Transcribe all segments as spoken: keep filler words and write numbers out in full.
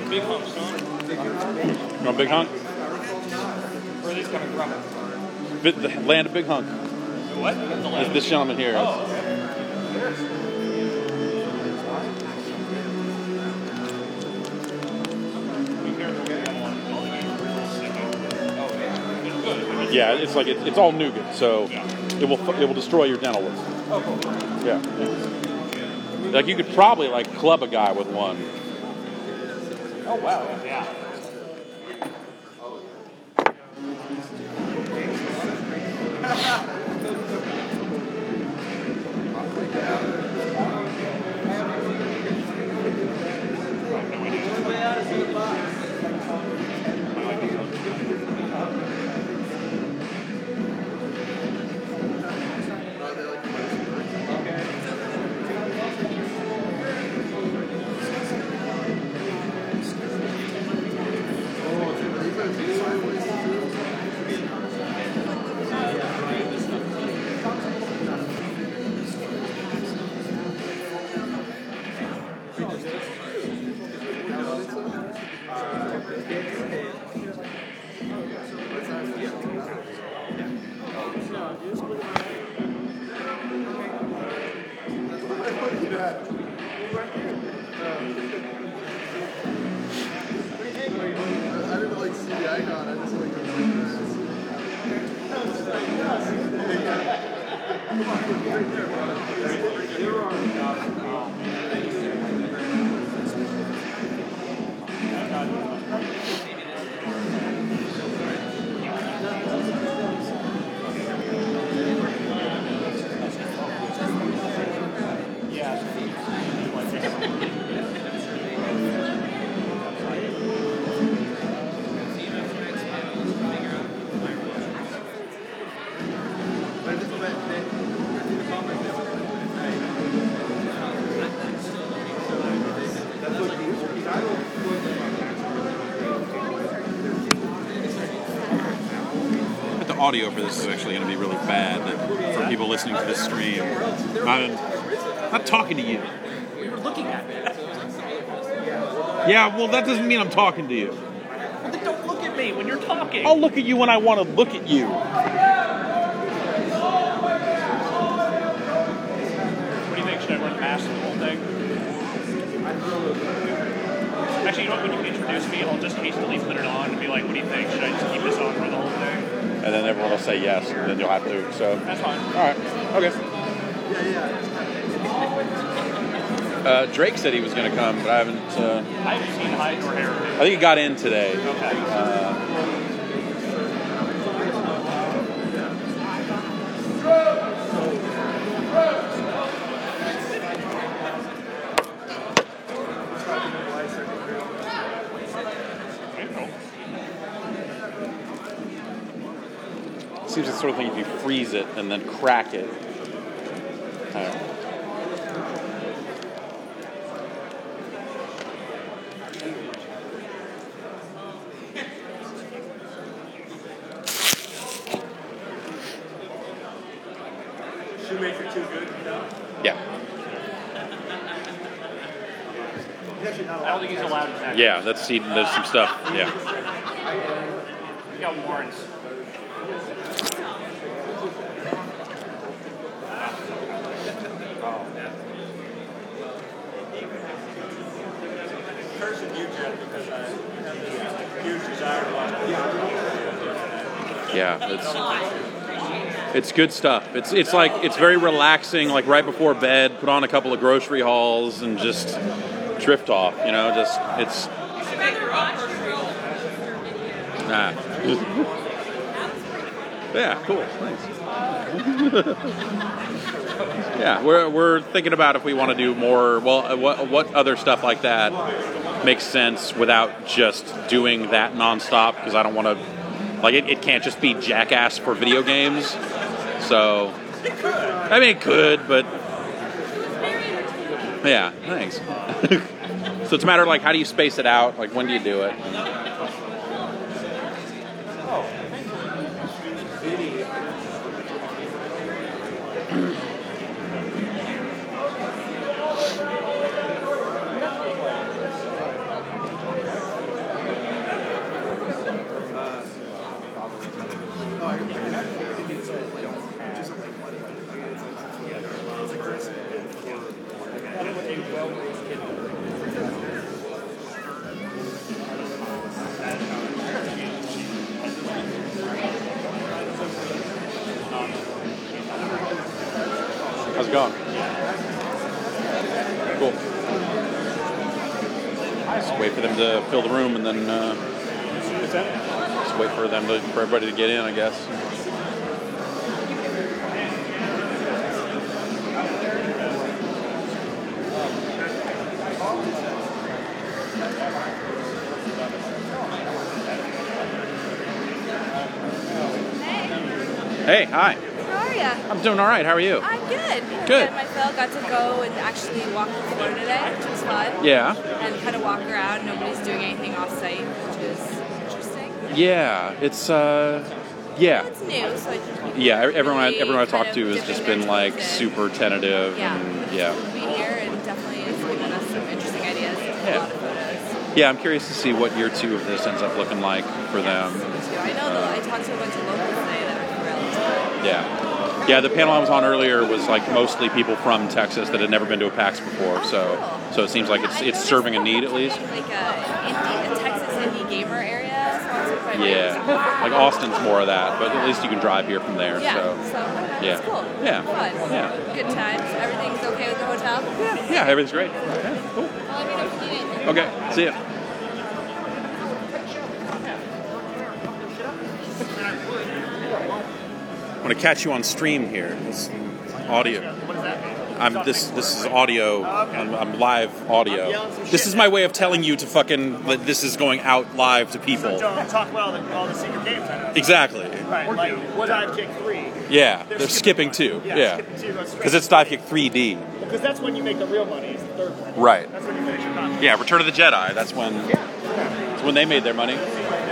Big hunks, huh? You want big hunk? Where are these coming from? Bit- The land of big hunk. What? The This, land? this gentleman here. Oh, Yeah, it's like it, it's all nougat, so it will it will destroy your dental list. oh, cool. Yeah. Like you could probably like club a guy with one. Oh, wow. Yeah. The audio for this is actually going to be really bad for people listening to this stream. I'm not talking to you. We were looking at it. Yeah, well, that doesn't mean I'm talking to you. Well, then don't look at me when you're talking. I'll look at you when I want to look at you. What do you think? Should I run past the whole thing? Actually, you know what? When you introduce me, I'll just hastily put it on and be like, what do you think? Should I just keep this on for the whole thing? And then everyone will say yes, and then you'll have to. So That's fine. all right, okay. Uh, Drake said he was going to come, but I haven't. Uh, I haven't seen hide or hair. I think he got in today. Okay. Uh, Seems like the sort of thing if you freeze it and then crack it. I don't know. Shoemaker too good? No? Yeah. I don't think he's allowed to attack. Yeah, that's see, there's some stuff. Yeah. We got warrants. Cursing you, Jeff, because I have this huge desire to watch. Yeah, it's it's good stuff. It's it's like it's very relaxing. Like right before bed, put on a couple of grocery hauls and just drift off. You know, just it's. Nah. Yeah, cool. Thanks. Yeah, we're we're thinking about if we want to do more. Well, uh, what what other stuff like that makes sense without just doing that nonstop? Because I don't want to. Like it, it can't just be Jackass for video games. So, I mean, it could, but yeah, thanks. So it's a matter of like, how do you space it out? Like, when do you do it? How's it going? Cool. Just wait for them to fill the room and then uh, just wait for them to, for everybody to get in, I guess. Hey, hi. How are ya? I'm doing all right. How are you? I'm good. Good. Myself got to go and actually walk the floor today, which was fun. Yeah. And kind of walk around. Nobody's doing anything off-site, which is interesting. Yeah. It's uh, yeah. Well, it's new, so I think people Yeah. Everyone, I, really everyone I kind talked to of has just dipping been their like toes in. super tentative. Yeah. And, yeah. We'll be here and definitely it's given us some interesting ideas. Yeah. A lot of photos. Yeah. I'm curious to see what year two of this ends up looking like for them. Me too. I know that I talked to a bunch of locals today that are thrilled. Yeah. Yeah, the panel I was on earlier was like mostly people from Texas that had never been to a PAX before, so cool. so it seems like it's it's serving a need at least. Like a, indie, a Texas indie gamer area sponsored by Yeah, like Austin's more of that, but at least you can drive here from there. Yeah, So so that's yeah. cool. Yeah. Fun. Yeah. Good times. Everything's okay with the hotel? yeah, yeah, everything's great. Yeah, cool. Well, I mean, if you need anything. Okay, see ya. I'm gonna catch you on stream here. This audio. What does that mean? I'm this. This is audio. I'm, I'm live audio. This is my way of telling you to fucking that this is going out live to people. Don't talk about all the, all the secret games. I know. Exactly. Right, like Dive Kick three. Yeah, they're, skipping two. Yeah, Yeah, skipping two, that's because it's Dive Kick three D. Because that's when you make the real money. Is the third one. Right. That's when you finish your contract. Yeah, Return of the Jedi. That's when. That's when they made their money.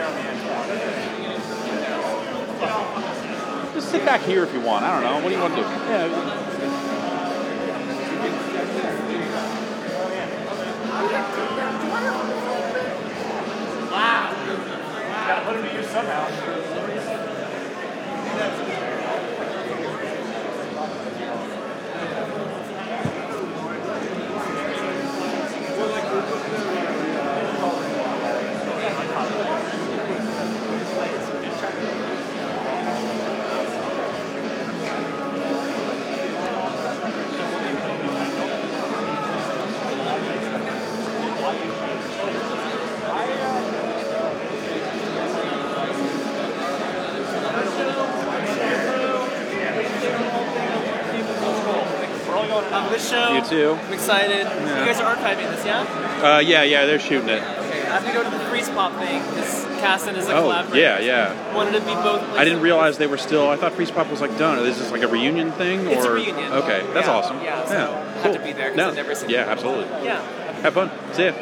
Just sit back here if you want. I don't know. What do you want to do? Yeah. Wow. Gotta put them to use somehow. Um, this show, You too. I'm excited. Yeah. You guys are archiving this, yeah? Uh, yeah, yeah, they're shooting it. Okay. I have to go to the Freeze Pop thing because Casson is a Oh, collaborator. yeah, yeah. Wanted to be both. I didn't realize they were still. I thought Freeze Pop was like done. Is this like a reunion thing? Or? It's a reunion. Okay, that's Yeah, awesome. yeah, so yeah. have Cool. to be there 'cause No. I've never seen Yeah, it. absolutely. Yeah. Have fun. See ya.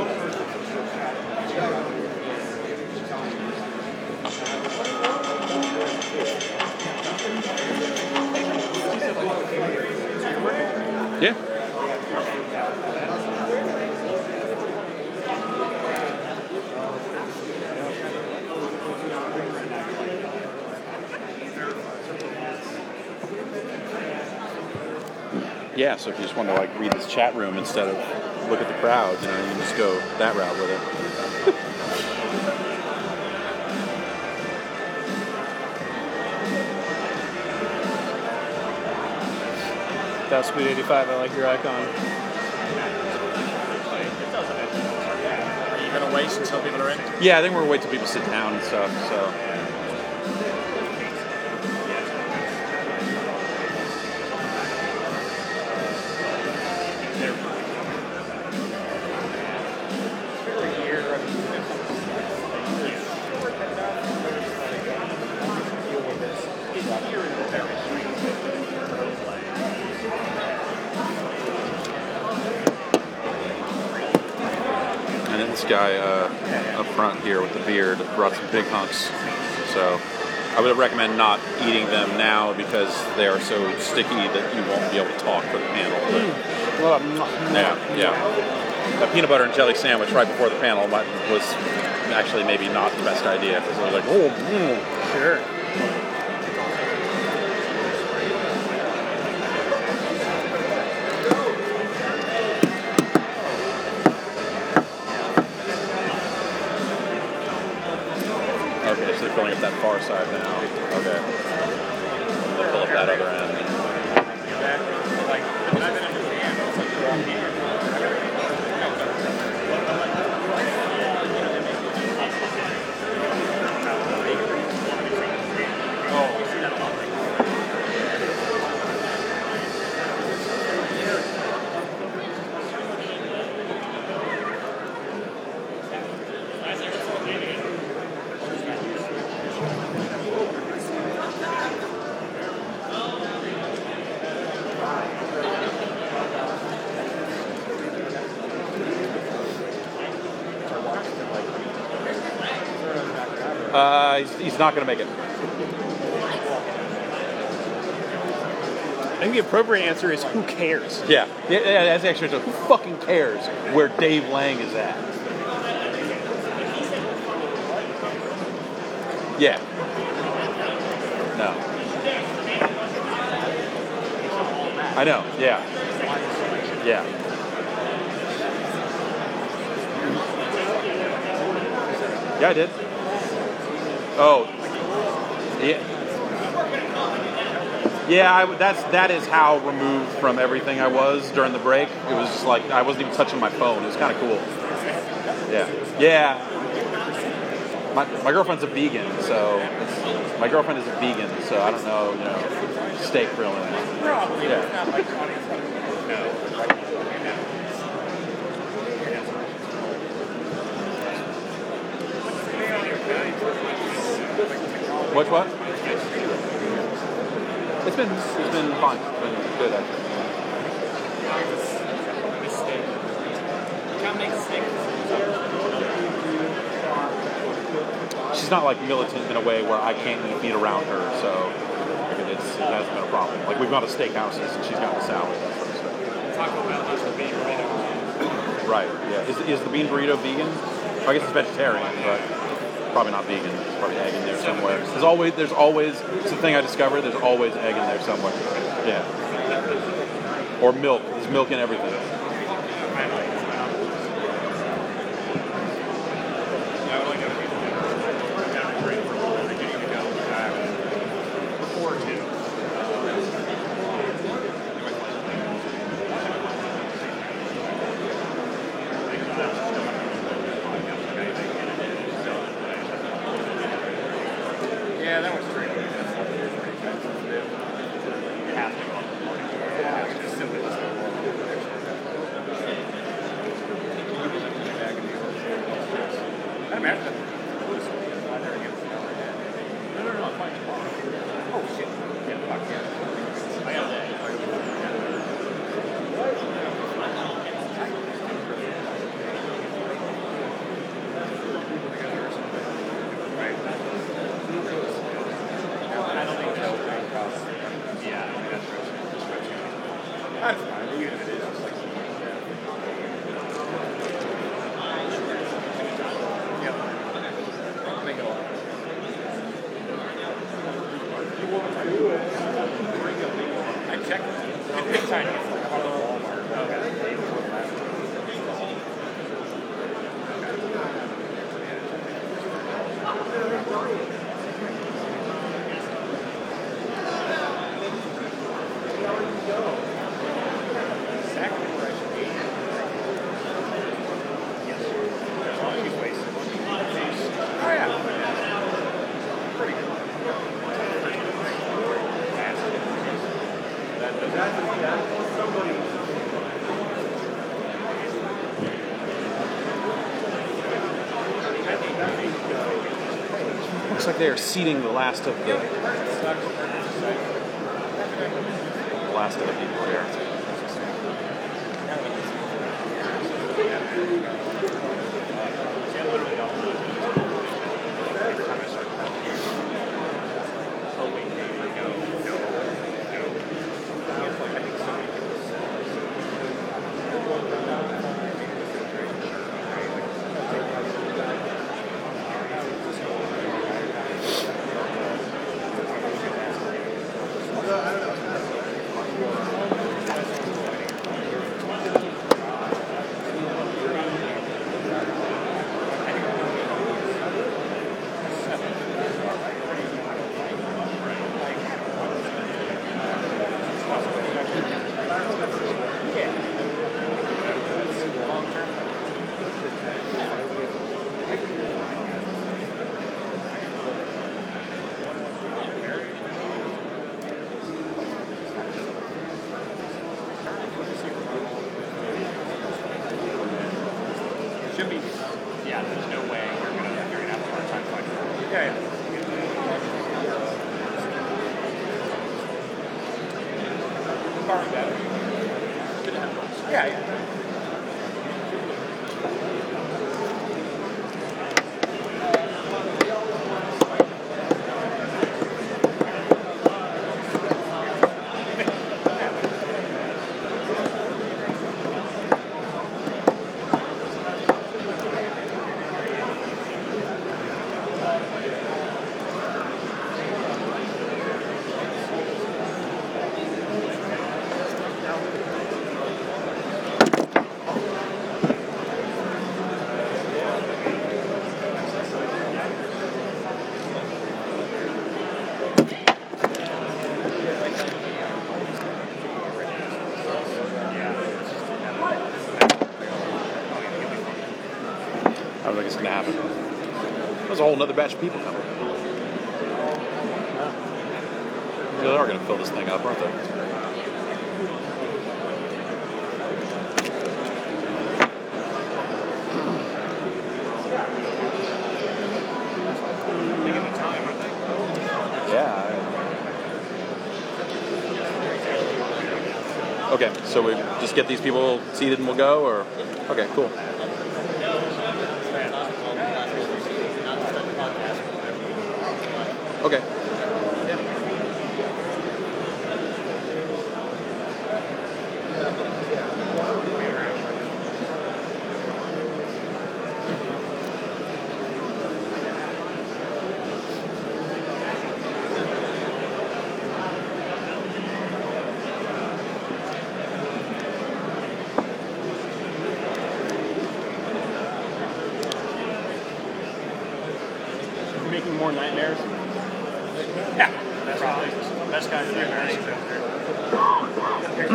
Yeah. Yeah, so if you just want to like read this chat room instead of look at the crowd, you know, you can just go that route with it. That Speed eighty-five, I like your icon. Are you gonna wait until people are in? Yeah, I think we're gonna wait till people sit down and stuff. So. And then this guy uh, up front here with the beard brought some big hunks. So I would recommend not eating them now because they are so sticky that you won't be able to talk for the panel. But, yeah, yeah. A peanut butter and jelly sandwich right before the panel might- was actually maybe not the best idea because it was like, oh, mm, Sure. at that far side now. Okay. Pull up that other end. Uh, he's, he's not going to make it. I think the appropriate answer is who cares? Yeah, yeah, yeah that's actually who fucking cares where Dave Lang is at? Yeah. No. I know. Yeah. Yeah. Yeah, I did. Oh. Yeah. Yeah, I, that's that is how removed from everything I was during the break. It was just like I wasn't even touching my phone. It was kind of cool. Yeah, yeah. My my girlfriend's a vegan, so it's, my girlfriend is a vegan, so I don't know, you know, steak grilling. Yeah. Which what? It's been it's been fun. It's been good actually. She's not like militant in a way where I can't eat meat around her, so it's, it hasn't been a problem. Like we've gone to steakhouses and she's gotten a salad and that sort of stuff. Taco Bell has the bean burrito. Right. Yeah. Is is the bean burrito vegan? I guess it's vegetarian, but probably not vegan. There's probably egg in there somewhere. There's always there's always it's the thing I discovered. There's always egg in there somewhere. Yeah. Or milk. There's milk in everything. Yeah, that was straight up. Half of it. Yeah, it's just simply just I'd imagine that. No, no, no, I'm fine tomorrow. Oh, shit. Yeah, fuck yeah. I got that. That's fine. Even if it is, it's like, yeah. Make it all. I checked. It's tiny. It's like about the Walmart. Okay. Looks like they are seating the last of the last of the people here. Should be. Yeah, there's no way you're gonna you're gonna have a hard time finding it. Yeah, yeah. Borrowing that. Good to have those. Yeah, yeah. I don't think it's going to happen. There's a whole other batch of people coming. They are going to fill this thing up, aren't they? Yeah. Okay, so we just get these people seated and we'll go, or okay, cool. Okay. Making more nightmares. Yeah, that's probably the best kind of nightmares out there.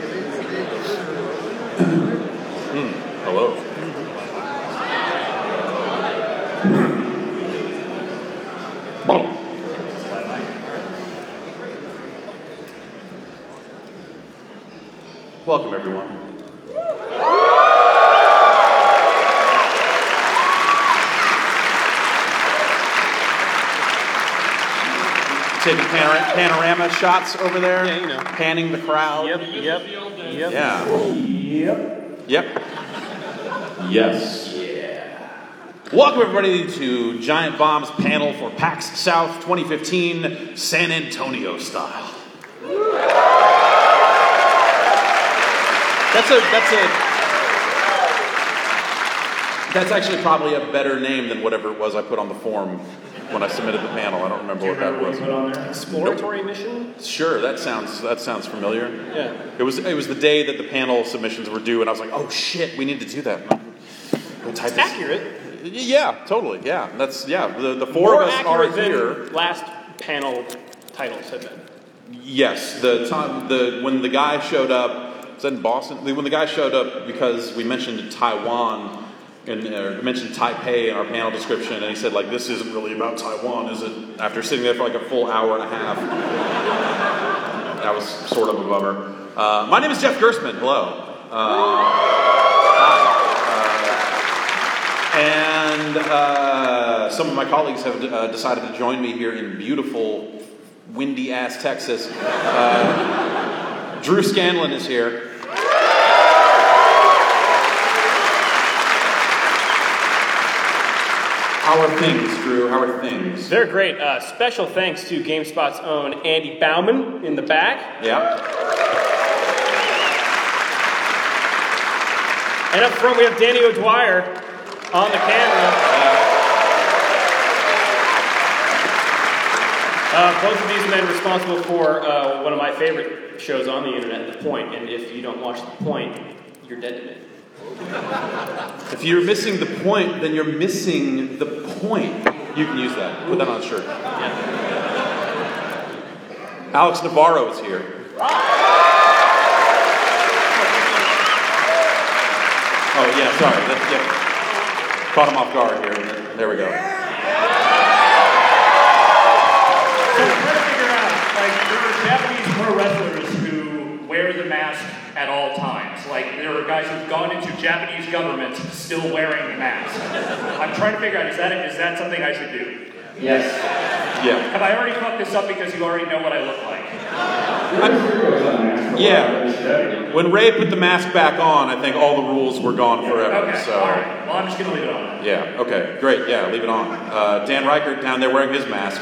Mm, hello. Welcome, everyone. Taking panor- panorama shots over there. Yeah, you know. Panning the crowd. Yep, yep, yep. Yeah. Yep. Yep. Yes. Yeah. Welcome everybody to Giant Bomb's panel for PAX South twenty fifteen San Antonio style. That's a that's a that's actually probably a better name than whatever it was I put on the form when I submitted the panel. I don't remember what that was. Put on there? Exploratory mission? Sure, that sounds that sounds familiar. Yeah. It was it was the day that the panel submissions were due, and I was like, oh shit, we need to do that. We'll type this. Accurate. Yeah, totally. Yeah, that's yeah. The the four More of us are accurate than here. last panel titles have been. Yes, the time the when the guy showed up, was that in Boston? When the guy showed up because we mentioned Taiwan and uh, mentioned Taipei in our panel description, and he said like, "This isn't really about Taiwan, is it?" After sitting there for like a full hour and a half, that was sort of a bummer. Uh, my name is Jeff Gerstmann. Hello. Uh, hi. Uh, and uh, some of my colleagues have uh, decided to join me here in beautiful, windy-ass Texas. Uh, Drew Scanlon is here. How are things, Drew? How are things? They're great. Uh, special thanks to GameSpot's own Andy Bauman in the back. Yeah. And up front we have Danny O'Dwyer on the camera. Uh, both of these men responsible for uh, one of my favorite shows on the internet, The Point. And if you don't watch The Point, you're dead to me. If you're missing the point, then you're missing the point. You can use that. Put that on a shirt. Yeah. Alex Navarro is here. Oh, yeah, sorry. That, yeah. Caught him off guard here. There we go. So we're trying to figure out, like, there are Japanese pro wrestlers who wear the mask at all times. Like, there are guys who've gone into Japanese government still wearing masks. I'm trying to figure out, is that, is that something I should do? Yes. Yeah. Have I already fucked this up because you already know what I look like? Yeah. When Ray put the mask back on, I think all the rules were gone forever. Okay, So. alright. Well, I'm just going to leave it on. Yeah, okay, great, yeah, leave it on. Uh, Dan Reichert down there wearing his mask.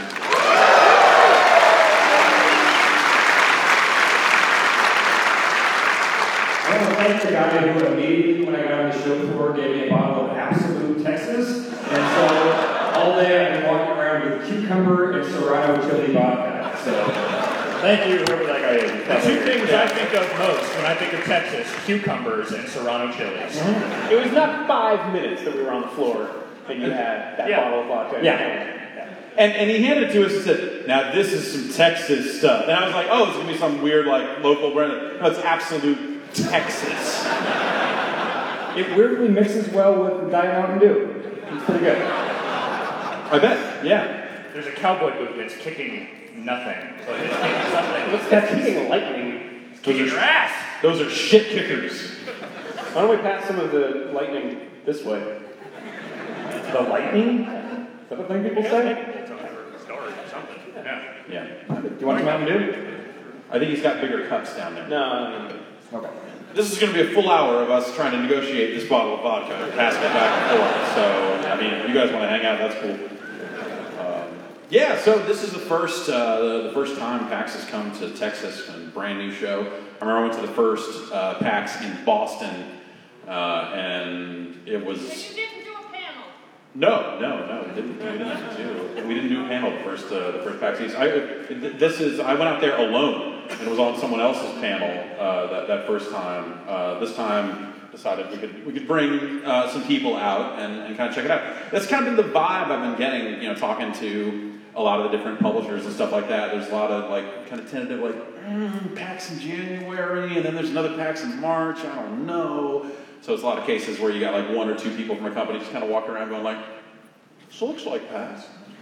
I want to thank the guy who immediately, when I got on the show floor, gave me a bottle of Absolute Texas. And so all day I've been walking around with cucumber and serrano chili vodka. So thank you, whoever that guy is. The two things I think of most when I think of Texas, cucumbers and serrano chilies. Mm-hmm. It was not five minutes that we were on the floor and you had that Yeah. bottle of vodka. Yeah. And, and he handed it to us and said, now this is some Texas stuff. And I was like, oh, it's going to be some weird, like, local brand. No, it's Absolute Texas. It weirdly mixes well with Diet Mountain Dew. It's pretty good. I bet, yeah. There's a cowboy boot that's kicking nothing, but it's kicking something. What's that kicking lightning? It's kicking your ass! Those are shit kickers. Why don't we pass some of the lightning this way? The lightning? Is that the thing people say? It's a start or something. Yeah. Yeah. Do you want some Mountain Dew? I think he's got bigger cups down there. No, no, no. Okay. This is going to be a full hour of us trying to negotiate this bottle of vodka and passing it back and forth. So, I mean, if you guys want to hang out, that's cool. Um, yeah, so this is the first uh, the first time PAX has come to Texas, a brand new show. I remember I went to the first uh, PAX in Boston, uh, and it was... You didn't do a panel. No, no, no, we didn't. We didn't do. We didn't do a panel the first uh, the first PAX East. I this is I went out there alone and was on someone else's panel uh, that that first time. Uh, this time decided we could we could bring uh, some people out and, and kind of check it out. That's kind of been the vibe I've been getting. You know, talking to a lot of the different publishers and stuff like that. There's a lot of like kind of tentative like mm, PAX in January, and then there's another PAX in March. I don't know. So it's a lot of cases where you got like one or two people from a company just kind of walking around going like, this looks like PAX.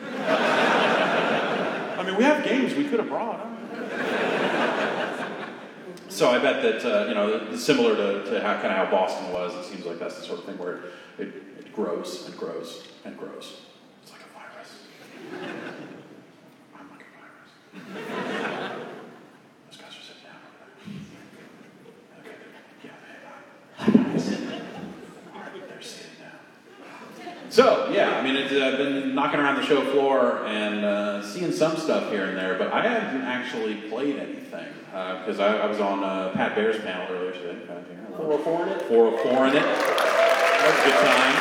I mean, we have games we could have brought. Huh? So I bet that, uh, you know, similar to, to how kind of how Boston was, it seems like that's the sort of thing where it, it grows and grows and grows. It's like a virus. I'm like a virus. Those guys are sitting down over there. Okay, yeah, they're sitting down. So, yeah, I mean, it's, uh, I've been knocking around the show floor and uh, seeing some stuff here and there, but I haven't actually played anything. Because uh, I, I was on uh, Pat Bear's panel earlier today. four oh four in it? four oh four in it. That was a good time.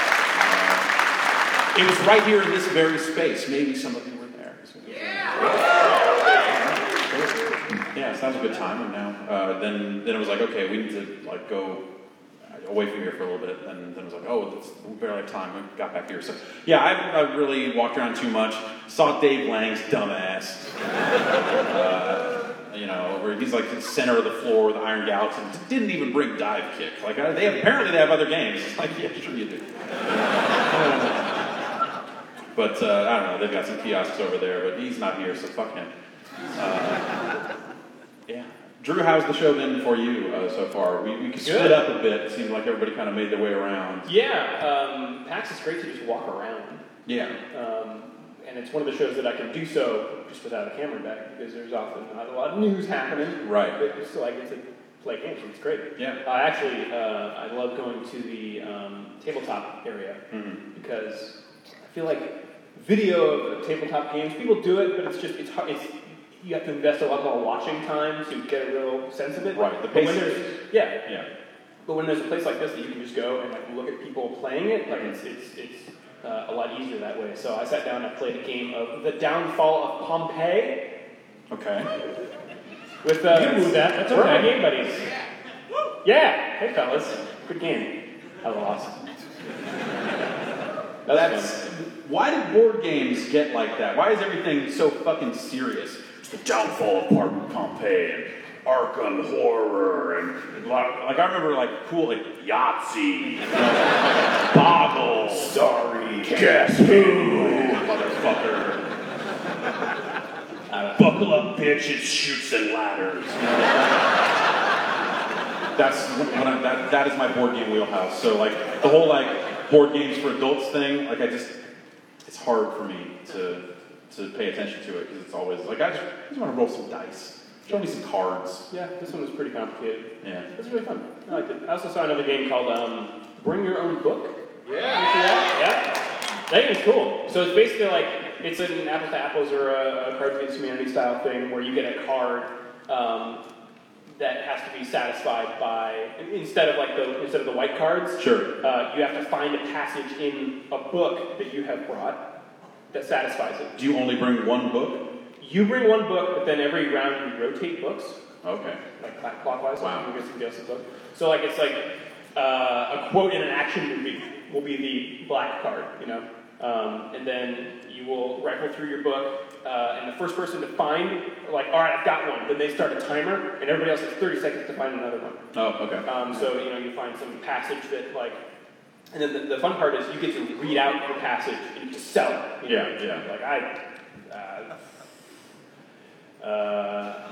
Uh, it was right here in this very space. Maybe some of you were there. Yeah! Yeah, it sounds a good time. And now, uh, then, then it was like, okay, we need to like go away from here for a little bit, and then it was like, oh, it's, we barely have time. We got back here. So, yeah, I haven't really walked around too much. Saw Dave Lang's dumbass. Uh, you know, where he's like the center of the floor with Iron Galaxy. Didn't even bring Dive Kick. Like, they have, apparently they have other games. It's like, yeah, sure you do. But, uh, I don't know, they've got some kiosks over there, but he's not here, so fuck him. Uh, yeah. Drew, how's the show been for you uh, so far? We, we split up a bit. It seems like everybody kind of made their way around. Yeah, um, PAX is great to just walk around. Yeah. Um, and it's one of the shows that I can do so just without a camera back because there's often not a lot of news happening. Right. But still, I get to play games. It's great. Yeah. Uh, actually, uh, I love going to the um, tabletop area Mm-hmm. because I feel like video of tabletop games, people do it, but it's just, it's hard. It's, you have to invest a lot more watching time to get a real sense of it. Right, the But when pace. there's, yeah. Yeah. But when there's a place like this that you can just go and like look at people playing it, like it's it's it's uh, a lot easier that way. So I sat down and I played a game of The Downfall of Pompeii Okay. with uh, You can move that, that's we're my okay. game buddies. Yeah, hey fellas, good game. I lost. That's That's fun. why do board games get like that? Why is everything so fucking serious? The downfall of Pom- Pompeii and Arkham Horror and like, like I remember like cool like Yahtzee, you know, Boggle, Starry, Guess Who, motherfucker. Uh, buckle up, bitch! It's Shoots and Ladders. that's when I, that that is my board game wheelhouse. So like the whole like board games for adults thing, like I just it's hard for me to to pay attention to it because it's always like I just, I just want to roll some dice, show me some cards. Yeah, this one was pretty complicated. Yeah, It was really fun. I liked it. I also saw another game called um, Bring Your Own Book. Yeah. You see that? Yeah. That game's cool. So it's basically like, it's an apples to apples or a, a Cards Against Humanity style thing where you get a card um, that has to be satisfied by, instead of like the, instead of the white cards, sure. uh, you have to find a passage in a book that you have brought that satisfies it. Do you only bring one book? You bring one book, but then every round you rotate books. Okay. Like cl- clockwise, Wow. so you get somebody else's book. So like it's like uh, a quote in an action movie will be the black card, you know, um, and then you will rifle through your book, uh, and the first person to find, like, all right, I've got one. Then they start a timer, and everybody else has thirty seconds to find another one. Oh, okay. Um, so you know you find some passage that like, and then the, the fun part is you get to read out the passage and you just sell it. You know? Yeah, yeah. Like I. Uh, uh,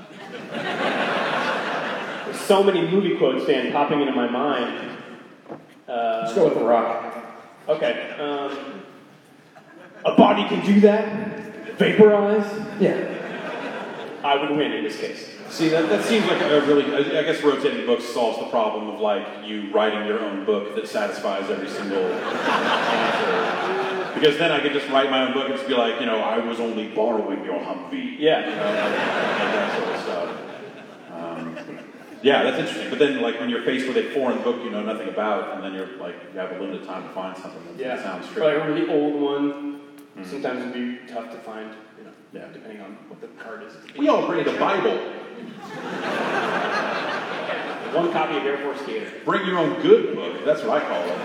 There's so many movie quotes, Dan, popping into my mind. Uh, Let's go with The Rock. okay. Um, a body can do that? Vaporize? Yeah. I would win in this case. See, that, that seems like a really, I I guess rotating books solves the problem of like you writing your own book that satisfies every single answer. Because then I could just write my own book and just be like, you know, I was only borrowing your Humvee. Yeah. You know, like, like that sort of stuff. Um, yeah, that's interesting. But then like when you're faced with a foreign book you know nothing about, and then you're like, you have a limited time to find something that Yeah. sounds Or tricky. like a really old one. Mm. Sometimes it'd be tough to find, you know, Yeah. depending on what the card is. We all read the Bible. One copy of Air Force Gator. Bring your own good book. That's what I call it.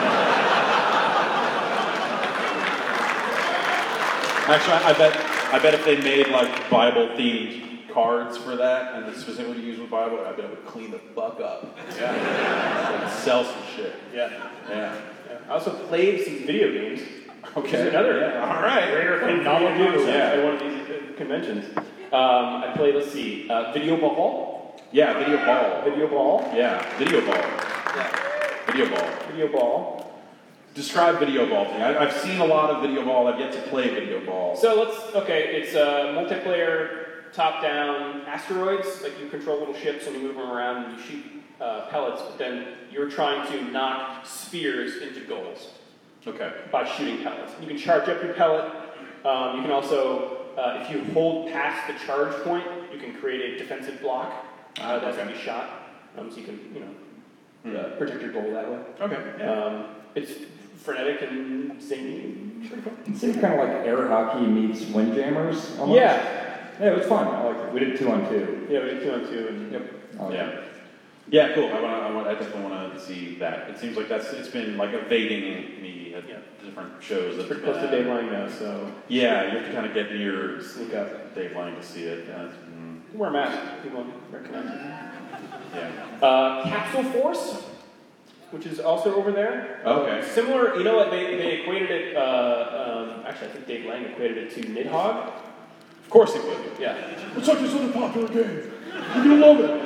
Actually, I bet I bet if they made like Bible-themed cards for that and specifically used with Bible, I bet it would clean the fuck up. Yeah. Like sell some shit. Yeah. Yeah. Yeah. I also played some video games. Which is Okay. another Yeah. All right. rare thing novel do Yeah. at one of these uh, conventions. Um, I played, let's see, uh, Video Ball. Yeah, video ball. Video Ball. Yeah, video ball. Yeah. Video ball. Video Ball. Describe video ball thing. I, I've seen a lot of video ball. I've yet to play video ball. So let's, okay, it's a multiplayer, top-down asteroids. Like you control little ships and you move them around and you shoot uh, pellets, but then you're trying to knock spheres into goals Okay. by shooting pellets. You can charge up your pellet. Um, you can also, uh, if you hold past the charge point, you can create a defensive block uh, that has to Okay. be shot. Um, so you can, you know, Hmm. uh, protect your goal that way. Okay. Yeah. Um, it's frenetic and zany. Pretty fun. It seemed kind of like air hockey meets Windjammers. Almost. Yeah. Yeah, it was fun. I liked it. We did two on two. Yeah, we did two on two. And, Yep. I liked Yeah. it. Yeah, cool. I want. I want. I definitely want to see that. It seems like that's. It's been like evading me at Yeah. different shows. It's that- pretty close to Dave Lang now, so Yeah, you have to kind of get near sneak up. Dave Lang to see it. Yeah. it's- mm, Wear a mask. People recognize it. yeah. Uh, Capsule Force, which is also over there. Okay. Similar, you know what, they, they equated it, uh, um, actually I think Dave Lang equated it to Nidhogg. Of course he would. Yeah. It's such a sort of popular game. You're gonna love it.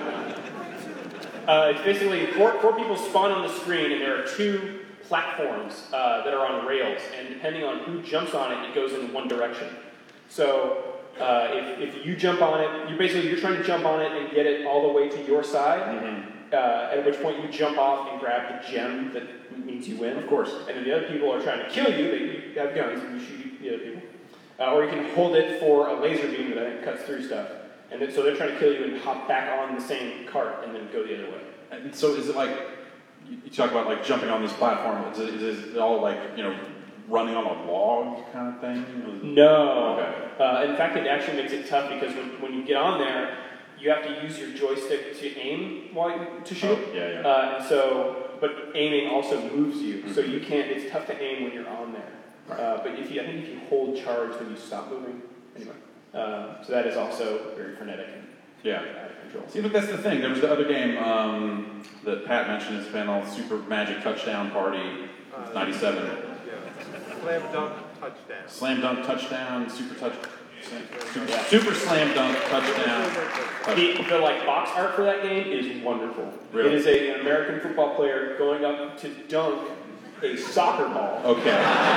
Uh, it's basically four, four people spawn on the screen and there are two platforms uh, that are on rails, and depending on who jumps on it, it goes in one direction. So uh, if, if you jump on it, you basically you're trying to jump on it and get it all the way to your side, Mm-hmm. uh, at which point you jump off and grab the gem that means you win. Of course. And then the other people are trying to kill you. They have guns and you shoot the other people. Uh, or you can hold it for a laser beam that I think cuts through stuff. And then, so they're trying to kill you and hop back on the same cart and then go the other way. And so is it like you you talk about like jumping on this platform? Is it, is it all like you know running on a log kind of thing? No. Okay. Uh, in fact, it actually makes it tough because when, when you get on there, you have to use your joystick to aim while you, to shoot. Oh, yeah, yeah. Uh, and so, but aiming also moves you, Mm-hmm. so you can't. It's tough to aim when you're on there. Right. Uh, but if you, I think if you hold charge, then you stop moving. Anyway, um, so that is also very frenetic and Yeah. out of control. See, but that's the thing. There was the other game um, that Pat mentioned. It's been all Super Magic Touchdown Party, ninety-seven. Yeah. Slam dunk touchdown. Slam Dunk Touchdown, Super Touch. Super, super slam dunk touchdown. The, the like box art for that game is wonderful. Really? It is a, an American football player going up to dunk a soccer ball, Okay.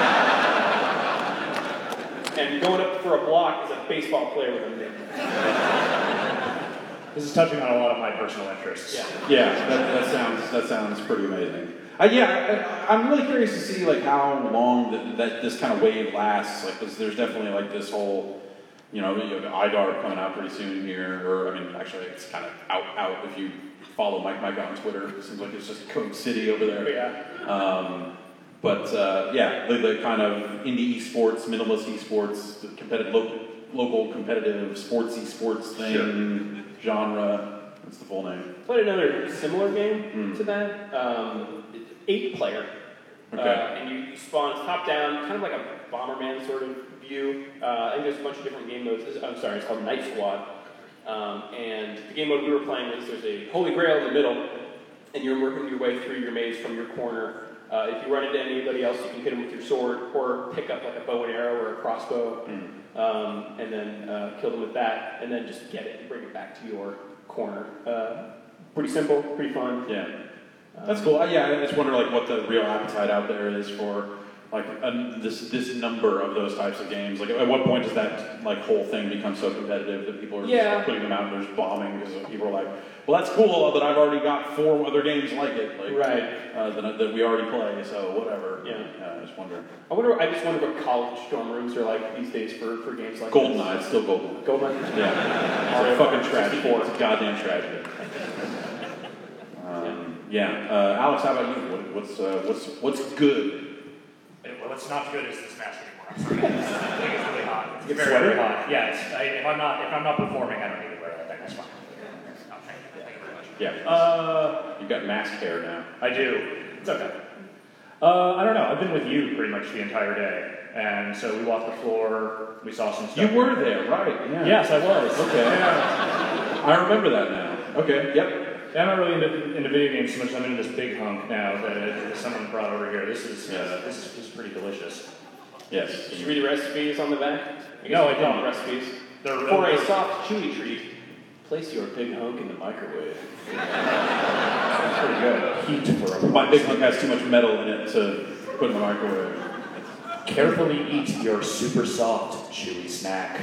and going up for a block is a baseball player with a mitt. This is touching on a lot of my personal interests. Yeah. Yeah, that, that sounds that sounds pretty amazing. Uh, yeah, I, I'm really curious to see like how long that, that this kind of wave lasts. Like, 'cause there's definitely like this whole, you know, you have I D A R coming out pretty soon here, or I mean, actually, it's kind of out out if you follow Mike Mike on Twitter. It seems like it's just Code City over there. Yeah. Um, but uh, yeah, the, the kind of indie esports, minimalist esports, the competitive, local, local competitive sports esports thing, genre. What's the full name? Played another similar game Mm. to that. Um, eight player. Okay. Uh, and you spawn top down, kind of like a Bomberman sort of view. Uh, I think there's a bunch of different game modes. This- I'm sorry, it's called Night Squad. Um, and the game mode we were playing was there's a Holy Grail in the middle, and you're working your way through your maze from your corner. Uh, if you run into anybody else, you can hit them with your sword, or pick up like a bow and arrow or a crossbow, Mm. um, and then uh, kill them with that, and then just get it and bring it back to your corner. Uh, pretty simple, pretty fun. Yeah, that's cool. Uh, yeah, I just wonder like what the real appetite out there is for like um, this this number of those types of games. Like, at what point does that like whole thing become so competitive that people are Yeah. just putting them out and they're just bombing because people are like, well, that's cool that I've already got four other games like it, like Right. uh, that, that we already play. So whatever. Yeah. I just wonder. I wonder. I just wonder what college dorm rooms are like these days for, for games like GoldenEye, it's still GoldenEye. this. GoldenEye. Yeah, it's a fucking tragedy. It's a goddamn tragedy. Um, yeah, uh, Alex, how about you? What, what's uh, what's what's good? Well, what's not good is this match anymore. I'm sorry. This thing is really hot. It's Get very, sweaty? very hot. Yeah, it's, I, if I'm not if I'm not performing, I don't need to wear that thing. That's fine. Oh, thank you. Thank you very much. Yeah, Uh, you've got mask hair now. I do. It's okay. Uh, I don't know. I've been with you pretty much the entire day, and so we walked the floor. We saw some stuff. You were there, right? Yeah. Yes, I was. Okay. Yeah. I remember that now. Okay. Yep. Yeah, I'm not really into, into video games so much. I'm into this big hunk now that, uh, that someone brought over here. This is uh, this is, this is pretty delicious. Yes. Did you read the recipes on the back? I guess No, we I call didn't. them recipes. They're For a they're- soft, chewy treat, place your big hunk in the microwave. pretty good. Heat for a My big hunk has too much metal in it to put in the microwave. Carefully eat your super soft, chewy snack.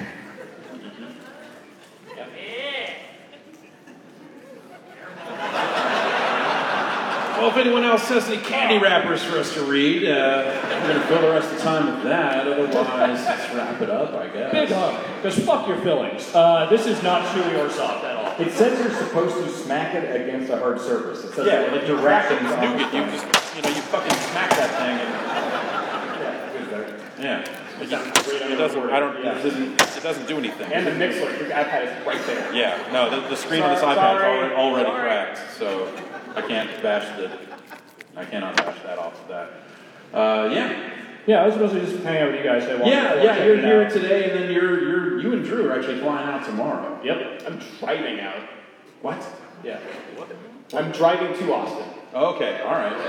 Well, if anyone else has any candy wrappers for us to read, uh, we're going to fill the rest of the time with that. Otherwise, let's wrap it up, I guess. Big hunk. Because fuck your fillings. Uh, this is not chewy or soft at all. It says you're supposed to smack it against a hard surface. It says Yeah, like like directions you, on you, the you just, you know, you fucking smack that thing and, yeah. It sounds great on It the doesn't, board. I don't, Yeah. it doesn't, it doesn't do anything. And the mixer, your iPad is right there. Yeah, no, the, the screen on this Sorry, iPad's sorry, already, already sorry. cracked, so I can't bash the, I cannot bash that off of that. Uh, yeah. Yeah, I was supposed to just hang out with you guys. Say, Yeah, yeah, you're here today, and then you're, you're, you and Drew are actually flying out tomorrow. Yep. I'm driving out. What? Yeah. I'm driving to Austin. Okay, all right.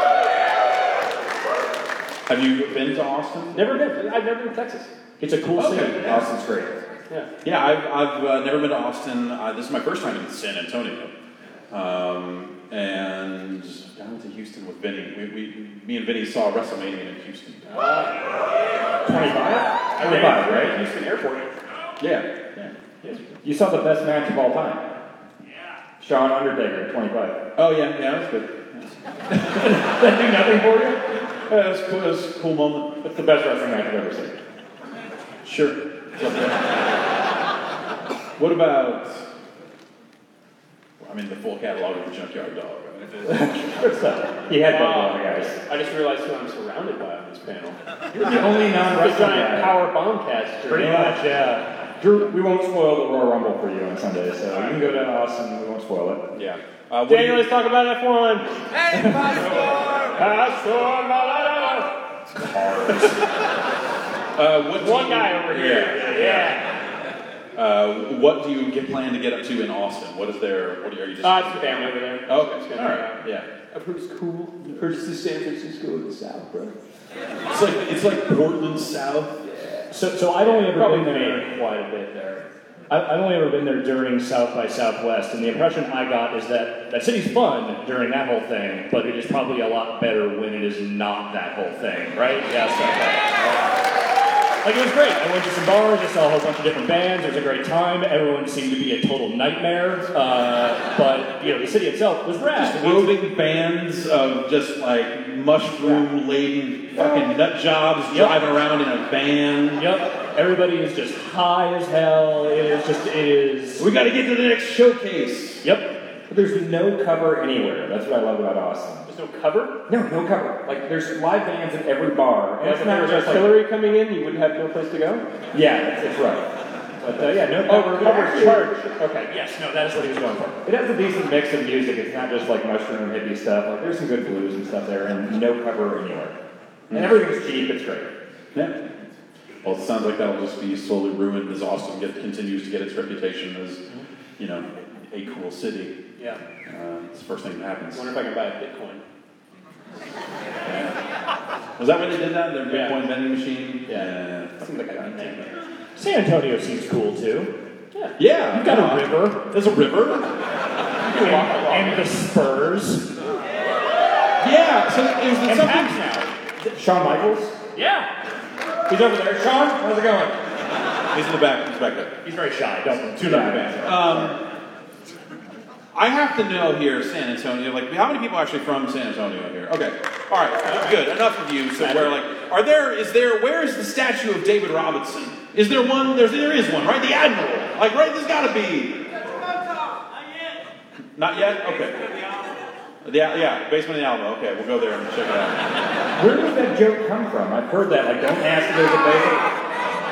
Have you been to Austin? Never been. I've never been to Texas. It's a cool Okay. city. Austin's great. Yeah. Yeah, I've, I've uh, never been to Austin. Uh, this is my first time in San Antonio. Um, and I went to Houston with Vinny. We, we, me and Vinny saw WrestleMania in Houston. twenty-five? twenty-five, right? Houston Airport. Yeah, yeah. You saw the best match of all time. Yeah. Shawn Undertaker, twenty-five. Oh, yeah, yeah, that was good. That do nothing for you? Yeah, it was cool. It was a cool moment. That's the best wrestling match I've ever seen. Sure. It's up there. What about, I mean, the full catalog of the Junkyard Dog? Good stuff. He had that Wow. all the guys. I just realized who I'm surrounded by on this panel. You're the only The non-wrestling giant guy. power bombcaster. Pretty much, yeah. Drew, we won't spoil the Royal Rumble for you on Sunday, so you can go to Austin. We won't spoil it. Yeah. Uh, what do Daniel, you- let's talk about F one. Hey, Pastor! Pastor Malado. uh, what do One you- guy over here. Yeah. Uh, what do you get planned to get up to in Austin? What is there? What are you, are you just? Uh, it's the family over there. okay. Just All gonna- right. Yeah. I've heard it's cool. I've heard it's the San Francisco of the South, bro. It's like it's like Portland South. Yeah. So, so I've only ever Probably been there. made quite a bit there. I- I've only ever been there during South by Southwest, and the impression I got is that that city's fun during that whole thing, but it is probably a lot better when it is not that whole thing, right? Yes, okay. Like, it was great. I went to some bars, I saw a whole bunch of different bands, it was a great time, everyone seemed to be a total nightmare, uh, but, you know, the city itself was rad. Just roving bands of just like mushroom-laden fucking nut jobs Yep. driving around in a van. Yep, everybody is just high as hell, it is just, it is... We gotta get to the next showcase. Yep. But there's no cover anywhere. That's what I love about Austin. There's no cover? No, no cover. Like, there's live bands at every bar. And Like it's if not there was just like... artillery coming in, you would have no place to go? Yeah, that's, that's right. But, uh, yeah, no Oh, cover. cover Actually, charge. Okay. Yes, no, that is what he was going for. It has a decent mix of music. It's not just like mushroom hippie stuff. Like, there's some good blues and stuff there, and no cover anywhere. And everything's cheap. It's great. Yeah. Well, it sounds like that'll just be slowly ruined as Austin get, continues to get its reputation as, you know, a cool city. Yeah. Uh, it's the first thing that happens. I wonder if I can buy a Bitcoin. Yeah. Was that when they did that? Their Yeah. Bitcoin vending machine? Yeah. Seems like a neat name. San Antonio seems cool too. Yeah. Yeah. You've got yeah. a river. There's a river. And, and the Spurs. Yeah. So is it And something? Packs now. Shawn Michaels? Yeah. He's over there. Sean, how's it going? He's in the back. He's back there. He's very shy, don't Two number band. Um, I have to know here, San Antonio. Like, how many people are actually from San Antonio here? Okay, all right, good. Enough of you. So, where like, are there? Is there? Where is the statue of David Robinson? Is there one? There's, there is one, right? The Admiral. Like, right? There's got to be. Not yet. Okay. The, yeah, basement of the Alamo. Okay, we'll go there and check it out. Where does that joke come from? I've heard that. Like, don't ask if there's a basic.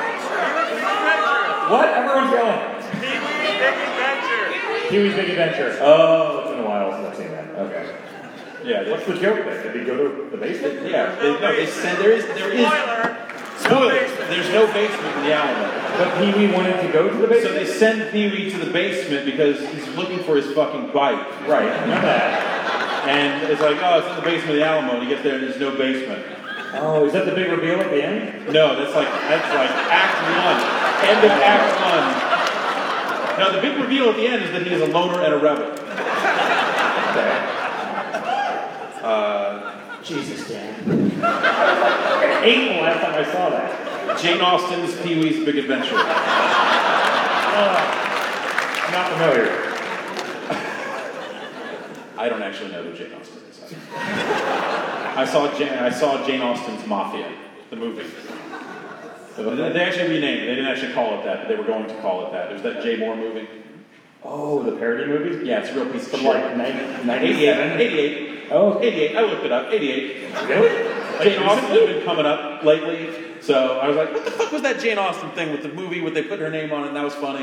What? Everyone's yelling. Pee-wee's Big Adventure. Oh, it's been a while since I've seen that. Okay. Yeah. They, What's the joke then? Did he go to the basement? yeah. They, no, they said there is. There is. Spoilers. There's no basement in the Alamo. But Pee Wee wanted to go to the So basement? they send Pee Wee to the basement because he's looking for his fucking bike. Right, I know that. And it's like, oh, it's in the basement of the Alamo. And you get there and there's no basement. Oh, is that the big reveal at the end? No, that's like that's like Act One, end of Act One. Now the big reveal at the end is that he is a loner and a rebel. Okay. Uh, Jesus, Dan. Eight the last time I saw that. Jane Austen's Pee Wee's Big Adventure. I'm not familiar. I don't actually know who Jane Austen is. I saw Jane, I saw Jane Austen's Mafia, the movie. So they they actually renamed it. They didn't actually call it that, but they were going to call it that. It was that Jay Moore movie. Oh, the parody movies? Yeah, it's a real piece of From shit. like eighty-eight. ninety-seven? eighty-eight. Oh, eighty-eight. I looked it up. eighty-eight. really? Jane Austen has been coming up lately, so I was like, what the fuck was that Jane Austen thing with the movie where they put her name on it and that was funny?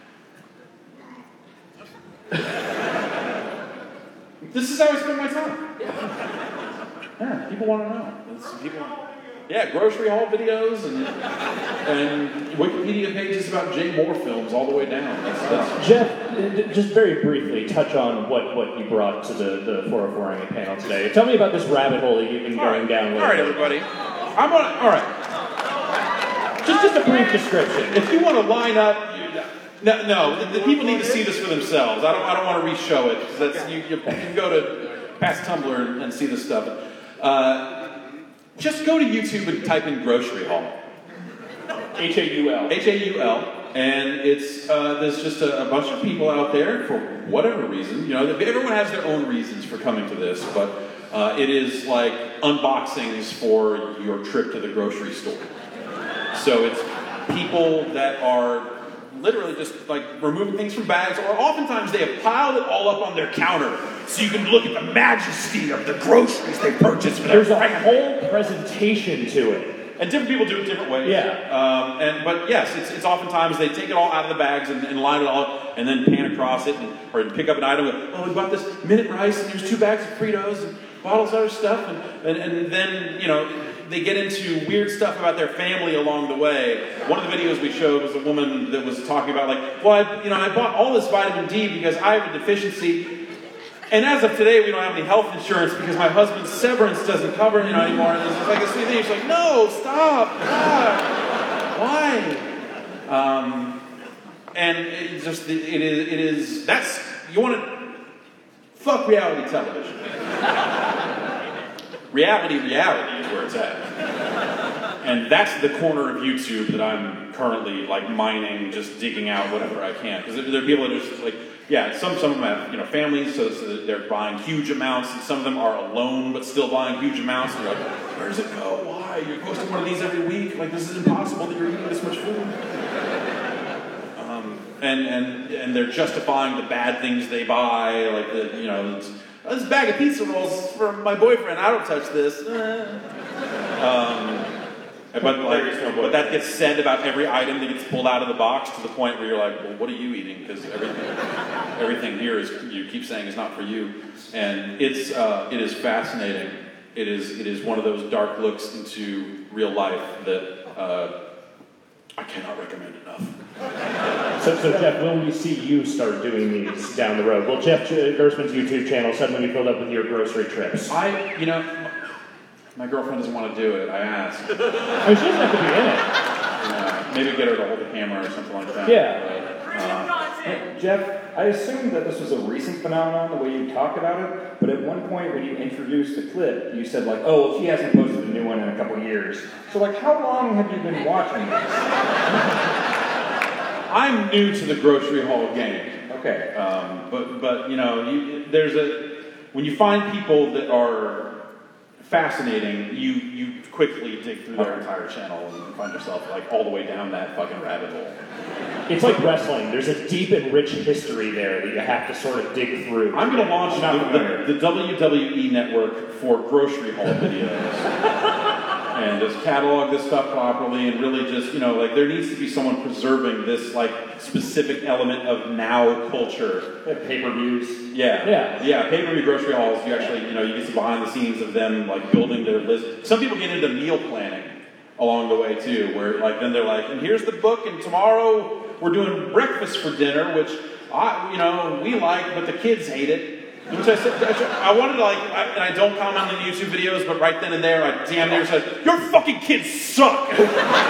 This is how I spend my time. Yeah, people want to know. It's, people, yeah, grocery haul videos and and Wikipedia pages about Jay Moore films all the way down. That's, that's, Jeff, uh, just very briefly, touch on what, what you brought to the, the four oh four Anime panel today. Tell me about this rabbit hole that you've been all going right, down all right, lately. everybody. I'm on. All right. Just, just a brief description. If you want to line up, you, no, no, the, the people need to see this for themselves. I don't, I don't want to re-show it because that's you, you. You can go to past Tumblr and, and see this stuff. Uh, just go to YouTube and type in grocery haul. H A U L. H A U L, and it's uh, there's just a, a bunch of people out there for whatever reason. You know, everyone has their own reasons for coming to this, but uh, it is like unboxings for your trip to the grocery store. So it's people that are literally just like removing things from bags, or oftentimes they have piled it all up on their counter so you can look at the majesty of the groceries they purchased for their There's a family. whole presentation to it. And different people do it different ways. Yeah. Um, and but yes, it's, it's oftentimes they take it all out of the bags and, and line it all up, and then pan across it, and, or pick up an item. And, oh, we bought this minute rice, and here's two bags of Fritos, and bottles of other stuff, and, and and then you know they get into weird stuff about their family along the way. One of the videos we showed was a woman that was talking about like, well, I, you know, I bought all this vitamin D because I have a deficiency. And as of today, we don't have any health insurance because my husband's severance doesn't cover it, you know, anymore. And it's like a sweet thing. She's like, no, stop, God. Why? Um, and it just it is it is that's you want to fuck reality television. reality, reality is where it's at, and that's the corner of YouTube that I'm currently like mining, just digging out whatever I can. Because there are people that are just like, yeah, some some of them have you know families, so, so they're buying huge amounts, and some of them are alone but still buying huge amounts. And you're like, where does it go? Why? You're posting one of these every week? Like this is impossible that you're eating this much food. Um, and and and they're justifying the bad things they buy, like the you know it's, oh, this bag of pizza rolls from my boyfriend. I don't touch this. um, but like, but that gets said about every item that gets pulled out of the box to the point where you're like, well, what are you eating? Because everything, everything here is you keep saying is not for you, and it's uh, it is fascinating. It is it is one of those dark looks into real life that uh, I cannot recommend enough. So, so Jeff, when we see you start doing these down the road, will Jeff Gerstmann's YouTube channel suddenly be filled up with your grocery trips? I, you know, my girlfriend doesn't want to do it. I asked. I mean, she doesn't have to be in it. Uh, maybe get her to hold the camera or something like that. Yeah. But, uh, Hey, Jeff, I assume that this was a recent phenomenon, the way you talk about it, but at one point when you introduced the clip, you said like, oh, well, she hasn't posted a new one in a couple years. So like, how long have you been watching this? I'm new to the grocery haul game. Okay. Um, but, but, you know, you, there's a, when you find people that are fascinating, you, you quickly dig through their entire channel and find yourself like all the way down that fucking rabbit hole. It's like wrestling. There's a deep and rich history there that you have to sort of dig through. I'm going to launch the, the, the W W E network for grocery haul videos. And just catalog this stuff properly and really just, you know, like there needs to be someone preserving this like specific element of now culture. Pay-per-views. Yeah. Yeah. Yeah, pay-per-view grocery hauls, you actually, you know, you get some behind the scenes of them like building their list. Some people get into meal planning along the way too, where like then they're like, and here's the book, and tomorrow we're doing breakfast for dinner, which I, you know, we like, but the kids hate it. Which I said, I wanted to like, I, and I don't comment on the YouTube videos, but right then and there, I damn near said, your fucking kids suck. What the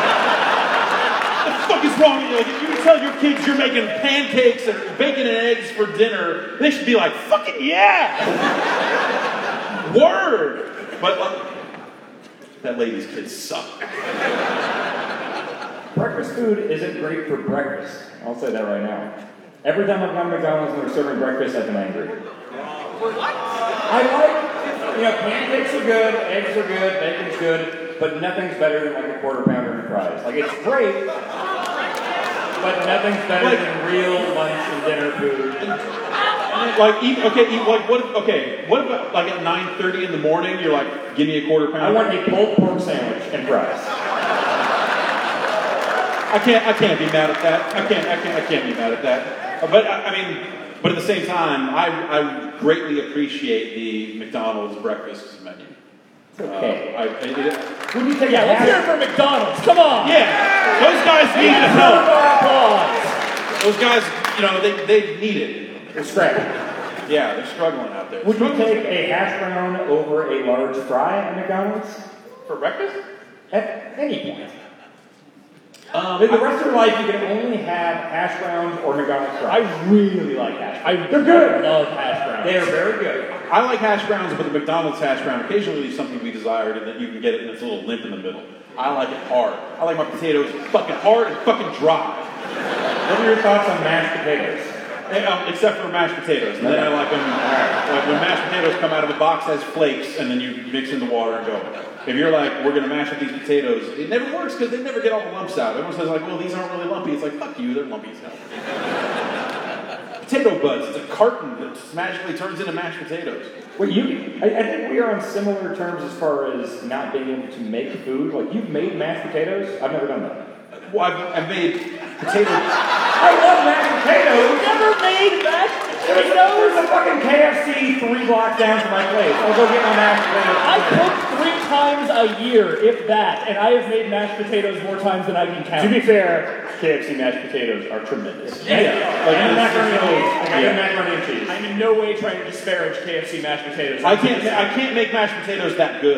fuck is wrong with you? Like, if you tell your kids you're making pancakes and bacon and eggs for dinner, they should be like, fucking yeah. Word. But like, that lady's kids suck. Breakfast food isn't great for breakfast. I'll say that right now. Every time I've gone to McDonald's and they're serving breakfast, I've been angry. What? I like, you know, pancakes are good, eggs are good, bacon's good, but nothing's better than like a quarter pounder and fries. Like, it's great, but nothing's better Like- than real lunch and dinner food. Like, eat, okay, eat, like, what, okay, what about, like, at nine thirty in the morning, you're like, give me a quarter pounder? I want a pulled pork sandwich and fries. I can't, I can't be mad at that. I can't, I can't, I can't be mad at that. But, I, I mean, but at the same time, I, I greatly appreciate the McDonald's breakfast menu. It's okay. Uh, I, it, it, When you take Yeah, a let's half- hear it for McDonald's. Come on. yeah, those guys need the Round help. of applause. Those guys, you know, they, they need it. It's scrappy. Yeah, they're struggling out there. Would you Struggling. take a hash brown over a large fry at McDonald's? For breakfast? At any point. Um, In the rest of your life, you can only have hash browns or McDonald's fries. I really like hash. I They're good. love hash browns. They are very good. I like hash browns, but the McDonald's hash brown occasionally leaves something to be desired, and then you can get it and it's a little limp in the middle. I like it hard. I like my potatoes fucking hard and fucking dry. What are your thoughts on mashed potatoes? Eh, um, except for mashed potatoes. And then I like them, like when mashed potatoes come out of a box as flakes, and then you mix in the water and go. If you're like, we're going to mash up these potatoes, it never works because they never get all the lumps out. Everyone says like, well, these aren't really lumpy. It's like, fuck you, they're lumpy as hell. Potato buds, it's a carton that magically turns into mashed potatoes. Well, you, I, I think we are on similar terms as far as not being able to make food. Like, you've made mashed potatoes. I've never done that. Well, I've, I've made potato. I love mashed potatoes. Never made mashed There's, no, there's a fucking K F C three blocks down from my place. I'll go get my mashed potatoes. I cook three times a year, if that, and I have made mashed potatoes more times than I can count. To be fair, K F C mashed potatoes are tremendous. Yeah. Like, and macaroni and cheese. Like, I Yeah. do macaroni and cheese. I'm in no way trying to disparage K F C mashed potatoes. I can't. I can't make mashed potatoes that good.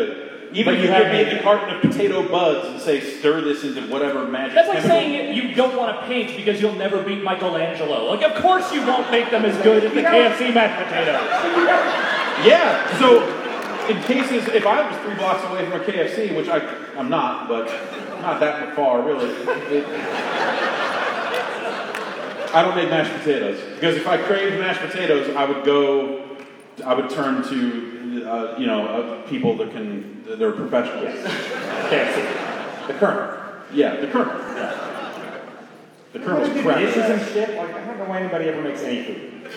Even But if you you have give me made- the carton of potato buds and say, stir this into whatever magic That's like chemical. saying you don't want to paint because you'll never beat Michelangelo. Like, of course you won't make them as good as the K F C mashed potatoes. Yeah, so in cases, if I was three blocks away from a K F C, which I, I'm not, but not that far, really, it, I don't make mashed potatoes. Because if I craved mashed potatoes, I would go, I would turn to, uh, you know, uh, people that can, that are professionals. K F C. The Colonel. Yeah, the Colonel. The Colonel's crap. Dishes and shit. Like, I don't know why anybody ever makes any food.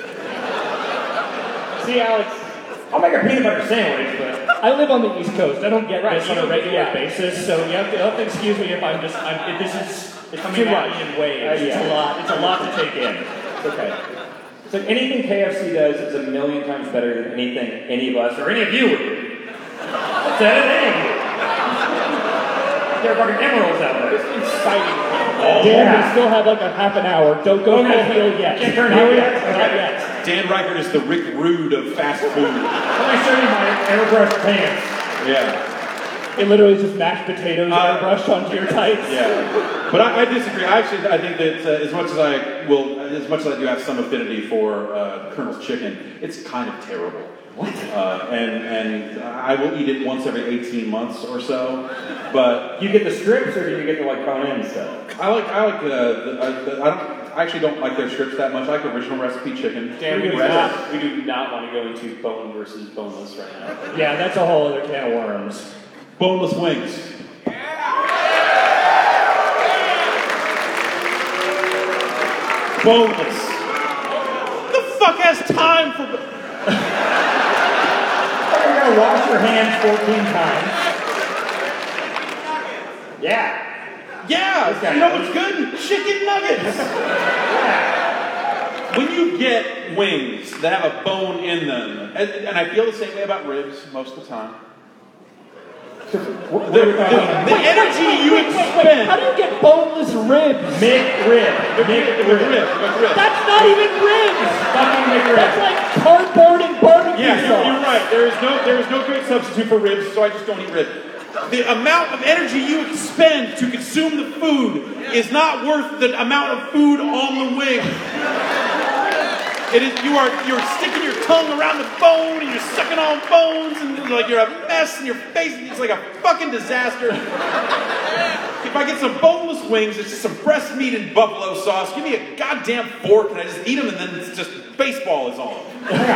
See, Alex, I'll make a peanut butter sandwich, but I live on the East Coast. I don't get Right, this you on a don't- regular yeah. basis, so you have to, you'll have to excuse me if I'm just, I'm, if this is it's coming too at much. me in waves. Uh, It's yeah. a lot. It's a lot to take in. it's okay. It's like anything K F C does is a million times better than anything any of us or any of you would do. That's it, any of you. They're fucking emeralds out there. It's exciting. Dan, yeah. we still have like a half an hour. Don't go Okay. full heel yet. Can't turn Not heel yet. yet? Not yet. Dan Reichert is the Rick Rude of fast food. Let me show you my airbrushed pants. Yeah. It literally is just mashed potatoes Uh, airbrushed onto your tights. Yeah, but I, I disagree. I actually, I think that uh, as much as I will, as much as I do have some affinity for uh, Colonel's chicken, it's kind of terrible. What? Uh, and and I will eat it once every eighteen months or so. But You get the strips or do you get the like bone-in stuff? I like, I like the, the, I, the I don't. I actually don't like their strips that much. I like original recipe chicken. Dan, we do, Rest- not, we do not want to go into bone versus boneless right now. Yeah, that's a whole other can of worms. Boneless wings. Boneless. The fuck has time for? You're gonna wash your hands fourteen times. Yeah. Yeah, you know what's good? Chicken nuggets. When you get wings that have a bone in them, and, and I feel the same way about ribs most of the time. The, the, the energy you Wait, expend. how do you get boneless ribs? McRib. McRib. McRib. McRib. That's not even ribs! Fucking McRib. That's like cardboard and barbecue Yeah, you're, sauce. you're right. There is no there is no great substitute for ribs, so I just don't eat ribs. The amount of energy you expend to consume the food is not worth the amount of food on the wing. It is you are you're sticking your tongue around the bone and you're sucking on bones and like you're a mess and your face it's like a fucking disaster. If I get some boneless wings, it's just some breast meat and buffalo sauce. Give me a goddamn fork and I just eat them and then it's just baseball is on.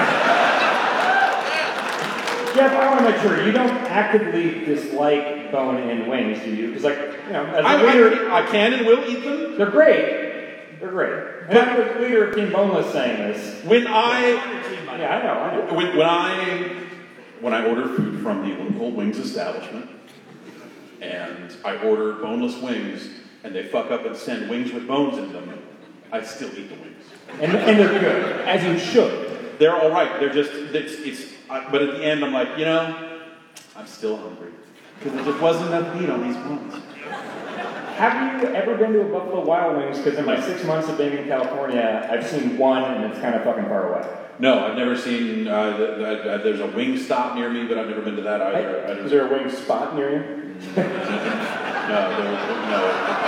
Jeff, I want to make sure you don't actively dislike bone-in wings, do you? Because, like, you know, as a I, leader, I, I can and will eat them. they're great. They're great. And I'm the leader of Team Boneless saying this. When I Yeah, I know, I know. when, when I when I order food from the local wings establishment and I order boneless wings and they fuck up and send wings with bones in them, I still eat the wings. And, and they're good, as you should. They're all right. They're just it's it's. I, but at the end, I'm like, you know, I'm still hungry because there just wasn't enough meat on these ones. Have you ever been to a Buffalo Wild Wings? Because in my six months of being in California, I've seen one, and it's kind of fucking far away. No, I've never seen. Uh, the, the, uh, there's a wing stop near me, but I've never been to that either. I Is don't- there a wing spot near you? No, there, no.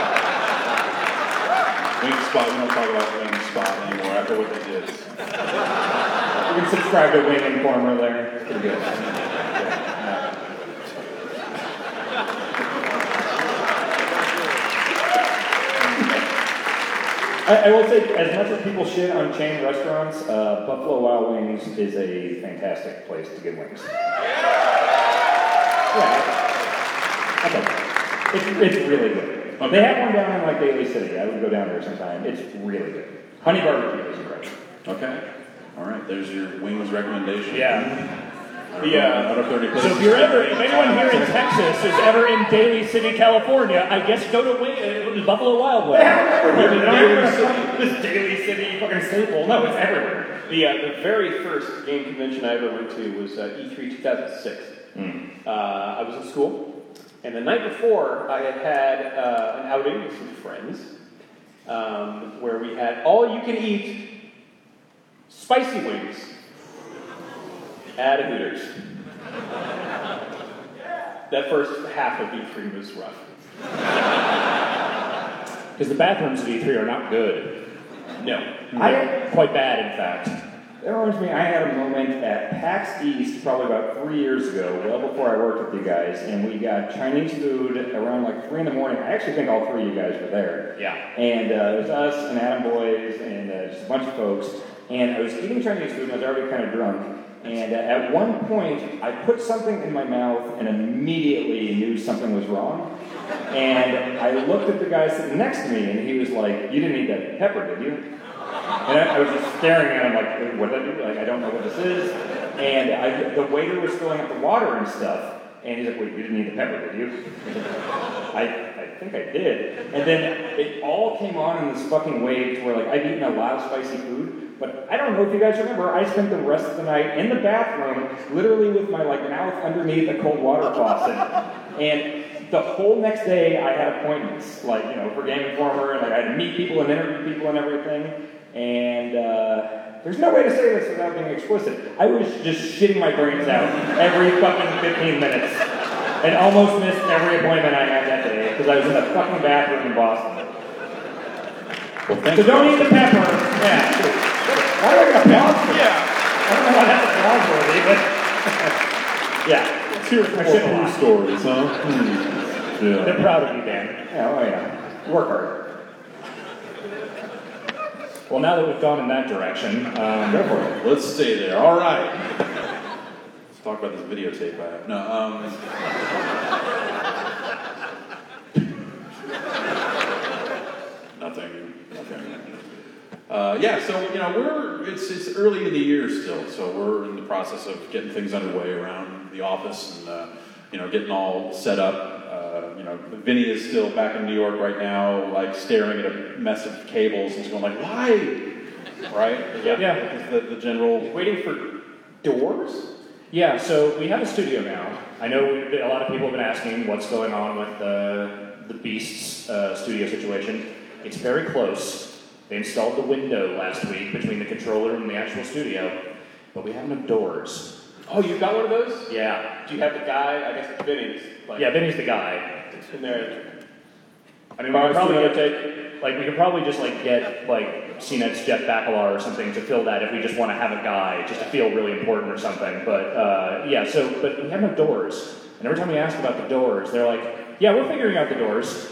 Wing spot. We don't talk about wing spot anymore after what they did. You can subscribe to Wing Informer there. It's pretty good. Yeah. I, I will say, as much as people shit on chain restaurants, uh, Buffalo Wild Wings is a fantastic place to get wings. Yeah. Okay. It's, it's really good. Okay. They have one down in like Daly City. I would go down there sometime. It's really good. Honey barbecue is great. Okay. All right. There's your wings recommendation. Yeah. I don't The, know- uh, I don't know if there are any So places if you're to ever, get if wings. anyone here in Texas is ever in Daly City, California, I guess go to Wing, uh, Buffalo Wild Wings. Daly Daly City. This Daly City fucking staple. No, it's everywhere. The, uh, the very first game convention I ever went to was uh, E three two thousand six. Uh, I was in school, and the night before I had had uh, an outing with some friends um, where we had all-you-can-eat spicy wings at a Hooters. that first half of E three was rough. Because the bathrooms at E three are not good. No. I, Quite bad, in fact. That reminds me, I had a moment at PAX East probably about three years ago, well before I worked with you guys, and we got Chinese food around like three in the morning. I actually think all three of you guys were there. Yeah. And uh, it was us and Adam Boys and uh, just a bunch of folks. And I was eating Chinese food and I was already kind of drunk. And uh, at one point, I put something in my mouth and immediately knew something was wrong. And I looked at the guy sitting next to me and he was like, "You didn't eat that pepper, did you?" And I, I was just staring at him like, "What did I do? Like, I don't know what this is." And I, the waiter was filling up the water and stuff. And he's like, "Wait, you didn't eat the pepper, did you?" I, I think I did. And then it all came on in this fucking wave to where like I've eaten a lot of spicy food. But I don't know if you guys remember, I spent the rest of the night in the bathroom, literally with my like mouth underneath a cold water faucet. And the whole next day I had appointments, like, you know, for Game Informer, and like I had to meet people and interview people and everything. And uh, there's no way to say this without being explicit. I was just shitting my brains out every fucking fifteen minutes. And almost missed every appointment I had that day because I was in the fucking bathroom in Boston. Well, thank So you. don't eat the pepper. Yeah. Why do I get applause for that? I don't know why that's applause worthy, but yeah. Let's hear some I more ship a food lot. stories, huh? Hmm. Yeah. They're proud of you, Dan. Yeah, oh yeah. Work hard. Well, now that we've gone in that direction, um, Go for it. Let's stay there. All right. Let's talk about this videotape I have. No, um. nothing. Nothing. Uh, yeah, so, you know, we're, it's, it's early in the year still, so we're in the process of getting things underway around the office and, uh, you know, getting all set up. Uh, you know, Vinny is still back in New York right now, like, staring at a mess of cables and just going like, why? Right? Yeah. Yeah. Is the, the general... Waiting for doors? yeah, so we have a studio now. I know we've been, a lot of people have been asking what's going on with the, the Beasts uh, studio situation. It's very close. They installed the window last week between the control room and the actual studio, but we have no doors. Oh, you've got one of those? Yeah. Do you have the guy? I guess it's Vinny's. Like, Yeah, Vinny's the guy. in there. I mean, we could probably get, like, we could probably just, like, get, like, C NET's Jeff Bakalar or something to fill that if we just want to have a guy, just to feel really important or something. But, uh, yeah, so, but we have no doors. And every time we ask about the doors, they're like, yeah, we're figuring out the doors.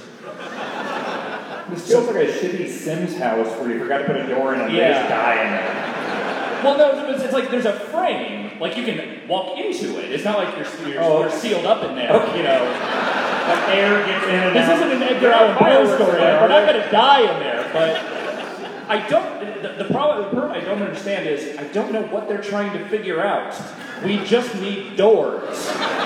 This feels like a shitty Sims house where you forgot to put a door in and Yeah. there's a guy in there. Well, no, it's, it's like there's a frame. Like, you can walk into it. It's not like you're, you're, Oh. you're sealed up in there, you know. Like air gets in and This out. isn't an Edgar There Allan are Poe fireworks story. in there, We're not right? going to die in there, but I don't. The, the problem, the part I don't understand is I don't know what they're trying to figure out. We just need doors.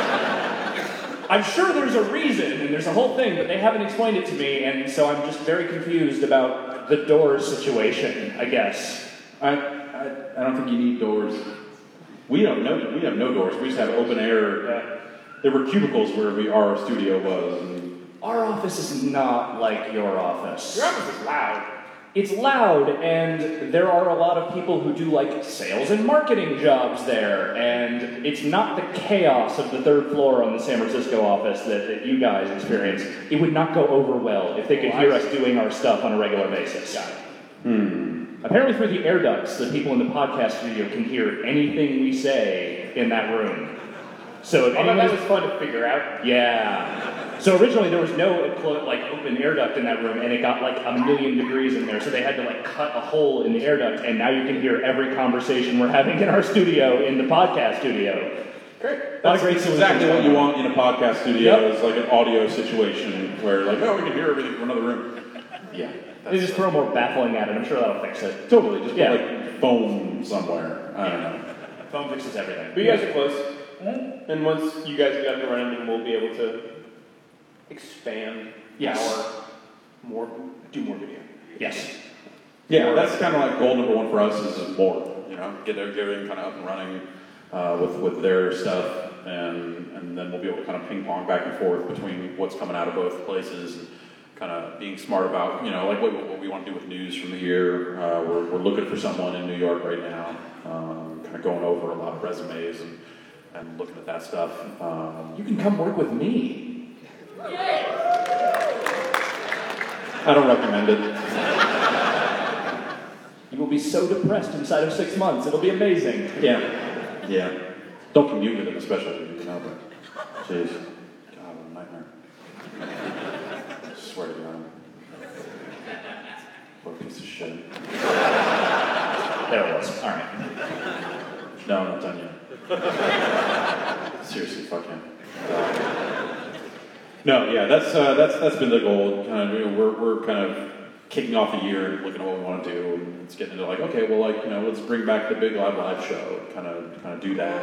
I'm sure there's a reason and there's a whole thing, but they haven't explained it to me, and so I'm just very confused about the doors situation, I guess. I, I, I don't think you need doors. We don't know. We have no doors. We just have open air. Yeah. There were cubicles where we, our studio was. And Our office is not like your office. Your office is loud. It's loud, and there are a lot of people who do like sales and marketing jobs there, and it's not the chaos of the third floor on the San Francisco office that, that you guys experience. It would not go over well if they could Oh, hear I us doing our stuff on a regular basis. hmm. Apparently through the air ducts, the people in the podcast studio can hear anything we say in that room. So if Oh, that anyone was fun to figure out. yeah. So originally there was no like open air duct in that room, and it got like a million degrees in there. So they had to like cut a hole in the air duct, and now you can hear every conversation we're having in our studio in the podcast studio. Great. A lot of That's great exactly solutions what you going on. want in a podcast studio. Yep. Is like an audio situation where like, oh, we can hear everything from another room. Yeah. They just throw more baffling at it. I'm sure that'll fix it. Totally. Just Yeah. put like foam somewhere. I don't know. Phone fixes everything. But you guys are close. And once you guys get up and running, then we'll be able to expand Yes. our more, do more video. Yes. Yeah, that's kind of like goal number one for us is more. You know, get everything kind of up and running uh, with with their stuff, and and then we'll be able to kind of ping pong back and forth between what's coming out of both places, and kind of being smart about, you know, like what, what we want to do with news from here. Uh, we're we're looking for someone in New York right now, um, kind of going over a lot of resumes and and looking at that stuff. Um, You can come work with me. I don't recommend it. You will be so depressed inside of six months. It'll be amazing. Yeah, yeah. Don't commute with it, especially, you know, but, jeez. God, what a nightmare. I swear to God. What a piece of shit. There it was. All right. No, I'm not done yet. Seriously, fuck him. Uh, no, yeah, that's uh, that's that's been the goal. Kind of, you know, we're we're kind of kicking off the year and looking at what we want to do, and it's getting into like, okay, well, like, you know, let's bring back the big live live show, kind of kind of do that.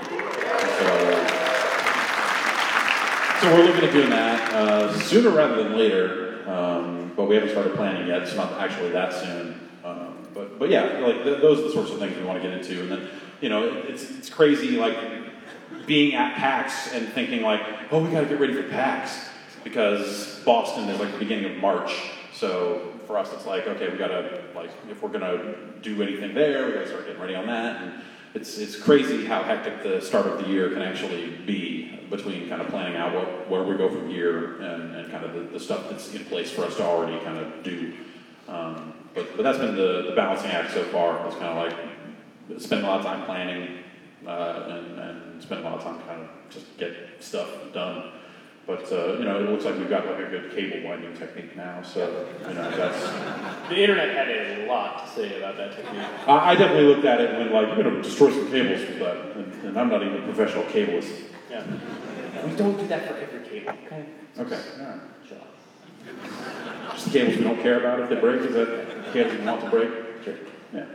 So, so we're looking at doing that uh, sooner rather than later, um, but we haven't started planning yet. It's not actually that soon. Um, but but yeah, like th- those are the sorts of things we want to get into, and then you know, it, it's it's crazy like being at PAX and thinking like, oh, we got to get ready for PAX because Boston is like the beginning of March. So for us, it's like, okay, we gotta, like, if we're gonna do anything there, we gotta start getting ready on that. And it's it's crazy how hectic the start of the year can actually be between kind of planning out what, where we go from here and, and kind of the, the stuff that's in place for us to already kind of do. Um, but, but that's been the, the balancing act so far. It's kind of like spend a lot of time planning uh, and, and spend a lot of time kind of just get stuff done. But, uh, you know, it looks like we've got like a good cable winding technique now, so, you know, that's... The internet had a lot to say about that technique. I, I definitely looked at it and went like, you're going to destroy some cables with that, and, and I'm not even a professional cablist. Yeah. We don't do that for every cable, okay? Okay. All right, shut up. Just the cables we don't care about if they break, is that the cables we want to break? Sure. Yeah.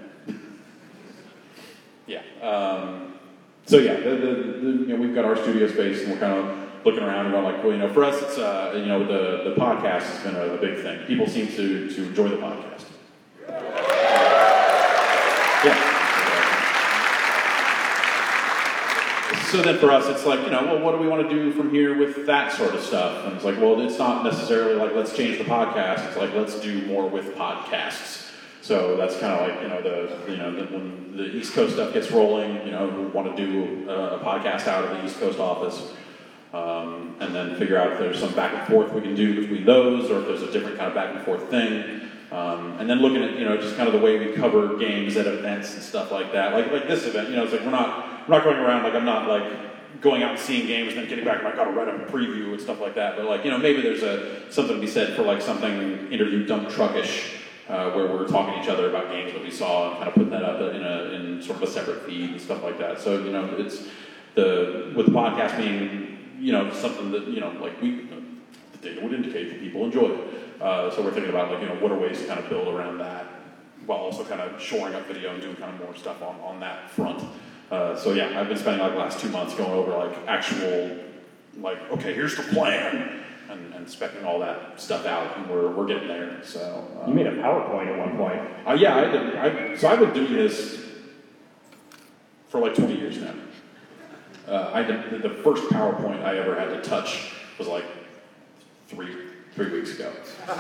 Yeah. Um, so yeah, the, the, the, you know, we've got our studio space and we're kind of looking around and going like, well, you know, for us, it's, uh, you know, the, the podcast has been a, a big thing. People seem to, to enjoy the podcast. Yeah. So then for us, it's like, you know, well, what do we want to do from here with that sort of stuff? And it's like, well, it's not necessarily like, let's change the podcast. It's like, let's do more with podcasts. So that's kind of like, you know, the, you know, the, when the East Coast stuff gets rolling, you know, we want to do a, a podcast out of the East Coast office. Um, and then figure out if there's some back and forth we can do between those, or if there's a different kind of back and forth thing. Um, and then looking at, you know, just kind of the way we cover games at events and stuff like that. Like like this event, you know, it's like we're not we're not going around like I'm not like going out and seeing games and then getting back and I gotta write up a preview and stuff like that. But like, you know, maybe there's a something to be said for like something interview dump truckish. Uh, where we're talking to each other about games that we saw and kind of putting that up in a in sort of a separate feed and stuff like that. So, you know, it's the with the podcast being, you know, something that, you know, like we, the data would indicate that people enjoy it. Uh, so we're thinking about like, you know, what are ways to kind of build around that while also kind of shoring up video and doing kind of more stuff on, on that front. Uh, so yeah, I've been spending like the last two months going over like actual, like, okay, here's the plan. And, and speccing all that stuff out, and we're we're getting there. So uh, You made a PowerPoint at one point. uh, yeah, I, did, I so I've been doing this for like twenty years now. Uh, I did, the first PowerPoint I ever had to touch was like three three weeks ago.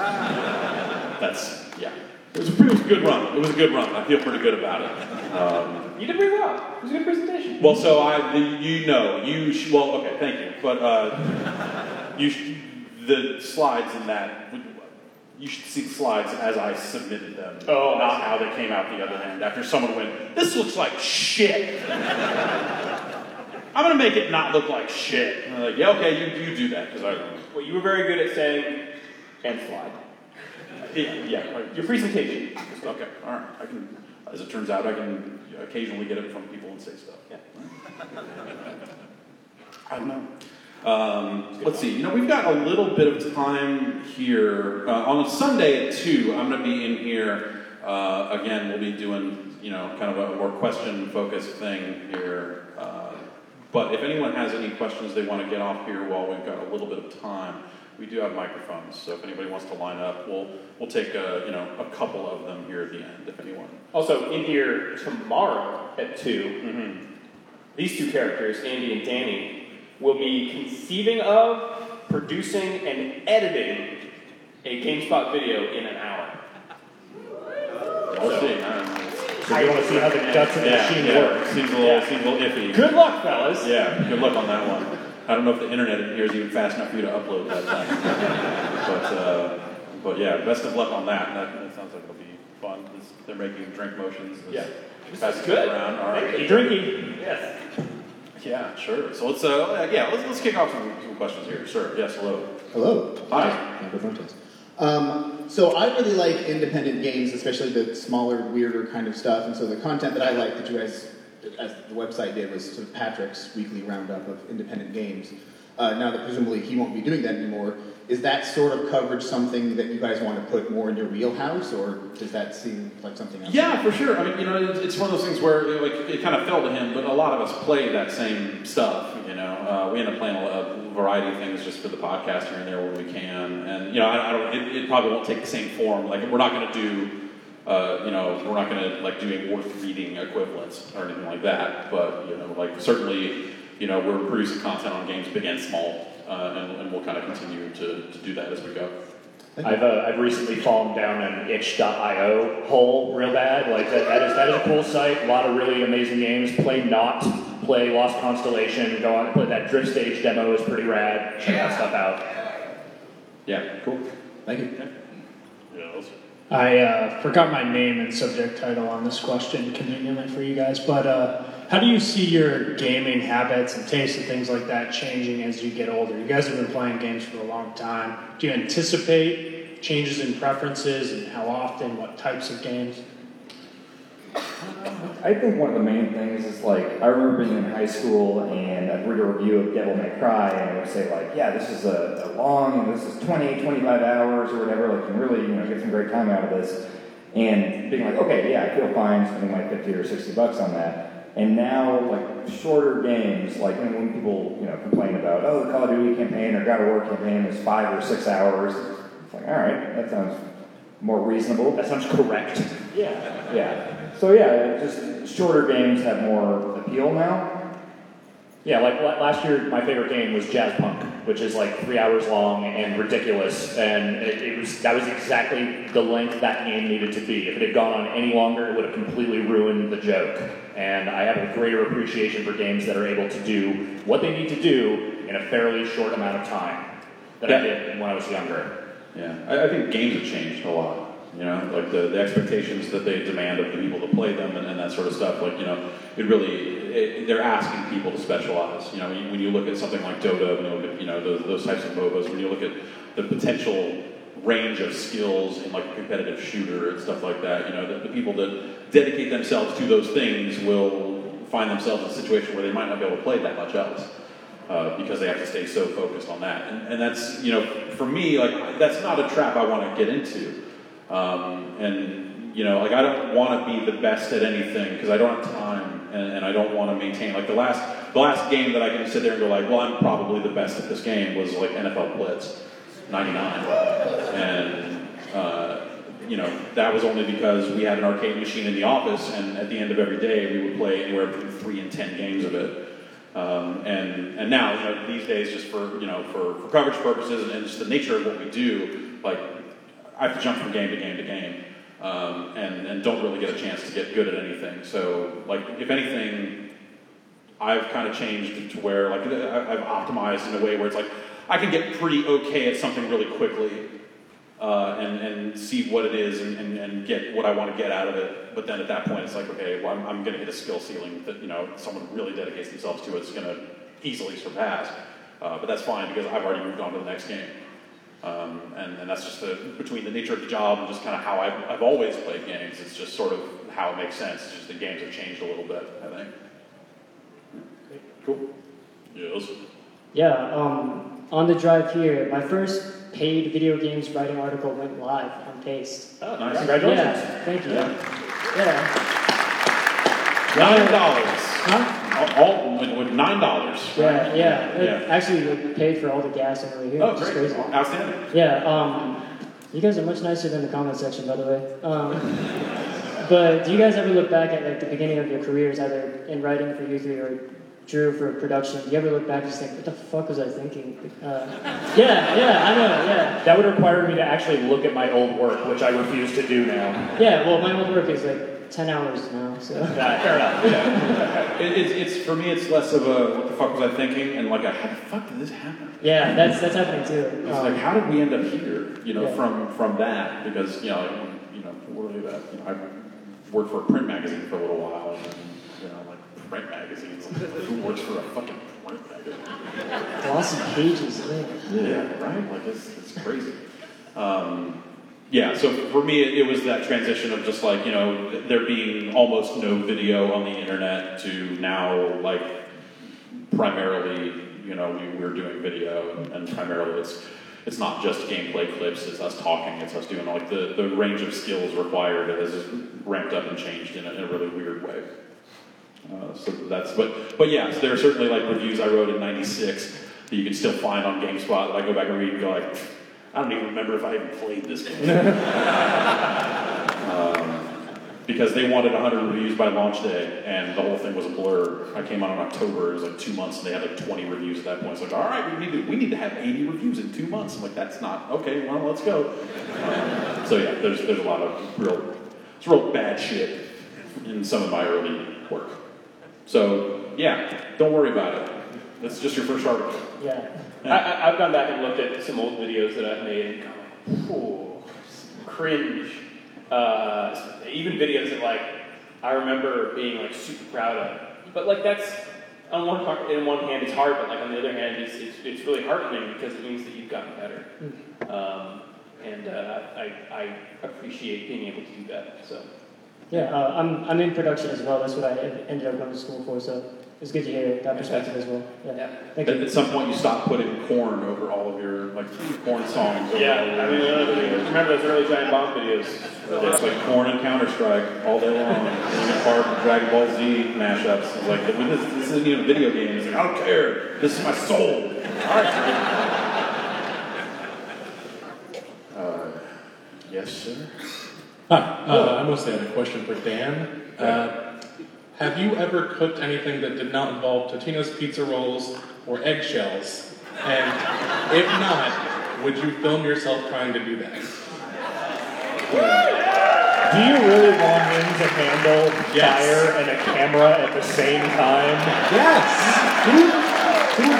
That's yeah. It was a pretty it was a good run. It was a good run. I feel pretty good about it. Um, You did pretty well. It was a good presentation. well, so I the, you know you sh- well okay thank you, but uh, you. Sh- The slides in that, you should see the slides as I submitted them, Oh, not how they came out the other end. After someone went, this looks like shit. I'm going to make it not look like shit. And I'm like, yeah, okay, you, you do that. Because I, Well, you were very good at saying, and slide. yeah, yeah, right. Your presentation. Okay, all right. I can, as it turns out, I can occasionally get it from people and say stuff. Yeah. I don't know. Um, let's see. You know, we've got a little bit of time here. Uh, on Sunday at two, I'm going to be in here. Uh, again, we'll be doing, you know, kind of a more question-focused thing here. Uh, but if anyone has any questions they want to get off here while we've got a little bit of time, we do have microphones. So if anybody wants to line up, we'll we'll take a, you know, a couple of them here at the end. If anyone. Also, in here tomorrow at two, Mm-hmm. these two characters, Andy and Danny, will be conceiving of, producing, and editing a GameSpot video in an hour. We'll see. I don't know. So So you want to see how the guts of the yeah, machine yeah. work. Seems a little, Yeah. seems a little iffy. Good luck, fellas. Yeah, good luck on that one. I don't know if the internet in here is even fast enough for you to upload that time. but, uh, but yeah, best of luck on that. That, that sounds like it'll be fun. This, they're making drink motions. Yeah. This is good. Around. All right. Hey, drinky. Yes. Yeah, sure. So let's, uh, yeah, let's, let's kick off some, some questions here. Sure. Yes, hello. Hello. Hi. Microphone test. Um, so I really like independent games, especially the smaller, weirder kind of stuff. And so the content that I like that you guys, as the website did, was sort of Patrick's weekly roundup of independent games. Uh, now that presumably he won't be doing that anymore, is that sort of coverage something that you guys want to put more in your wheelhouse, or does that seem like something else? Yeah, for sure. I mean, you know, it's, it's one of those things where like it kind of fell to him, but a lot of us play that same stuff. You know, uh, we end up playing a, a variety of things just for the podcast here and there when we can, and you know, I, I don't. It, it probably won't take the same form. Like we're not going to do. Uh, you know, we're not going to like do a worth reading equivalents or anything like that. But you know, like certainly, you know, we're producing content on games big and small, uh, and, and we'll kind of continue to, to do that as we go. I've uh, I've recently fallen down an itch dot io hole real bad. Like that, that is that is a cool site. A lot of really amazing games. Play Not, play Lost Constellation. Go on and play that Drift Stage demo is pretty rad. Check that stuff out. Yeah, cool. Thank you. Yeah, those- I uh, forgot my name and subject title on this question conveniently for you guys, but uh, how do you see your gaming habits and tastes and things like that changing as you get older? You guys have been playing games for a long time. Do you anticipate changes in preferences and how often, what types of games? I think one of the main things is like, I remember being in high school and I'd read a review of Devil May Cry and it would say like, yeah, this is a, a long, and this is twenty, twenty-five hours or whatever, like you can really, you know, get some great time out of this. And being like, okay, yeah, I feel fine spending like fifty or sixty bucks on that. And now, like, shorter games, like, you know, when people, you know, complain about, oh, the Call of Duty campaign or God of War campaign is five or six hours, it's like, all right, that sounds more reasonable. That sounds correct. Yeah, yeah. So yeah, just shorter games have more appeal now. Yeah, like last year, my favorite game was Jazz Punk, which is like three hours long and ridiculous, and it, it was that was exactly the length that game needed to be. If it had gone on any longer, it would have completely ruined the joke. And I have a greater appreciation for games that are able to do what they need to do in a fairly short amount of time than Yeah. I did when I was younger. Yeah, I, I think games have changed a lot. You know, like the, the expectations that they demand of the people that play them and, and that sort of stuff. Like, you know, it really, it, they're asking people to specialize. You know, when you look at something like Dota, when you look at, you know, those, those types of M O B As, when you look at the potential range of skills in like a competitive shooter and stuff like that, you know, the, the people that dedicate themselves to those things will find themselves in a situation where they might not be able to play that much else. Uh, because they have to stay so focused on that. And, and that's, you know, for me, like, that's not a trap I want to get into. Um, and, you know, like, I don't want to be the best at anything because I don't have time and, and I don't want to maintain, like, the last the last game that I can sit there and go, like, well, I'm probably the best at this game was, like, N F L Blitz, ninety-nine. And, uh, you know, that was only because we had an arcade machine in the office, and at the end of every day, we would play anywhere between three and ten games of it. Um, and and now, you know, these days, just for, you know, for, for coverage purposes and, and just the nature of what we do, like, I have to jump from game to game to game, um, and, and don't really get a chance to get good at anything. So, like, if anything, I've kind of changed to where, like, I've optimized in a way where it's like, I can get pretty okay at something really quickly, uh, and, and see what it is and, and, and get what I want to get out of it. But then at that point, it's like, okay, well, I'm, I'm going to hit a skill ceiling that, you know, someone who really dedicates themselves to it is going to easily surpass. Uh, but that's fine because I've already moved on to the next game. Um, and, and that's just the, between the nature of the job and just kind of how I've, I've always played games. It's just sort of how it makes sense. It's just the games have changed a little bit, I think. Cool. Yes. Yeah, um, on the drive here, my first paid video games writing article went live on Paste. Oh, nice. Congratulations. Yeah, thank you. Yeah. yeah. Nine dollars. Huh? All, all with, with nine dollars. Yeah, yeah. It Yeah. actually it paid for all the gas on the way here, Oh, which is great. crazy. Outstanding. Yeah, um, you guys are much nicer than the comment section, by the way. Um, but do you guys ever look back at like the beginning of your careers, either in writing for U three or Drew for production? Do you ever look back and just think, what the fuck was I thinking? Uh, yeah, yeah, I know, yeah. That would require me to actually look at my old work, which I refuse to do now. Yeah, well, my old work is like ten hours now. So. Fair enough. Yeah. It, it's, it's for me. It's less of a what the fuck was I thinking, and like a how the fuck did this happen? Yeah, that's that's happening too. It's Um, like how did we end up here? You know, yeah. from from that because you know you know literally that you know, I worked for a print magazine for a little while, and then, you know like print magazines. Like, who works for a fucking print magazine? Lots of pages. Man. Yeah, right. Like it's it's crazy. Um, Yeah, so for me, it, it was that transition of just like, you know, there being almost no video on the internet to now, like, primarily, you know, we, we're doing video, and, and primarily it's it's not just gameplay clips, it's us talking, it's us doing, like, the, the range of skills required has ramped up and changed in a, in a really weird way. Uh, so that's, but, but yeah, so there are certainly, like, reviews I wrote in ninety-six that you can still find on GameSpot that I go back and read and go, like, I don't even remember if I even played this game. um, because they wanted one hundred reviews by launch day, and the whole thing was a blur. I came out in October, it was like two months, and they had like twenty reviews at that point. It's like, all right, we need to, we need to have eighty reviews in two months. I'm like, that's not, okay, well, let's go. Um, so yeah, there's there's a lot of real, it's real bad shit in some of my early work. So yeah, don't worry about it. That's just your first article. Yeah. I, I, I've gone back and looked at some old videos that I've made and gone, ooh, cringe. Uh, even videos that like I remember being like super proud of. But like that's on one part, in one hand it's hard, but like on the other hand it's it's, it's really heartening because it means that you've gotten better. Um, and uh, I I appreciate being able to do that. So Yeah, uh, I'm I'm in production as well. That's what I ended up going to school for. So it's good to hear that perspective as well. Yeah. yeah. Thank At, you. at some point, you stop putting corn over all of your like corn songs. Over Yeah, all of I your- mean, uh, remember those early Giant Bomb videos? It's like corn and Counter Strike all day long. Being a part of Dragon Ball Z mashups. It's like I mean, this, this isn't even a video game. It's like I don't care. This is my soul. All right. Uh, yes, sir. Hi, uh, I mostly have a question for Dan. Uh, have you ever cooked anything that did not involve Totino's pizza rolls or eggshells? And if not, would you film yourself trying to do that? Do you really want him to handle Yes. fire and a camera at the same time? Yes! Who, who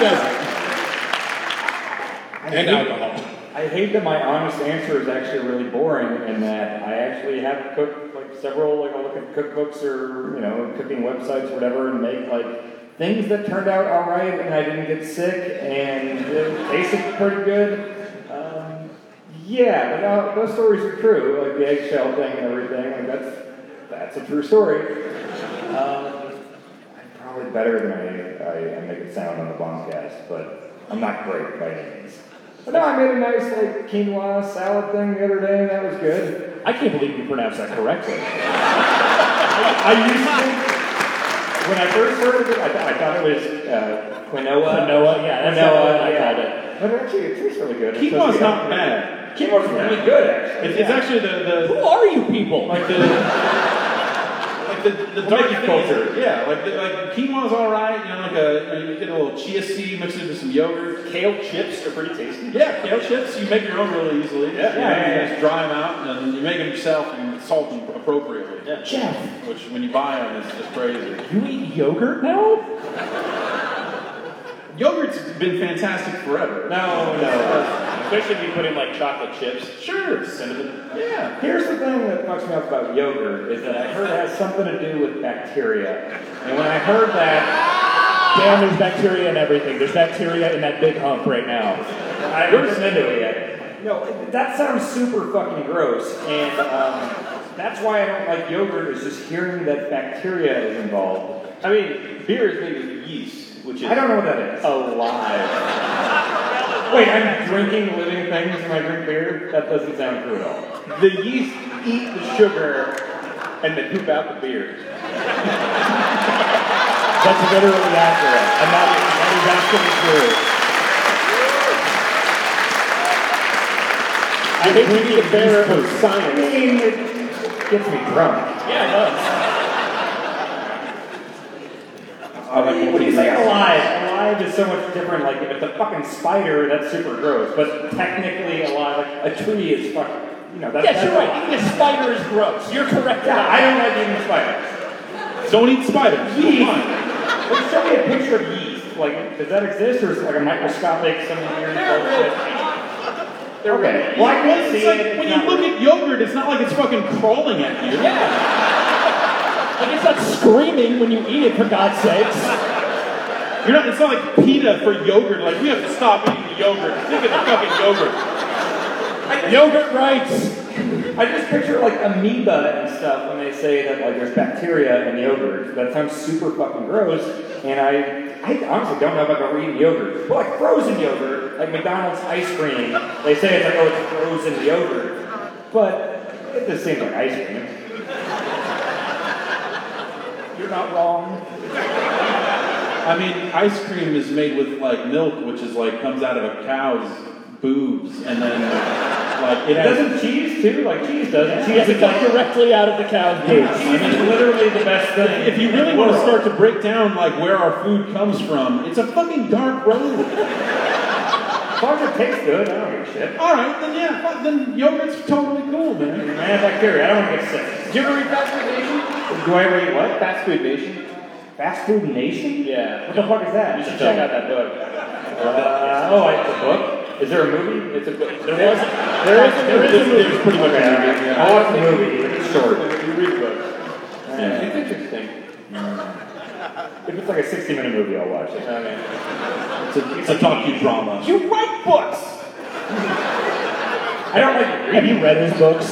doesn't? And alcohol. I hate that my honest answer is actually really boring, and that I actually have cooked like several, like I'll look at cookbooks or you know cooking websites, or whatever, and make like things that turned out all right, and I didn't get sick, and it tasted pretty good. Um, yeah, but uh, those stories are true, like the eggshell thing and everything. Like that's that's a true story. Um, I'm probably better than I, I, I make it sound on the Bombcast, but I'm not great by any means. But no, I made a nice like quinoa salad thing the other day, and that was good. I can't believe you pronounced that correctly. I, I used to, when I first heard of it, I, th- I thought it was uh, Quinoa. quinoa. Yeah, that's Quinoa, what I yeah. called it. But actually, it tastes really good. It's Quinoa's supposed to be not healthy. bad. Quinoa's really good, actually. It's, it's actually the, the Who are you people? like the like the, the dark make it culture. Yeah, like the, like quinoa's all right. You know, like a you, know, you get a little chia seed mixed into some yogurt. Kale chips are pretty tasty. Yeah, kale chips. You make your own really easily. Yeah, you, yeah, know, yeah, you yeah. just dry them out, and you make them yourself and salt them appropriately. Yeah. Jeff, Which, when you buy them, is just crazy. You eat yogurt now? Yogurt's been fantastic forever. No, no. Especially if you put in like chocolate chips. Sure. Cinnamon. Yeah. Here's the thing that fucks me up about yogurt, is that I heard it has something to do with bacteria. And when I heard that, Damn, there's bacteria in everything. There's bacteria in that big hump right now. I haven't looked into it yet. No, that sounds super fucking gross, and um, that's why I don't like yogurt, is just hearing that bacteria is involved. I mean, beer is made with yeast, which is I don't know what that is. alive. Wait, I'm drinking living things when I drink beer? That doesn't sound true at all. The yeast eat the sugar and they poop out the beer. That's literally accurate. And that is, that is actually true. I hate to be the bearer of I science. mean, it gets me drunk. Yeah, it does. I mean, what do you say alive? Alive is so much different. Like, if it's a fucking spider, that's super gross. But technically alive, like, a tree is fucking, you know, that's, Yes, that's you're right. Eating a spider is gross. You're correct. Yeah, I don't like eating spiders. Don't eat spiders. Yeast. Fine. Well, show me a picture of yeast. Like, does that exist, or is it like a microscopic, some weird bullshit? They're Okay. Well, I Well, can it's see like, it. when It's you not look at yogurt, it's not like it's fucking crawling at you. Yeah. Like it's not screaming when you eat it, for God's sakes. You're not, it's not like PETA for yogurt. Like, we have to stop eating the yogurt. Think of the fucking yogurt. Yogurt rights. I just picture like amoeba and stuff when they say that like there's bacteria in yogurt. That sounds super fucking gross, and I, I honestly don't know if I've ever eaten yogurt. But like frozen yogurt, like McDonald's ice cream, they say it's like, oh, it's frozen yogurt. But it just seems like ice cream. You're not wrong. I mean, ice cream is made with like milk, which is like comes out of a cow's boobs, and then like it has. Doesn't cheese too? Like cheese doesn't. Cheese is like directly out of the cow's Dude, boobs. cheese is literally the best thing. If you really want to start to break down like where our food comes from, it's a fucking dark road. As long as it tastes good, I don't give a shit. All right, then yeah, fuck, then yogurt's totally cool, man. Man, bacteria, I don't want to get sick. Did you ever read Fast Food Nation? Do I ever eat what? Fast Food Nation? Fast Food Nation? Yeah. What the fuck is that? You should check out that book. Uh, oh, it's a book? Is there a movie? It's a book. There was, there is, there is a movie. It's pretty much a movie. Yeah. I watched the movie. It's short. You read the book. Yeah. It's interesting. If it's like a sixty minute movie, I'll watch it. Okay. It's a, it's a docudrama. You write books! I don't like Have you read his books?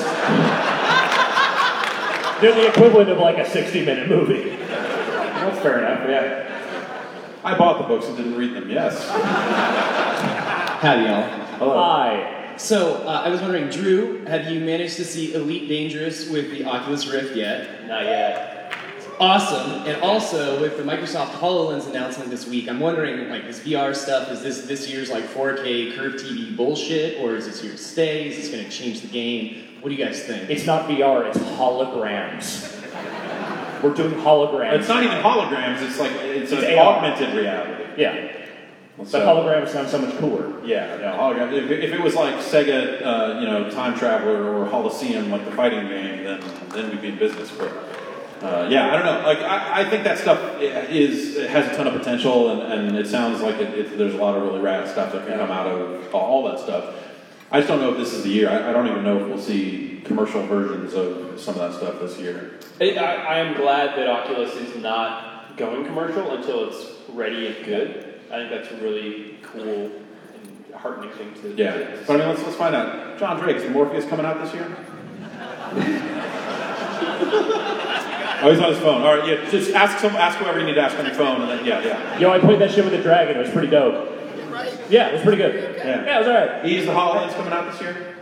They're the equivalent of like a sixty minute movie. That's fair enough, yeah. I bought the books and didn't read them. Yes. Howdy, y'all. Hello. Hi. So, uh, I was wondering, Drew, have you managed to see Elite Dangerous with the Oculus Rift yet? Not yet. Awesome. And also, with the Microsoft HoloLens announcement this week, I'm wondering, like, this V R stuff, is this this year's, like, four K curved T V bullshit, or is this here to stay? Is this going to change the game? What do you guys think? It's not V R, it's holograms. We're doing holograms. It's not even holograms. It's like it's, It's an A R. augmented reality. Yeah. So- The holograms sound so much cooler. Yeah, yeah, hologram. If, if it was like Sega, uh, you know, Time Traveler or Holocene, like the fighting game, then then we'd be in business. But uh, yeah, I don't know. Like I, I think that stuff is it has a ton of potential, and, and it sounds like it, it, there's a lot of really rad stuff that can come out of all that stuff. I just don't know if this is the year. I, I don't even know if we'll see commercial versions of some of that stuff this year. I, I am glad that Oculus is not going commercial until it's ready and good. I think that's a really cool and heartening thing to do. Yeah. So I mean, let's let's find out. John Drake, is Morpheus coming out this year? Oh, he's on his phone. All right, yeah. Just ask some, ask whoever you need to ask on your phone, and then yeah, yeah. Yo, I played that shit with the dragon. It was pretty dope. Yeah, it was pretty good. Yeah, yeah it was alright. Is the HoloLens coming out this year?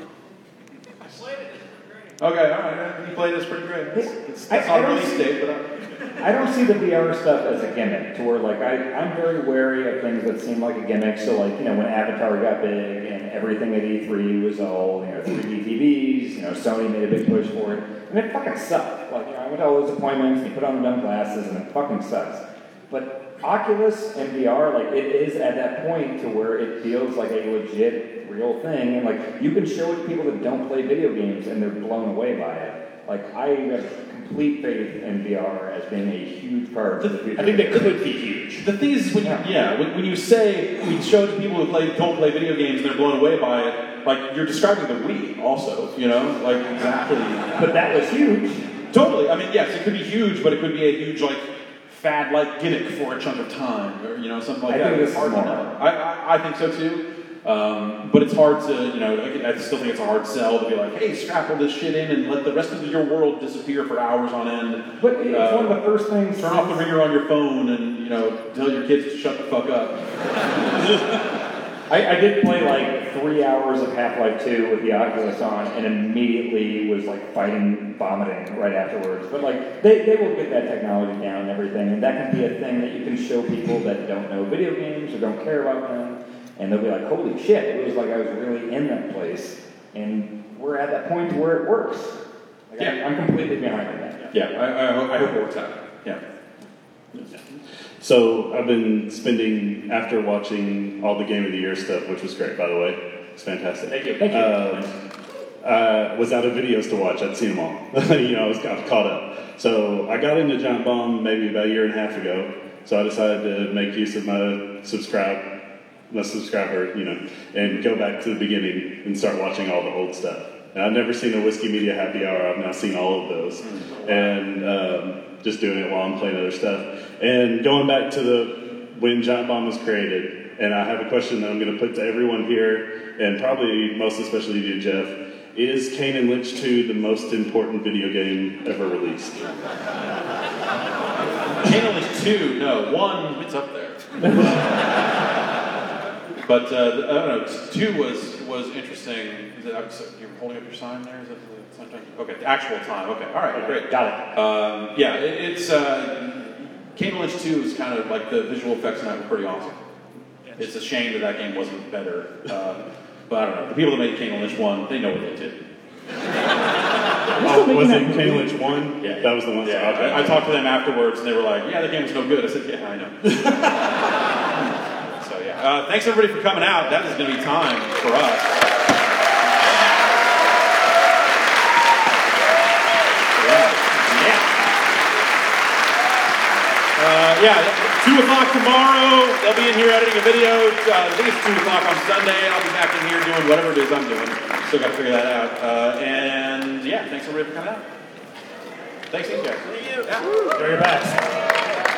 Okay, all right. You played this pretty great. It's, that's I- I not a don't release see- date, but. Uh, I don't see the V R stuff as a gimmick, to where like I, I'm very wary of things that seem like a gimmick. So like, you know, when Avatar got big and everything at E three was all, you know, three D T Vs, you know, Sony made a big push for it. And it fucking sucked. Like, you know, I went to all those appointments and you put on the dumb glasses and it fucking sucks. But Oculus and V R, like, it is at that point to where it feels like a legit, real thing. And like, you can show it to people that don't play video games and they're blown away by it. Like, I have complete faith in V R as being a huge part of the future. I think they could be huge. The thing is, when you, yeah, when, when you say we show it to people who play don't play video games and they're blown away by it, like you're describing the Wii, also, you know, like exactly. But that was huge. Totally. I mean, yes, it could be huge, but it could be a huge like fad-like gimmick for a chunk of time, or you know, something like I that. think It's this hard is to more. know. I, I I think so too. Um, but it's hard to, you know, I I still think it's a hard sell to be like, hey, strap all this shit in and let the rest of your world disappear for hours on end. But it's Uh, one of the first things. Turn off the ringer on your phone and, you know, tell your kids to shut the fuck up. I, I did play like three hours of Half-Life two with the Oculus on and immediately was like fighting, vomiting right afterwards. But like, they, they will get that technology down and everything, and that can be a thing that you can show people that don't know video games or don't care about them, and they'll be like, holy shit, it was like I was really in that place. And we're at that point where it works. Like, Yeah. I'm, I'm completely behind that. Yeah, I, I, I hope it works out. Yeah. So I've been spending, after watching all the Game of the Year stuff, which was great, by the way. It's fantastic. Thank you. Thank you. Um, uh, was out of videos to watch. I'd seen them all. you know, I was, I was caught up. So I got into Giant Bomb maybe about a year and a half ago. So I decided to make use of my subscribe, my subscriber, you know, and go back to the beginning and start watching all the old stuff. And I've never seen a Whiskey Media Happy Hour. I've now seen all of those. And um, just doing it while I'm playing other stuff. And going back to the when Giant Bomb was created, and I have a question that I'm going to put to everyone here, and probably most especially you, Jeff. Is Kane and Lynch two the most important video game ever released? Kane and Lynch two, no. One, it's up there. But uh, I don't know. Two was was interesting. Is it, you're holding up your sign there. Is that the sign time? Okay, the actual time. Okay, all right, great, got it. Um, yeah, it, it's uh, Kane and Lynch two is kind of like the visual effects in that were pretty awesome. It's a shame that that game wasn't better. Uh, but I don't know. The people that made Kane and Lynch one, they know what they did. Oh, was it Kane and Lynch one? Yeah, that was the one. Yeah, Okay. I, I talked to them afterwards, and they were like, "Yeah, the game was no good." I said, "Yeah, I know." So yeah, uh, thanks everybody for coming out. That is going to be time for us. Uh, yeah, two o'clock tomorrow. They'll be in here editing a video. Uh, I think it's two o'clock on Sunday. I'll be back in here doing whatever it is I'm doing. Still got to figure that out. Uh, and yeah, thanks everybody for coming out. Thanks, you guys. Thank you. Yeah. Do your best.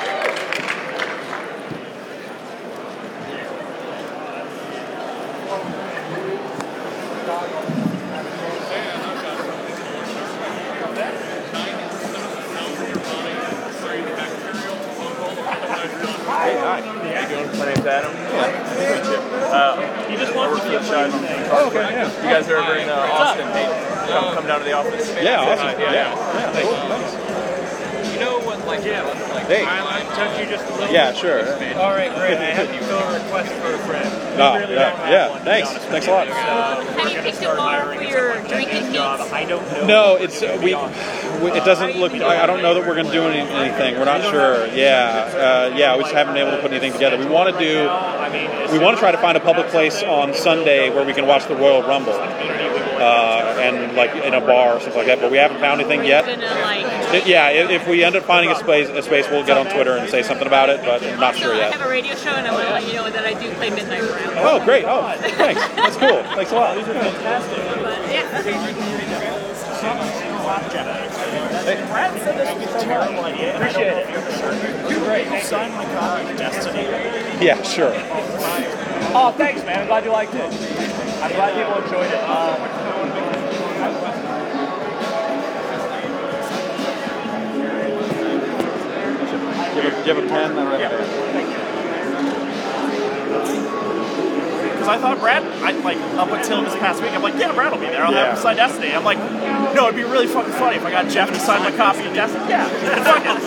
Hey, hi. How you doing? My name's Adam. Yeah. Uh, you just want to keep shy. Oh, okay. Yeah. You guys are ever in uh, Austin? Hey, come, come down to the office. Yeah, awesome. Uh, yeah, yeah. yeah. Cool. Nice. You know what, like, yeah, like, hey. I touch you just a little Yeah, bit. sure. All right, great. I have you fill a request for a friend. We Oh, really yeah, don't have yeah. one, to Thanks. be honest Thanks with a lot. you. Uh, Have you picked a bar for your drinking job. I don't know. No, it's uh, we, we. It doesn't look. I, I don't know that we're going to do any, anything. We're not sure. Yeah, uh, yeah. We just haven't been able to put anything together. We want to do. We want to try to find a public place on Sunday where we can watch the Royal Rumble, uh, and like in a bar or something like that. But we haven't found anything yet. It- yeah, if, if we end up finding a space, a space, we'll get on Twitter and say something about it. But I'm not sure I yet. have a radio show, and I want to let you know that I do play Midnight Brown. Oh, great. Oh, thanks. That's cool. Thanks a lot. But, yeah. Brad said this was a terrible idea. Appreciate it. You're great. Thank you. Sign my copy of Destiny. Yeah, sure. Oh, thanks, man. I'm glad you liked it. I'm glad people enjoyed it. Um, Do you have a, do you have a pen? Yeah. Because I thought Brad, I, like, up until this past week, I'm like, yeah, Brad will be there. I'll Yeah. have him sign Destiny. I'm like, no, it'd be really fucking funny if I got Jeff to sign my copy of Destiny. Yeah, fuck it.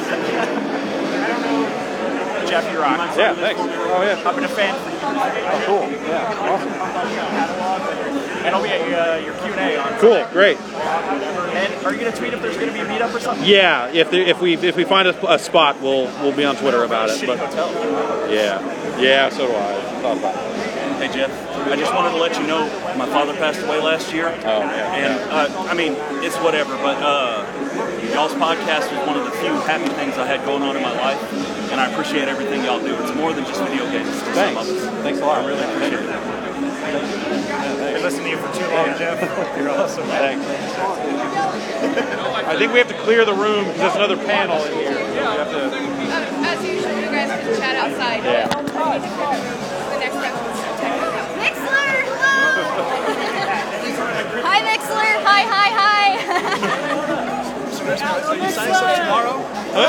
Jeff, you rock. Yeah, thanks. Oh, yeah. I've been a fan for years. Oh, cool. Yeah, awesome. And I'll be at uh, your Q and A on Cool, great. And are you going to tweet if there's going to be a meetup or something? Yeah, if there, if we if we find a, a spot, we'll we'll be on Twitter about it. But yeah, yeah, so do I. Thought about it. Hey Jeff, I just wanted to let you know my father passed away last year. Oh, yeah. And uh, I mean, it's whatever, but uh, y'all's podcast was one of the few happy things I had going on in my life, and I appreciate everything y'all do. It's more than just video games. To Thanks. some of us. Thanks a lot. I really appreciate it. I've listened to you for too long, Jeff. You're awesome. Thanks. I think we have to clear the room because there's another panel in here. We have to. Um, as usual, you guys can chat outside. Yeah. The next step is Mixler! Hello! Hi, Mixler! Hi, hi, hi! Are you signing stuff tomorrow?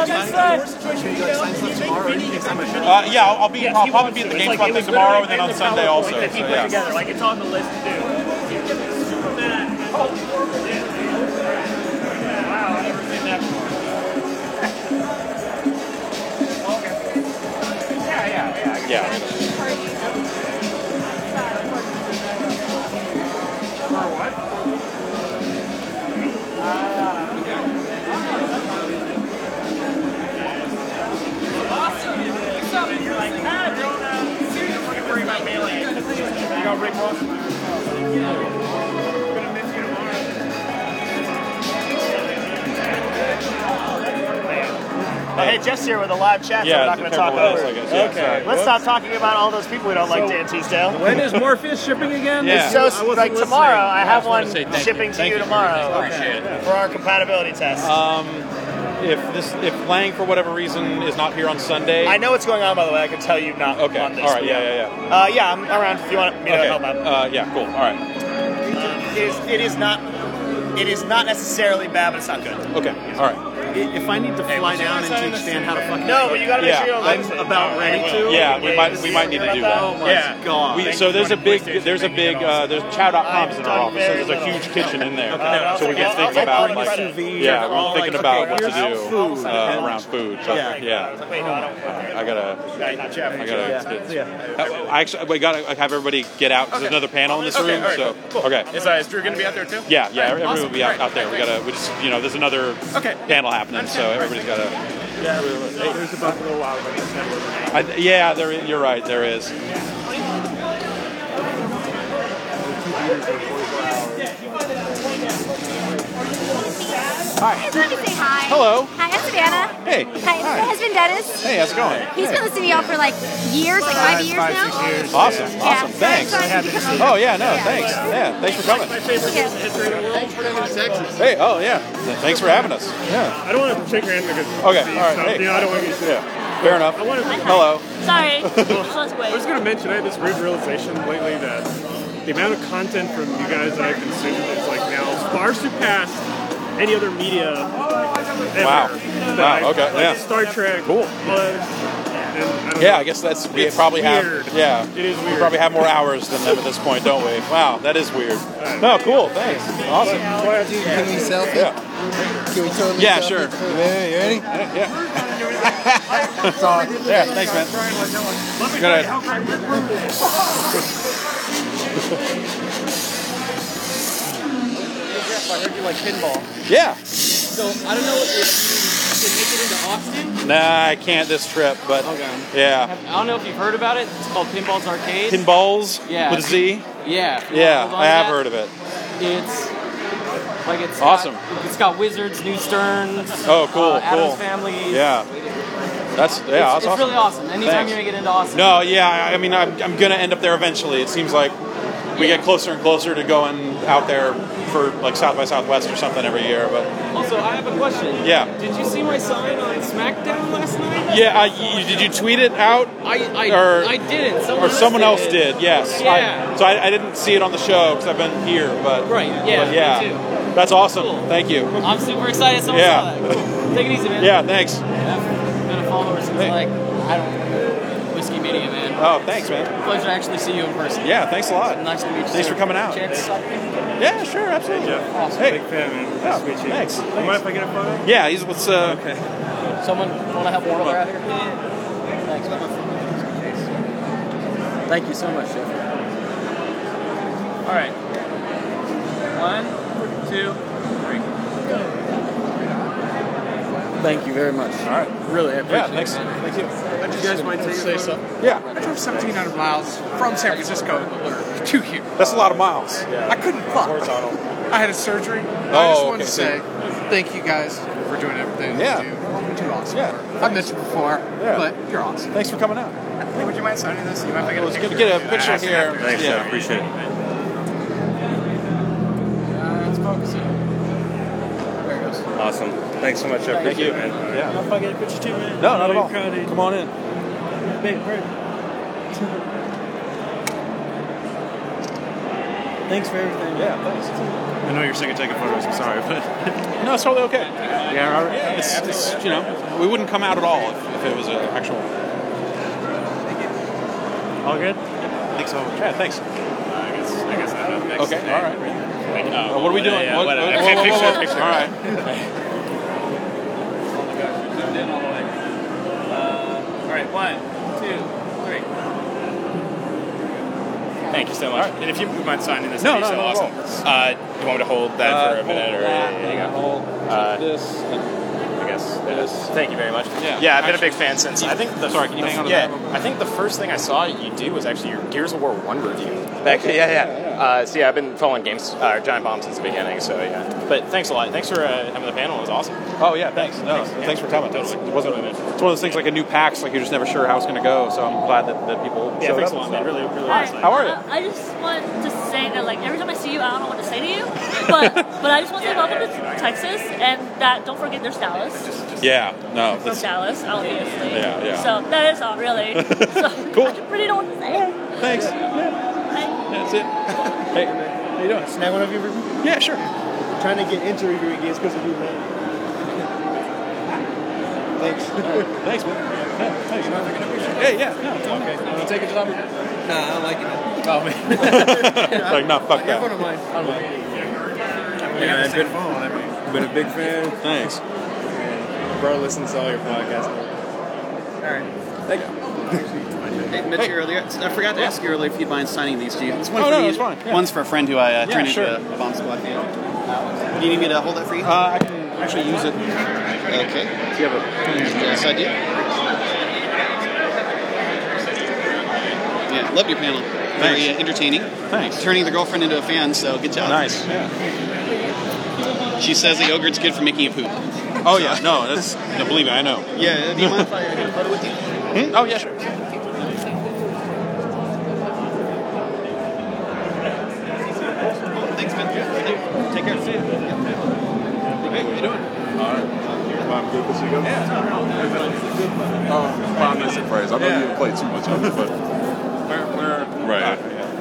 Uh, yeah, I'll, I'll be. I'll probably be at the GameSpot thing tomorrow, and then on Sunday also. So That he put yeah. together, like it's on the list to do. Superman. Oh, yeah. Wow, I've never seen that before. Okay. Yeah, yeah, yeah. Yeah. For what? You're like, ah, don't uh, fucking worry about mailing it. You got Rick Ross? Gonna miss you tomorrow. Hey, Jeff's here with a live chat, Yeah, so we're not going to talk terrible over. with us, I guess. Yeah, okay, sorry. let's stop talking about all those people we don't like, So, Dan Teasdale. when is Morpheus shipping again? Yeah. So, I wasn't like listening. tomorrow, I I have just wanna one say thank shipping you. to Thank you you for tomorrow. everything. Appreciate it. For our compatibility test. Um, if this, if Lang for whatever reason is not here on Sunday, I know what's going on, by the way. I can tell you not okay. on this. All right. but Yeah, yeah, yeah. Uh, yeah, I'm around if you want me to Okay. help out. Uh, yeah. Cool. All right. It is, it is not. It is not necessarily bad, but it's not good. Okay. All right. If I need to fly down and teach Dan how to fucking No, but you gotta make Yeah. sure you don't I'm lose it. about ready to. Yeah, we might we might need to do that. Oh my Yeah. god. We, so there's a big there's a big uh, there's chow dot com's in our office, so there's a huge kitchen in there. Okay. So we get I'll thinking take all about the like credit. yeah, we're all thinking like, about okay, what to here's do food. uh, around food. So, Yeah. yeah. Wait, no, I don't. I gotta. Not Jeff. I gotta. Yeah. I actually we gotta have everybody get out because there's another panel in this Okay, room. all right, So cool. okay. Is, uh, is Drew going to be out there too? Yeah, yeah. All right, Everyone awesome. will be out, Great. out there. We gotta. We just you know there's another Okay. panel happening, so everybody's gotta. Yeah, there's about a little while ago. I, yeah, there. You're right. There is. Hi. I just wanted to say hi. Hello. Hi, I'm Savannah. Hey. Hi, this is my husband Dennis. Hey, how's it going? He's been listening to y'all for like years, like five years five, now. six years. Awesome. Yeah. Awesome. So Thanks. I'm sorry to come Oh yeah. No. Yeah. Thanks. Yeah. Thanks for coming. Yeah. Thanks for coming to Texas. Hey. Oh yeah. Thanks for having us. Yeah. I don't want to shake your hand because. Okay. All right. So, Hey. you know, I don't want you to. Yeah. Fair enough. I wanted to- Hello. Sorry. I was going to mention I had this weird realization lately that the amount of content from you guys that I consume is like now far surpassed any other media ever. Wow. That Wow, I- okay, like yeah. Star Trek. Cool. Uh, and I don't Yeah, know. I guess that's we It's probably weird. have. Yeah. It is We weird. probably have more hours than them at this point, don't we? Wow, that is weird. No, cool. Thanks. Awesome. Can we selfie? Yeah. Can we totally Yeah, selfie? sure. You ready? You ready? Yeah. Yeah. Thanks, man. Go ahead. I heard you like pinball. Yeah. So I don't know if you can make it into Austin. Nah, I can't this trip, but Okay. yeah. I don't know if you've heard about it. It's called Pinball's Arcade. Pinballs Yeah. with a Z. Yeah. if you Yeah, wanna hold on I to have that. heard of it. It's like it's Awesome. Got, it's got Wizards, New Sterns. Oh, cool, uh, Addams cool. Family. Yeah. That's yeah. It's, that's it's awesome. really awesome. Anytime Thanks. you make it into Austin. No, yeah. I I mean, I'm, I'm gonna end up there eventually. It seems like we get closer and closer to going out there for like South by Southwest or something every year. But Also, I have a question. Yeah. Did you see my sign on SmackDown last night? yeah, I, you, did you tweet it out? I I, or, I didn't. Someone or someone else did. did. Yes. Yeah. I, so I, I didn't see it on the show because I've been here. But Right, yeah, but yeah. me too. That's awesome. Thank you. I'm super excited. Someone Yeah. saw that. Cool. Take it easy, man. Yeah. Thanks. I've been a follower since like I don't know, Whiskey Mania, man. Oh, thanks, man. Pleasure to actually see you in person. Yeah. Thanks a lot. Nice to meet you. Thanks sir. for coming out. Chance. Yeah. Sure. Absolutely. Jeff. Awesome. Hey. Big fan, man. Yeah, Nice to meet you. thanks. You Thanks. mind if I get a photo? Yeah. He's what's uh. Okay. Someone want to help Warner out here? Thanks. Thank you so much, Jeff. All right. One, two, three. Thank you very much. All right. Really, I appreciate Yeah. Thanks. it. man. Thank you. Do you guys mind taking Say a so. photo? Yeah. I drove seventeen hundred miles from San Francisco to here. That's a lot of miles. I couldn't fuck. I had a surgery. I Oh, just wanted okay, to so- say thank you guys for doing everything Yeah. you do. You do awesome. Yeah. work. I've met you before, Yeah. but you're awesome. Thanks for coming out. Hey, would you mind signing this? You mind if I get a Let's picture? get, get a picture here. Thanks, yeah. Jeff. Appreciate it. Uh, it's focusing. There it goes. Awesome. Thanks so much. I Thank appreciate you. it, man. Yeah. If I get a picture too, man. No, not at all. Crowded. Come on in. Babe, right. Thanks for everything. Yeah, thanks. I know you're sick of taking photos. I'm sorry, but No, it's totally okay. yeah, all right. Yeah, it's, it's you know, we wouldn't come out at all if, if it was an actual. All good. I think so. Yeah, thanks. I guess I guess I'm up next. Okay, all right. Thank you. Uh, what are we doing? Yeah, What- whatever. what- Okay, whoa, whoa, picture, whoa, whoa. picture. All right. All right, one, two, three. Thank you so much. And if you would mind signing this, No, that'd be no, so not at awesome. Uh, you want me to hold that Uh, for a minute, hold or that, there you go. hold Uh, this. And I guess. this. Thank you very much. Yeah. Yeah, I've been a Actually- big fan since. I think the Sorry, can you the, hang on to yeah, that? I think the first thing I saw you do was actually your Gears of War one review. Back, yeah, yeah. Uh, so yeah, I've been following games, uh, Giant Bomb since the beginning. So yeah. But thanks a lot. Thanks for uh, having the panel. It was awesome. Oh yeah, thanks. No, thanks, thanks for coming. Totally. It wasn't. It's one of those things like a new PAX. Like you're just never sure how it's going to go. So I'm glad that, that people Yeah, showed thanks up. a lot, and man. stuff. Really, really Hi. awesome. How are you? Uh, I just want to say that, like, every time I see you, I don't know what to say to you. But but I just want to say welcome to Texas, and that don't forget there's Dallas. Yeah. No. From That's, Dallas, obviously. Yeah, yeah. So that is all, really. So Cool. I really don't want to say it. Thanks. That's it. Hey, how you doing? Snag one of your reviews? Yeah, sure. Trying to get into reviewing games because of you, man. Thanks. Thanks, man. Yeah, thanks. Hey, yeah. No, it's okay. Want to take it to that? Nah, I don't like it. Oh, man. Like, no, fuck You're that. one of mine. I don't like it. Yeah, I've been, been a big fan. Thanks. My brother listens to all your podcasts. All right. Thank you. Hey, Mitch, earlier, I forgot to ask you earlier if you'd mind signing these to you. It's one Oh, for no, me. it's fine. Yeah. One's for a friend who I uh, Yeah, turned sure. into a Bomb Squad fan. Do you need me to hold that for you? Uh, I can actually use it. Okay. Do you have a? Yes, I do. Yeah, loved your panel. Very Thanks. uh, entertaining. Thanks. Turning the girlfriend into a fan, so good job. Nice. Yeah. She says the yogurt's good for making you poop. Oh yeah. No, that's. No, believe me, I know. Yeah, do you mind if I get a photo with you? Hmm? Oh yeah, sure. Thanks, man. Take care. See you. Hey, how you doing? All right. I'm good to see you. Yeah. Oh, five minutes of praise. I know Yeah. you didn't play too much of it, but. Where, where, Right. Ah, yeah.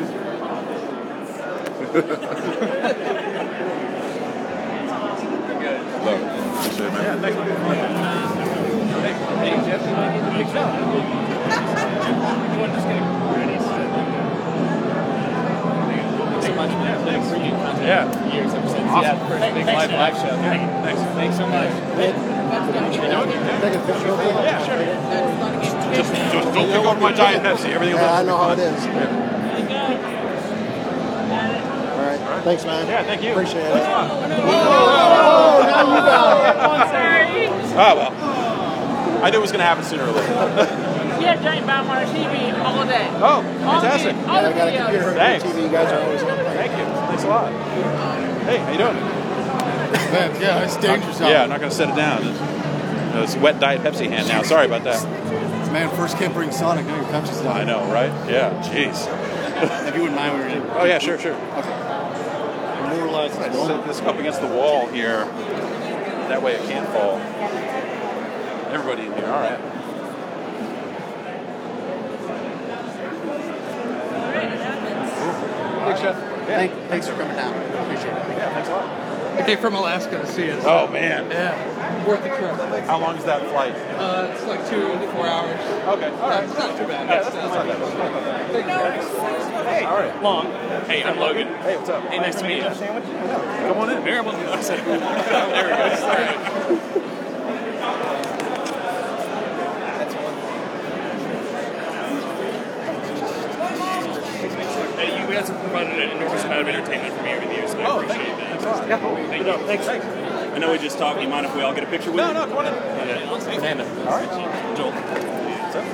Love it. Appreciate it, man. Yeah, thanks, man. Hey, hey, Jeff. Big job. You want to just get Thanks so much. Yeah, thanks. Yeah. Years ever since. Awesome. Yeah, first big live live show. Yeah. Thanks. Thanks so much. Yeah, sure. Just, just don't pick over my Diet Pepsi. Everything will Yeah, I be know how fine. it is. All right. Thanks, man. Yeah, thank you. Appreciate it. Oh, now you got it. Oh, well. I knew it was going to happen sooner or later. We had Giant Bomb on our T V all day. Oh, fantastic. Yeah, I got a computer on Thanks. T V. You guys are always on. Thank you. Thanks a lot. Hey, how you doing? Man, yeah, it's dangerous out Yeah, I'm not going to set it down. It's, it's wet Diet Pepsi hand now. Sorry about that. Man, first can't bring Sonic, now your Pepsi's down. I know, right? Yeah, jeez. If you wouldn't mind, we were in. Oh, yeah, sure, sure. More or less. Set this up against the wall here. That way it can't fall. Everybody in here, all right. Thanks, Jeff. Yeah. Thank, thanks for coming down. Appreciate it. Yeah, thanks a lot. I came from Alaska to see it. Oh, man. Yeah. Worth the trip. How long is that flight? Uh, it's like two to four hours. Okay, all right. It's not too bad. Yeah, that's not bad. That's not bad. Hey, all right. Long. Hey, I'm Logan. Hey, what's up? Hey, nice to meet you. Come on in. Very well. There we go. Sorry. Hey, you guys have provided an enormous amount of entertainment for me over the years, so I Oh, appreciate thank you. that. Thanks a lot. Yeah, cool. Thank you. Thanks. Thanks. I know we just talked. Do you mind if we all get a picture with No, you? no, come on in. Yeah. Fernando. All right. Joel. What's up?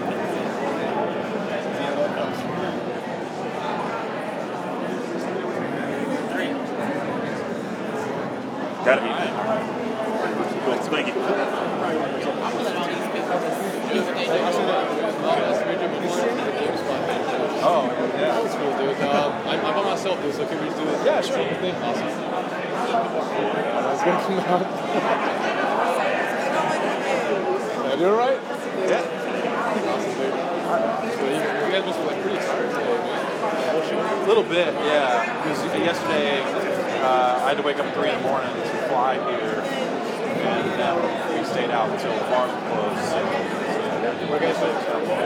Got it. Cool. Thank you. Oh, yeah. That was cool, dude. Uh, I'm, I'm by myself, dude, so can we just do this? Yeah, sure. Thing? Awesome. That's gonna come out. Did I do it right? Yeah. Awesome, dude. So you, you guys must be like pretty tired today, man. A little bit, yeah. Because yesterday uh, I had to wake up at three in the morning to fly here, and then we stayed out until the bars were closed. So, What guys say?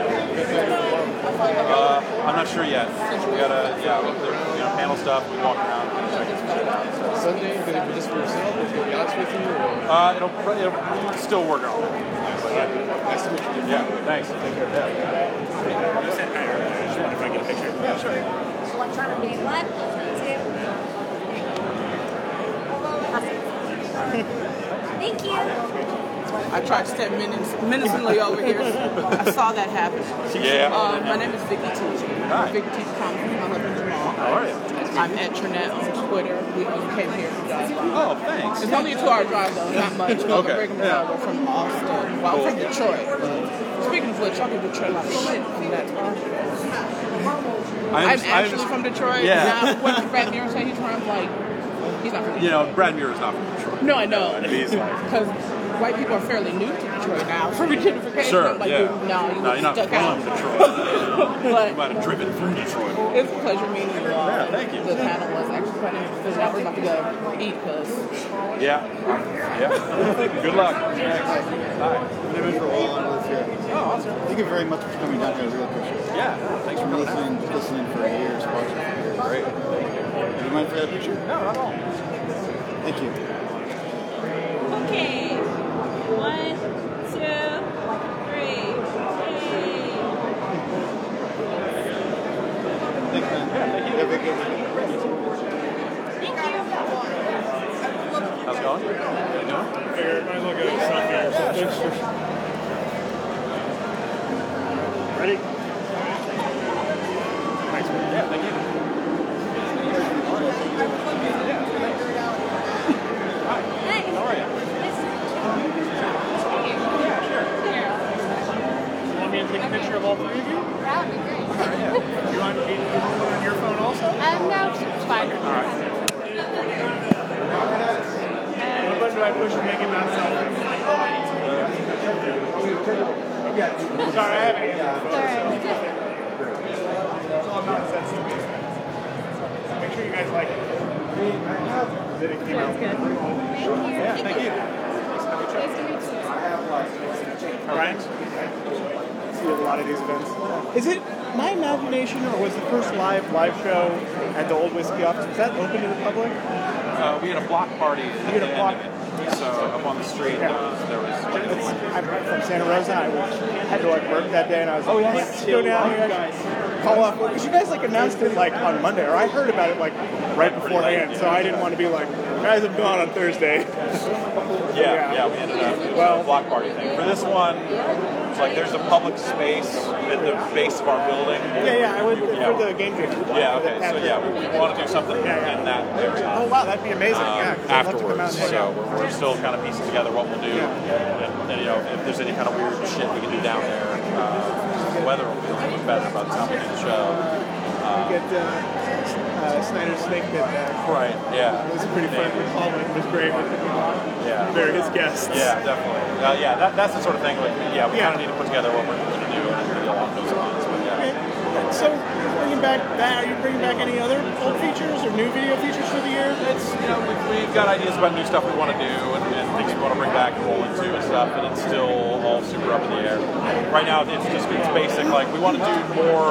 uh, I'm not sure yet. We gotta, yeah, look, there, you know, panel stuff. We walk around, kind of checking some shit out. So. Sunday, is it just for yourself? Is it gonna be honest with you? Or? Uh, it'll, it'll, we're still working on it. But, yeah. Nice to meet you. Yeah, thanks. Take care. Yeah. Just wonder if I can get a picture. Yeah, sure. Electronic game. One, two. Awesome. Thank you. I tried to step menace- menacingly over here. I saw that happen. Yeah. Um, my name is Vicky T. Hi. Vicky T. Comics with my husband Jamal. How are you? I'm at Trinette on Twitter. We came here to drive by. Oh, thanks. It's only a two-hour drive though, not much. Okay. Brigham Yeah. Young. We're from Austin. Well, I'm from Detroit. But speaking of which, I'm in Detroit like shit from that time. I'm, I'm- actually I'm- from Detroit. Yeah. Now, what Brad Muir say he's from, like, he's not from Detroit. You know, Brad Muir is not from Detroit. No, I know. He's like, Because white people are fairly new to Detroit now. For gentrification, sure, I'm like, yeah. dude, no, you No, you're not stuck from out. Detroit. But you might have driven through Detroit. it's a pleasure meeting you all. Yeah, thank you. The panel was actually quite interesting. Now we're about to go eat because Yeah. Yeah. Good luck. Thanks. Hi. My name is Raul. I live here. Oh, awesome. Thank you very much for coming down here. I really appreciate it. Yeah. Thanks for I've been coming listening, listening for years, watching for years. Great. Do you mind if I have a picture? No, not at all. Thank you. Okay. One, two, three. Yay. Thanks, man. Yeah, thank you. Have a good one. How's it going? How you doing? Here, might as well get a selfie or something. Ready? Thanks, man. Yeah, thank you. Hi. How are you? Yeah, sure. You want me to take a picture of all three of you? That would be great. You want me to put it on your phone also? Um, no, it's fine. All right. What button do I push to make it not selfie? Sorry, I haven't answered. It's all not sensitive. Make sure you guys like it. Did it came out? Thank you. Yeah, thank you. Nice to meet you. All right. See a lot of these events. Is it my imagination, or was the first live live show at the old whiskey office, was that open to the public? Uh, we had a block party. You had a block. So up on the street, there was, there was I'm from Santa Rosa. I had to like work that day, and I was like, Oh, yeah? let's go down here, call up. Because you guys like announced it like on Monday, or I heard about it like right beforehand, so I didn't want to be like, guys, I'm gone on Thursday. Yeah, yeah, we ended up doing a block party thing. For this one, it's like there's a public space at the base of our building. Yeah, yeah, I went Yeah. for the game day. Yeah, okay, so yeah, we want to do something in that area. Oh wow, that'd be amazing. Um, Yeah, 'cause I'd love to come out afterwards, and hang so out. we're, we're still kind of piecing together what we'll do, and, and you know if there's any kind of weird shit we can do down there. Uh, the weather will be a little bit better by the time we do the show. Um, Get uh, uh, Snyder's snake bit back. Right. Yeah. It was a pretty fun. Paul it was great. Yeah. They're his guests. Yeah, definitely. Uh, yeah, that, that's the sort of thing. Like, yeah, we Yeah. kind of need to put together what we're going to do and really along those lines. But yeah. So, bringing back that, are you bringing back any other old features or new video features for the year? It's, you know, we've, we've got ideas about new stuff we want to do and, and things we want to bring back and roll into and stuff, and it's still all super up in the air. Right now, it's just it's basic. Like, we want to do more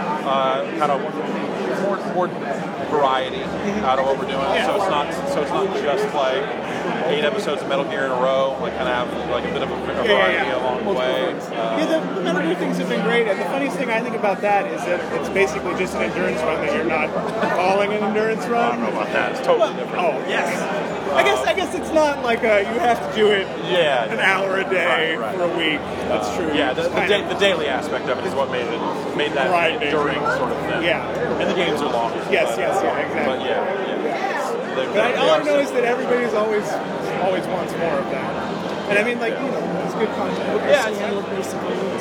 uh, kind of more, more variety out of what we're doing. So it's not so it's not just like eight episodes of Metal Gear in a row. Like, kind of have like a bit of a, a variety Yeah, yeah, yeah. along the way. Uh, Yeah, the, the Metal Gear things have been great, and the funniest thing I think about that is that it's basically just an endurance run that you're not calling an endurance run. I don't know about that. It's totally different. Oh, yes. I guess I guess it's not like a, you have to do it Yeah, an hour a day right, right. for a week. That's Uh, true. Yeah, the, It's the, kind da- of- the daily aspect of it is what made it made that Right, enduring sort of thing. Yeah. And the games are longer. Yes, but, yes, yeah, exactly. But yeah, yeah. They, But I, they all I are know so- is that everybody's always always wants more of that. And I mean, like, you know, it's good content. Yeah, it's-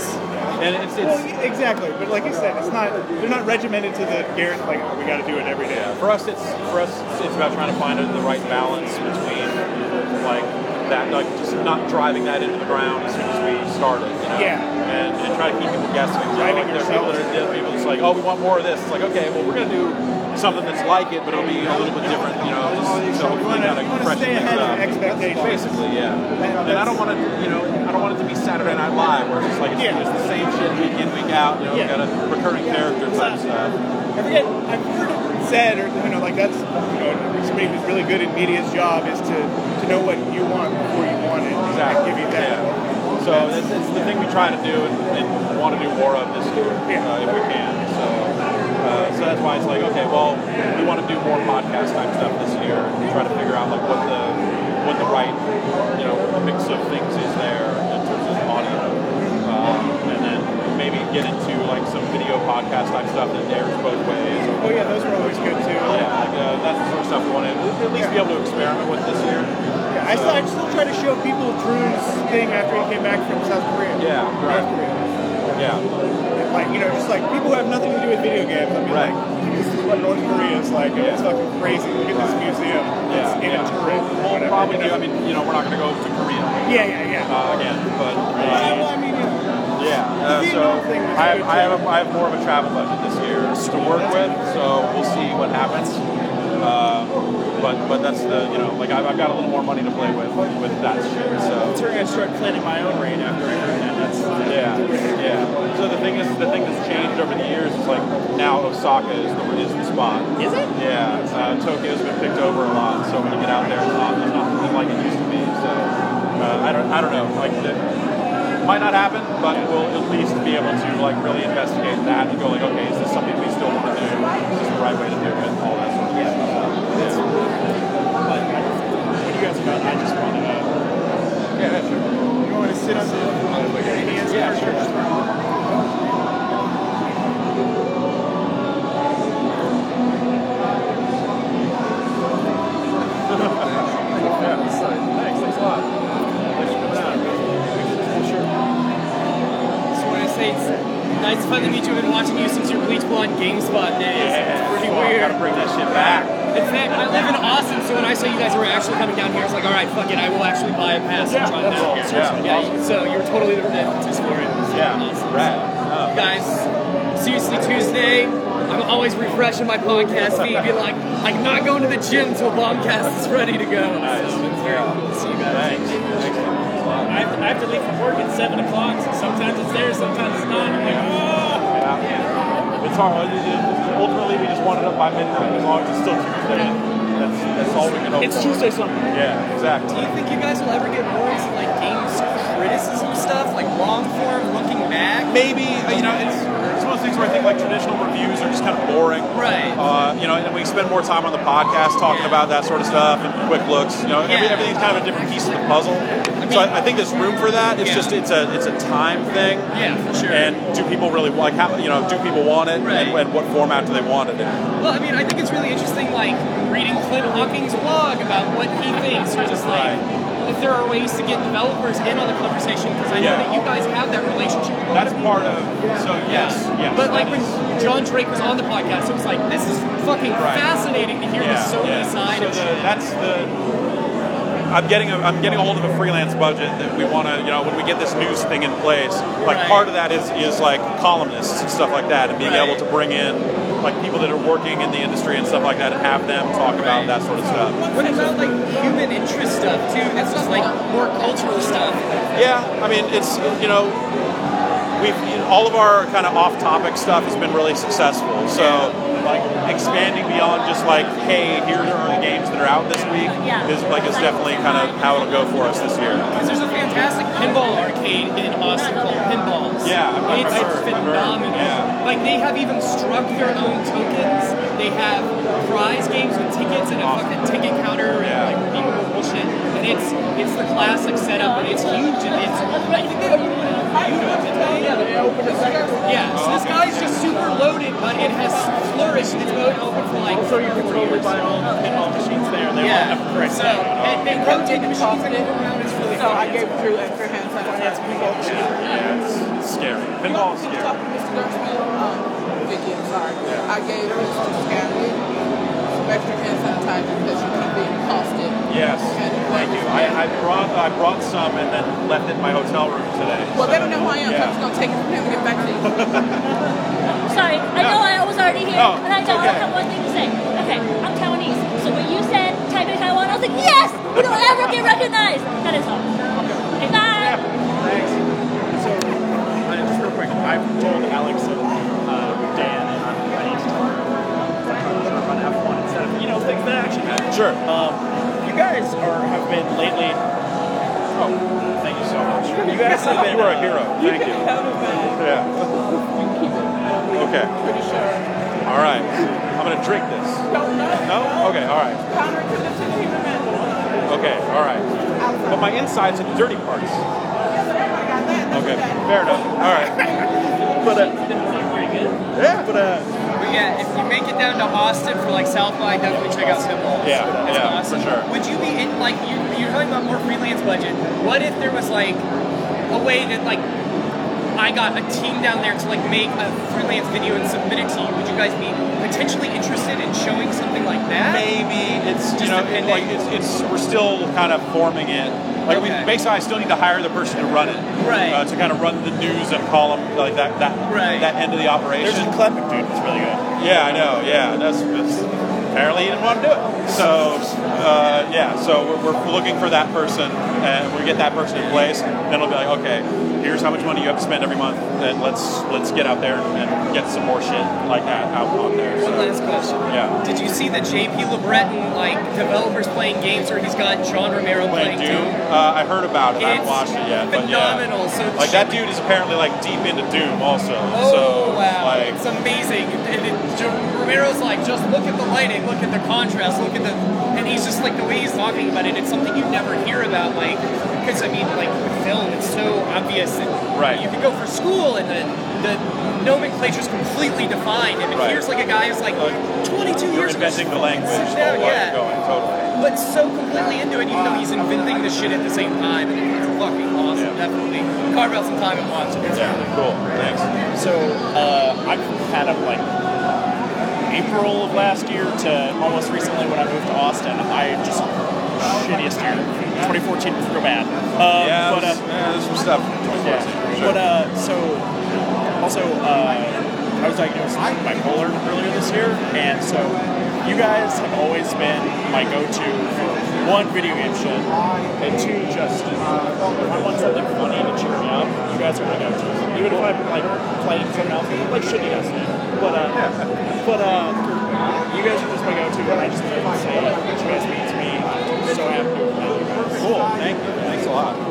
And it's, it's well, yeah, exactly. But like you said, it's not they're not regimented to the guarantee. Like, oh, we got to do it every day. Yeah, for us, it's for us, it's about trying to find the right balance between like that, like just not driving that into the ground as soon as we start it. You know? Yeah. And, and try to keep people guessing. You know, Driving like, there are people that are there are people that's like, oh, we want more of this. It's like, okay, well, we're gonna do something that's like it, but it'll be a little bit different. You know, just so hopefully kind of freshen stay things ahead of up. expectations. Basically, yeah. And I don't want to, you know, I don't want it to be Saturday Night Live where it's just like it's, Yeah. it's the same shit week in, week out. You know, Yeah. we got a recurring character type stuff. I forget. I've heard it said, or you know, like that's you know, somebody who's really good in media's job is to to know what you want before you want it. Exactly. And give you that. Yeah. So it's, it's the thing we try to do and, and want to do more of this year uh, if we can. So uh, so that's why it's like, okay, well, we want to do more podcast type stuff this year and try to figure out like what the what the right, you know, the mix of things is there in terms of audio, um, and then maybe get into like some video podcast type stuff that airs both ways. Oh yeah, those are always good too. Yeah, like, uh, that's the sort of stuff we want to at least be able to experiment with this year. Yeah, I still, I still try to show people Drew's thing after he came back from South Korea. Yeah, right. North Korea. Yeah. Like, you know, just like people who have nothing to do with video games. I mean, right. like, this is what North Korea is like. And it's fucking crazy. Look at this museum. It's Yeah, in yeah. a turret. We'll probably do, I mean, you know, we're not going to go to Korea. Yeah, yeah, yeah. Uh, again, but. Uh, well, I mean, you know. Yeah, uh, The so Vietnam thing was I have, good, I, have a, I have more of a travel budget this year to work with, so we'll see what happens. Uh, but but that's the, you know, like I've, I've got a little more money to play with with that shit. So I'm going to start planning my own raid after I heard that. That's yeah, yeah. So the thing is, the thing that's changed over the years is like now Osaka is the, is the spot. Is it? Yeah, uh, Tokyo's been picked over a lot. So when you get out there, it's not, it's not like it used to be. So uh, I don't I don't know. Like the, might not happen, but we'll at least be able to like really investigate that and go like, okay, is this something we still want to do? Is this the right way to do it? All that sort of yeah. stuff. But what you guys about? I just want to. Uh, yeah, sure. You want to sit on the on the hands? Yeah, sure. Thanks, thanks a lot. Thanks for coming out. Sure. Just want to say it's nice, fun to meet you. I've been watching you since your Bleach Blonde GameSpot days. Yeah, it's pretty well, weird. Gotta bring that shit back. In fact, I live in Austin, so when I saw you guys were actually coming down here, it's like, all right, fuck it, I will actually buy a pass and try it out. Yeah, yeah, yeah, so you're totally the impetus for it. Yeah, awesome. rad. You guys, Seriously Tuesday, I'm always refreshing my podcast feed, being like, I'm not going to the gym till Bombcast is ready to go. Nice. So it's very cool to see you guys. Thanks. Thanks. I have, I have to leave from work at seven o'clock, so sometimes it's there, sometimes it's not. I'm like, oh! Yeah. It's hard. Ultimately, we just want it up by midnight, as long as it's still Tuesday. That's, that's all we can hope It's for. Tuesday something. Yeah, exactly. Do you think you guys will ever get more into like games criticism stuff, like long form, looking back? Maybe, you know, it's, it's one of those things where I think like traditional reviews are just kind of boring. Right. Uh, you know, and we spend more time on the podcast talking yeah. about that sort of stuff and quick looks. You know, every, yeah. everything's kind of a different piece of the puzzle. I mean, so I, I think there's room for that. It's yeah. just it's a it's a time thing. Yeah, for sure. And do people really like how you know do people want it right. and, and what format do they want it in? Well, I mean, I think it's really interesting, like reading Clint Hawking's blog about what he thinks, or just like. Right. If there are ways to get developers in on the conversation, because I know yeah. that you guys have that relationship. With That's part of, so yes, yes. But like when John Drake was on the podcast, it was like, this is fucking right. fascinating to hear yeah, the Sony yeah. side so of the, shit. That's the, I'm getting a, I'm getting a hold of a freelance budget that we want to, you know, when we get this news thing in place, like right. part of that is, is like columnists and stuff like that, and being right. able to bring in like people that are working in the industry and stuff like that and have them talk right. about that sort of stuff. What about like human interest stuff too? That's just like more cultural stuff. Yeah, I mean, it's, you know, we've, you know, all of our kind of off-topic stuff has been really successful. So, like, expanding beyond just like, hey, here are the games that are out this week yeah. is like is definitely kind of how it'll go for us this year. Because there's a fantastic pinball arcade in Austin called Pinballs. Yeah, I've it's, heard, it's phenomenal. Yeah. Like they have even struck their own tokens. They have prize games with tickets and a awesome. fucking ticket counter and yeah. like redeemable bullshit. And it's it's the classic setup, and it's huge. And it's I think they yeah, so this guy's just super loaded, but it has flourished. It's been open for like. Also, you can totally buy all the pinball machines there. They yeah. all have the correct So and they rotate the machines and move around. It's really So fun. I gave Drew extra hand sanitizer. Yeah, it's, it's scary. Pinball is scary. Mister Gershman, um, Vicky, I'm sorry. I gave Mister Scanlon some extra hand sanitizer because you keep being accosted. Yes, thank you. I, I brought I brought some and then left it in my hotel room today. Well, so, they don't know who I am, yeah. so I'm just going to take it from him and get back to you. Sorry, I know I was already here, Oh, and I don't okay. have one thing to say. Okay, I'm Taiwanese, so when you said Taipei, Taiwan, I was like, yes! We don't ever get recognized! That is all. Okay, bye! Thanks. So, uh, just real quick, I've told Alex and uh, Dan, and I, I need to tell her to run F one instead of, you know, things that actually matter. Sure. Um, you guys are have been lately. Oh, thank you so much. You guys have been. You are a hero. Thank you. You can have it back. Yeah. You can keep it. Okay. Pretty sure. All right. I'm going to drink this. No? Okay, all right. Okay, all right. But my insides are the dirty parts. Okay, fair enough. All right. But, uh, yeah, but, uh, But yeah, if you make it down to Austin for like South by, definitely check out Symbols. Yeah, it's yeah, awesome. for sure. Would you be in like you, you're talking about more freelance budget? What if there was like a way that like I got a team down there to like make a freelance video and submit it to you? Would you guys be potentially interested in showing something like that? maybe it's, you Just know, depending. like it's, it's, we're still kind of forming it. Like, Okay. we, basically, I still need to hire the person to run it. Right. Uh, to kind of run the news and column, like that, that, Right. that end of the operation. There's a Klepek dude that's really good. Yeah, I know. Yeah, that's, that's apparently he didn't want to do it. So, uh, yeah. So we're, we're looking for that person, and we get that person in place. Then it'll be like, okay, here's how much money you have to spend every month, and let's let's get out there and get some more shit like that out on there. One So, last question. yeah. Did you see the J P LeBreton like developers playing games where he's got John Romero playing Doom. Doom? Uh, I heard about it. I haven't It's watched it yet. But phenomenal. yeah. So like that dude is apparently like deep into Doom also. Oh so wow, like it's amazing. And it, Jo- Romero's like, just look at the lighting, look at the contrast, look at the, and he's just like the way he's talking about it. It's something you never hear about, like, because I mean, like with film, it's so obvious that Right. you can go for school and the the nomenclature's completely defined. And Right. here's like a guy who's like twenty-two you're years ago. inventing the language. Sit the down, whole yeah. life going totally. But so completely into it, even though he's inventing the shit at the same time, and it's fucking awesome. Definitely carve out some time and watch it. It's Yeah, really cool. Thanks. So uh, I've kind of like April of last year to almost recently when I moved to Austin, I just shittiest year. twenty fourteen was real bad. Um, yeah, but, uh, there's, yeah, there's some stuff. yeah. Sure. But uh, so also uh, I was diagnosed with bipolar earlier this year, and so you guys have always been my go-to for one, video game shit, and two, just if I want something funny to cheer me up, you guys are my go-to. Even if I'm like playing something else, like shit you guys do. But uh, but uh, you guys are just my go-to, and I just wanted to say what you guys mean to me. I'm so happy to have you guys. Cool. Thank you. Thanks a lot.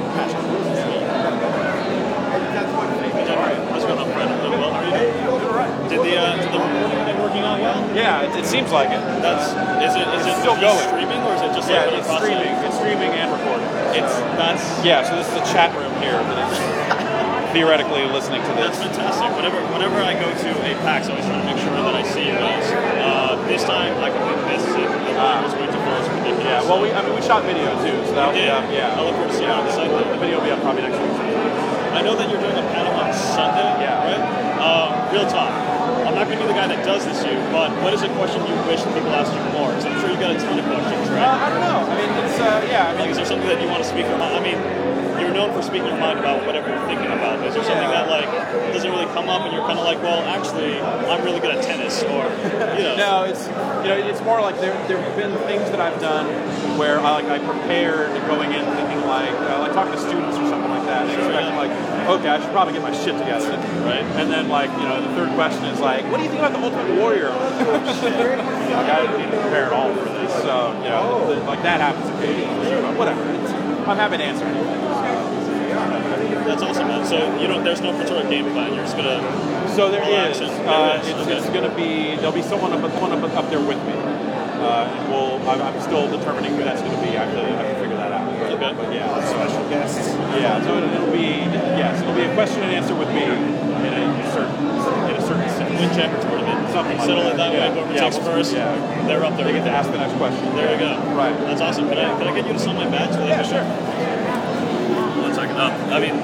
What's going on, Brandon? Doing well? How are you doing? Did the uh, did the recording working out well? Yeah, it, it seems like it. That's is it is it still just going. streaming or is it just Yeah, like it's across the- streaming. It's streaming and recording. It's that's Yeah, so this is the chat room here that is theoretically listening to this. That's fantastic. Whenever whenever I go to a PAX, I always try to make sure that I see you guys. Uh, this time I completely missed it. The line was way too full. It's ridiculous. Yeah, well, we I mean we shot video too, so that'll be did? up. Yeah, I look forward to seeing yeah, it on the site. The, the video will be up probably next week. I know that you're doing a panel on Sunday, Yeah. right? Um, real talk. I'm not going to be the guy that does this to you, but what is a question you wish that people asked you more? Because I'm sure you got a ton of questions, right? Uh, I don't know. I mean, it's uh, yeah. I mean, Like, is there something that you want to speak your mind? I mean, you're known for speaking your mind about whatever you're thinking about. Is there something Yeah. that like doesn't really come up, and you're kind of like, well, actually, I'm really good at tennis, or you know? No, it's you know, it's more like there there have been things that I've done where I, like I prepared going in thinking like uh, like talking to students or something like that, and expecting like, okay, I should probably get my shit together, right? And then like you know, the third question is like, what do you think about the Ultimate Warrior? I'm like, oh, shit. You know, like, I didn't prepare at all for this, so you know, the, the, like that happens occasionally. But whatever, it's, I'm happy to answer anything. That's awesome, man. So you don't, there's no particular game plan. You're just gonna. So there relax is. and Uh, relax. it's, Okay. it's going to be. There'll be someone up, someone up, up there with me. Uh, and we'll. I'm, I'm still determining who that's going to be. I have to, I have to figure that out. But, Okay. But yeah. Special guests. Yeah. So it'll, it'll be. Yes. It'll be a question and answer with me in a certain in a certain sense. Win chamber tournament. Something like Settle that. it that yeah. way. Whoever yeah, takes we'll- first, Yeah. they're up there. They get to ask the next question. There you go. Right. That's awesome. Can I can I get you to sign my badge? So that Yeah. I can- Sure. One second. Um, I mean.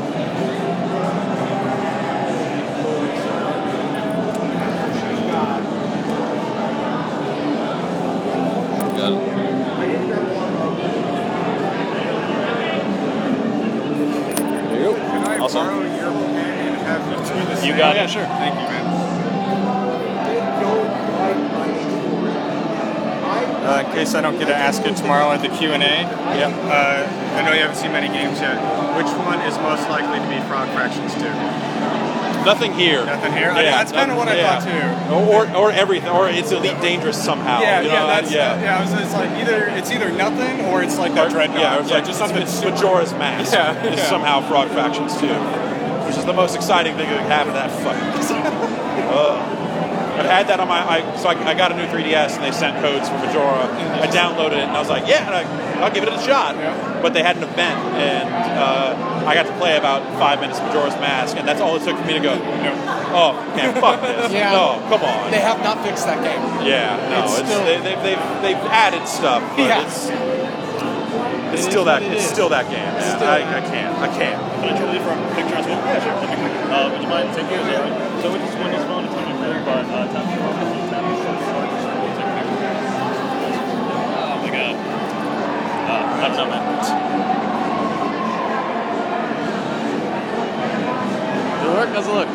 There you go. Can I Awesome. borrow your pen and have you do the You same? got it. Yeah, sure. Thank you, man. Uh, in case I don't get to ask it tomorrow at the Q and A, Yep. uh, I know you haven't seen many games yet. Which one is most likely to be Frog Fractions two? Nothing here. Nothing here? I- that's kinda what I yeah. thought too. Or, or or everything, or it's Elite Dangerous somehow. Yeah, you yeah, know, that's yeah. yeah. I was, it's like either it's either nothing or it's like that Dreadnought. Yeah, it's yeah, like just just something something. super- Majora's Mask Yeah, is yeah. somehow Frog Fractions too, which is the most exciting thing that can happen to that fucking. Ugh. I've had that on my. I, so I, I got a new three D S and they sent codes for Majora. I downloaded it and I was like, yeah, and I, I'll give it a shot. But they had an event and uh, I got to play about five minutes of Majora's Mask, and that's all it took for me to go, no. Oh, man, fuck this. Yeah. No, come on. They have not fixed that game. Yeah, no, It's it's, still- they, they've, they've, they've added stuff, but Yeah. it's, It it's is still what that it it's is. still that game, man. Still- I, I can't, I can't. Can I try to for a picture as well? Yeah, sure. Uh, would you mind taking it? Yeah. So with this Windows phone, it's on your phone, but uh, tap the phone, you tap the phone, so just take a picture. Oh my god. Uh, I don't know, man. Does it work? Does it look?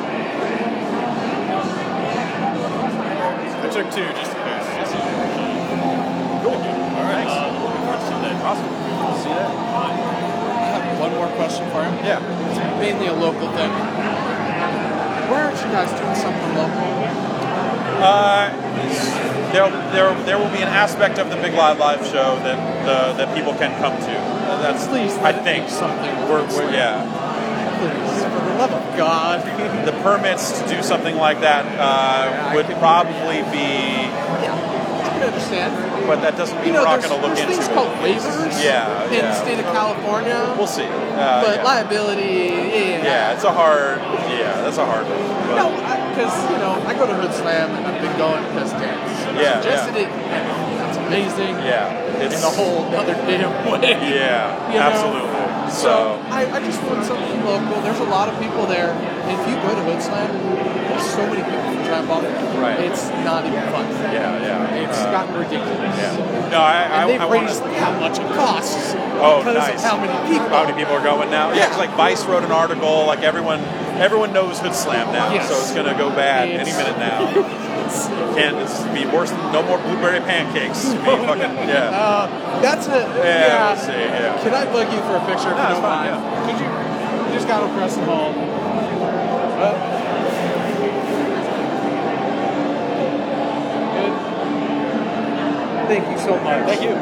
I took two just in case. Just in case. Cool. All right. Uh, looking forward to seeing that. Awesome. See that? I have one more question for him. Yeah. It's mainly a local thing. Why aren't you guys doing something local? Uh, there, there, there will be an aspect of the Big Live Live show that the, that people can come to. That's Please, I let it think be something. We're, we're yeah. Please, for the love of God. The permits to do something like that uh, would probably be. I can understand. But that doesn't mean You know, we're not there's, going to look there's into things it. called waivers Yeah, in yeah. the state of California. We'll see. Uh, but yeah. liability, yeah. Yeah, it's a hard. Yeah, that's a hard one. But- No, because, you know, I go to Hood Slam and I've been going because Dan Yeah, suggested yeah. it. And that's amazing. Yeah, it's in a whole other damn way. Yeah, you know? absolutely. So, So, I, I just want something local. There's a lot of people there. And if you go to Hood Slam, there's so many people from Giant Bomb. Right. It's not even fun. Yeah, yeah. It's Uh, gotten ridiculous. Yeah. No, I, I, and they've I wanna- raised how much it costs. Oh, because nice. of how many people. How many people are going now? Yeah, 'cause like Vice wrote an article. Like everyone, everyone knows Hood Slam now, Yes. so it's going to go bad It's- any minute now. Can't it's be worse than no more blueberry pancakes. It's gonna be fucking yeah. Uh, that's a Yeah, yeah. we'll see, yeah. Can I bug you for a picture if No, you it's don't fine, mind? Could you? You just gotta press the ball. Uh, good. Thank you so much. Thank you.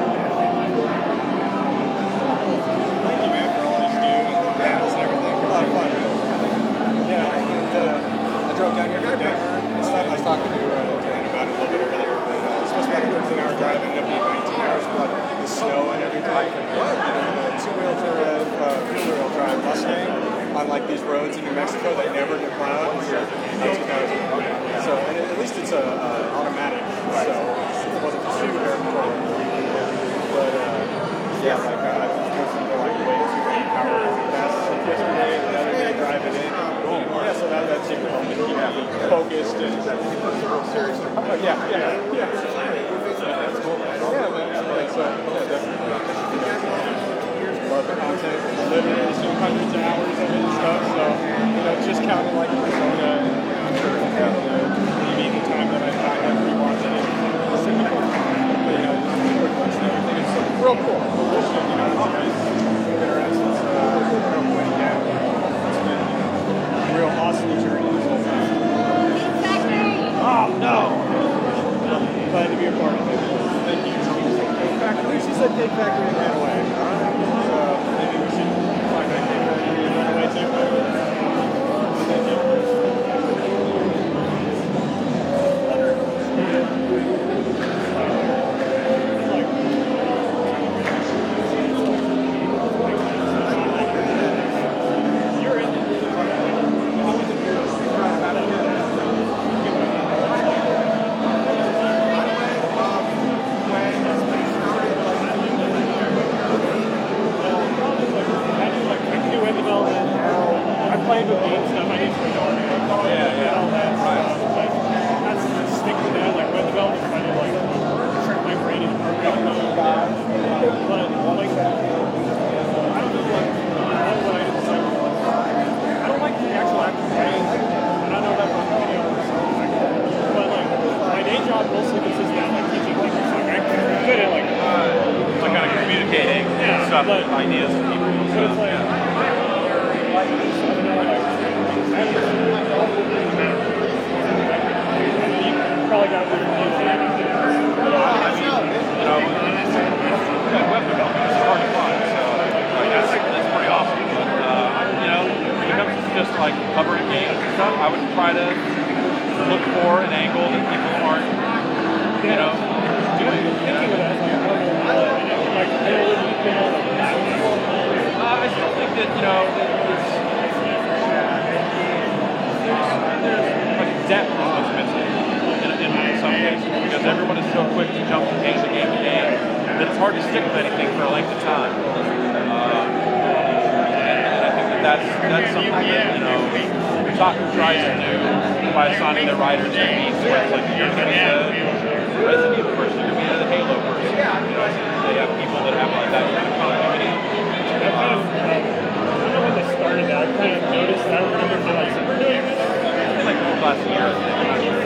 Thank you, man, for all you do and battles and everything. A lot of fun. Yeah, and, uh, I drove down here from Denver and stuff. I was talking to uh, Dan about it a little bit earlier, but uh, it's supposed to be like a thirteen hour drive, ended up being nineteen hours with like the snow and everything. What? You know, the two-wheel drive, uh, two-wheel drive Mustang on like these roads in New Mexico that never get plowed. So, and at least it's a uh, automatic, so it wasn't too terrible. But uh, yeah, like uh, I was supposed to go like way too many power fast yesterday, and the other day driving in. Yeah, so that, that seemed to help me keep me focused and real serious. Uh, yeah, yeah, yeah. That's cool. Yeah, man. Yeah, so, yeah, definitely. Love the content. Literally doing hundreds of hours of it and stuff. So, you know, just counting like Persona and maybe the time that I thought I'd rewatch it. It's simple. But, you know, just quick ones and everything. It's real cool. Bullshit, you know, it's nice. Interesting. It's uh, real quick, yeah. It's been a real awesome journey this whole time. Oh, no! Glad to be a part of it. Thank you. Cake Factory. She said Cake Factory and ran away. So maybe we should find that Cake Factory and run away too. Thank you. Ideas to people. So it's like, probably got I mean, you know, good web development is hard to find, so like, that's, that's pretty awesome. But, uh, you know, when it comes to just like covering games and stuff, I would try to look for an angle that so quick to jump from game to game to game that it's hard to stick with anything for a length of time. Uh, and, and I think that that's, that's something that, you know, soccer tries to do by assigning their riders techniques, where it's like, you're going to be the Resident Evil person, you're going to be the Halo person. You know, they have people that have like that kind of continuity. Um, when they started that, I kind of noticed that. I don't remember if they like were doing it. It's like the last year, I think.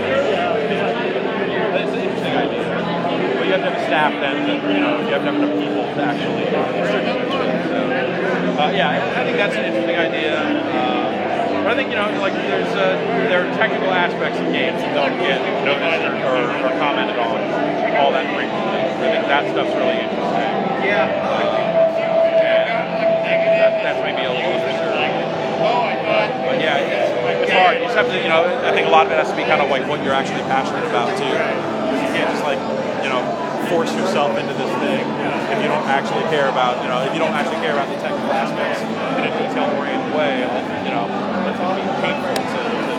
It's an interesting idea. But you have to have a staff then, that, you know, you have to have enough people to actually distribute it. So, uh, yeah, I, I think that's an interesting idea. Uh, but I think, you know, like there's uh, there are technical aspects of games that don't get noticed or, or, or commented on all that frequently. I think that stuff's really interesting. Yeah. Uh, That, that's maybe a little underserved. But yeah, it's, it's hard. You just have to, you know, I think a lot of it has to be kind of like what you're actually passionate about too. You can't just like, you know, force yourself into this thing if you don't actually care about, you know, if you don't actually care about the technical aspects in a detail-oriented way. You know, that's going to be painful to, to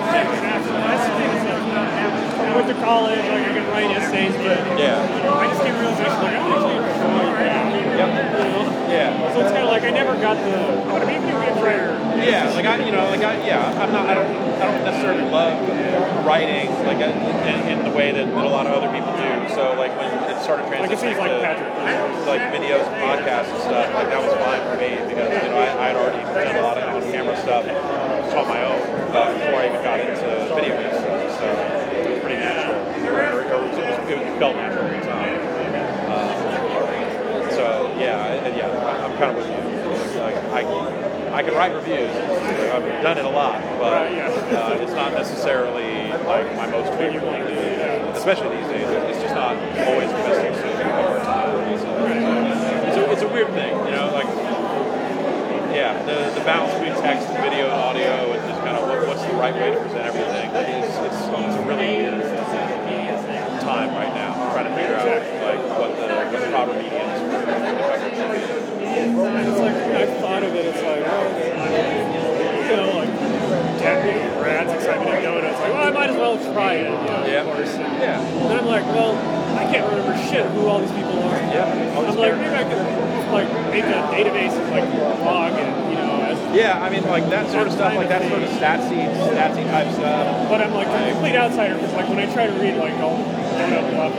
I went to college, like I could write essays, but yeah. I just came to realization like I'm actually enjoying that. Yep. Yeah. So it's kind of like I never got the I want to be a video game writer. Yeah, like I, you know, like I, yeah, I'm not, I don't, I don't necessarily love writing like in, in the way that, that a lot of other people do. So like when it started transitioning like, like to like videos and podcasts and stuff, like that was fine for me because you know I, I had already done a lot of on-camera stuff on my own uh, before I even got into video game stuff. So it was pretty natural, or, or, or it, was, it felt natural at the time. Uh, so yeah, I, yeah, I'm kind of with you. Like I. I can write reviews. I've done it a lot, but uh, it's not necessarily like my most favorite thing to do. Especially these days, it's just not always the best thing to do. It's a, it's a weird thing, you know. Like, yeah, the the balance between text and video and audio, and just kind of what, what's the right way to present everything. It's it's, it's a really weird time right now, trying to figure out like what the what the proper medium is for coverage. It's like, I've thought of it, it's like, well, you know, like, yeah, Brad's excited to go, and it's like, well, I might as well try it, you know, yeah. of course. And yeah. then I'm like, well, I can't remember shit who all these people are. Yeah. I'm like, maybe I could, like, make a database of, like, blog and, you know, as... Yeah, I mean, like, that sort of stuff, like, that sort of statsy, statsy type stuff. But I'm, like, a complete outsider, because, like, when I try to read, like, all the stuff,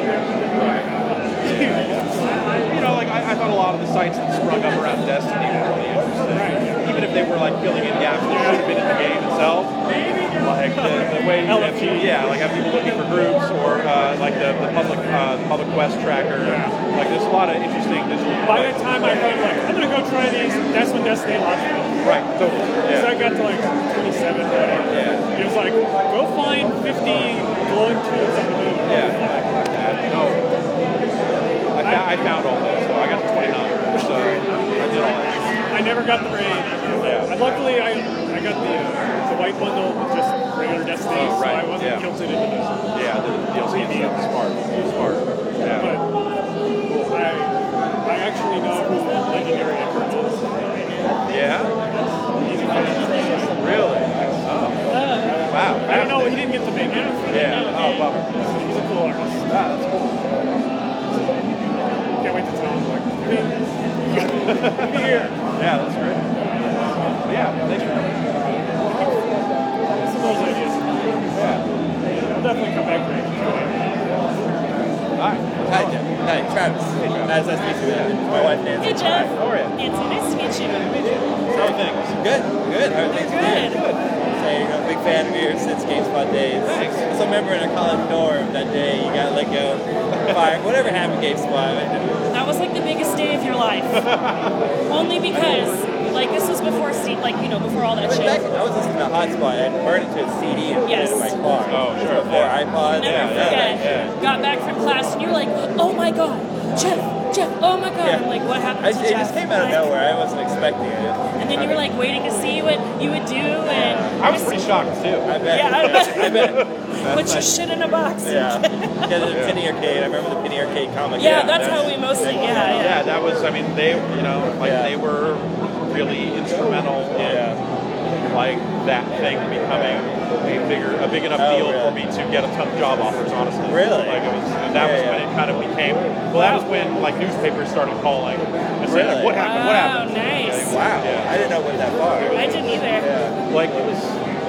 you know, like I, I thought a lot of the sites that sprung up around Destiny were really interesting. Right. Even if they were like filling in gaps that should have been in the game itself. Like the, the way you have people, yeah, like have people looking for groups or uh, like the, the public uh, the public quest tracker. Like there's a lot of interesting. By the time I heard like I'm gonna go try these, that's when Destiny launched. Right, totally. Yeah. So I got to like twenty-seven. Yeah. It was like go find fifty glowing tubes on the moon. Yeah. yeah. No. I, found, I found all those, so I got to twenty-nine. So I did all that. I never got the raid. Yeah. And luckily, I I got the uh, the white bundle with just regular Destiny, oh, right. so I wasn't yeah. guilted into this. Yeah, the D L C and stuff. Smart. Smart. Yeah. But I I actually know who Legendary Emperor is. Yeah. Really? Oh. Wow. I don't know. He didn't get the big half. Yeah. Oh, bummer. He's a cool artist. Ah, that's cool. Can't wait to tell him. Like, be here. Yeah, that's great. But yeah, thanks for coming. Some of those ideas. Yeah. I'll definitely come back for it. Hi. Hi, Jeff. Hi, Travis. Hey, Travis. Nice to meet you. My wife, Nancy. Hey, Jeff. How are you? Nancy, nice to meet you. Nice to meet you. How are things? Good. Good. How are things? Good. Good. Saying I'm a big fan of yours since GameSpot days. Thanks. I still remember in a college dorm that day you got let go. Fire. Whatever happened to GameSpot. That was like the biggest day of your life. Only because, like, this was before, C- like, you know, before all that shit. Back, I was listening to Hotspot and burned it to a C D and yes. put it in my car. Oh, sure. Before Yeah. iPod. Never yeah, forget. yeah. Got back from class and you were like, oh my god, Jeff, Jeff, oh my god. Yeah. I'm like, what happened I, to it Jeff? just came out of nowhere. I wasn't expecting it. And then you were like waiting to see what you would do, and I was pretty shocked too. I bet. Yeah, I bet. I bet. Put your shit in a box. Yeah. Yeah, the Penny Arcade. I remember the Penny Arcade comic. Yeah, yeah that's, that's how we mostly. Yeah, yeah. Yeah, that was. I mean, they, you know, like yeah. they were really instrumental in yeah. like that thing becoming a bigger, a big enough Oh, deal really? for me to get a ton of job offers. Honestly, Really? like it was. That Yeah, was yeah. when it kind of became. Well, that was when like newspapers started calling and saying, Really? like, "What happened? What happened?" Wow, nice. Wow. Yeah. I didn't know it went that far. I didn't either. Like it was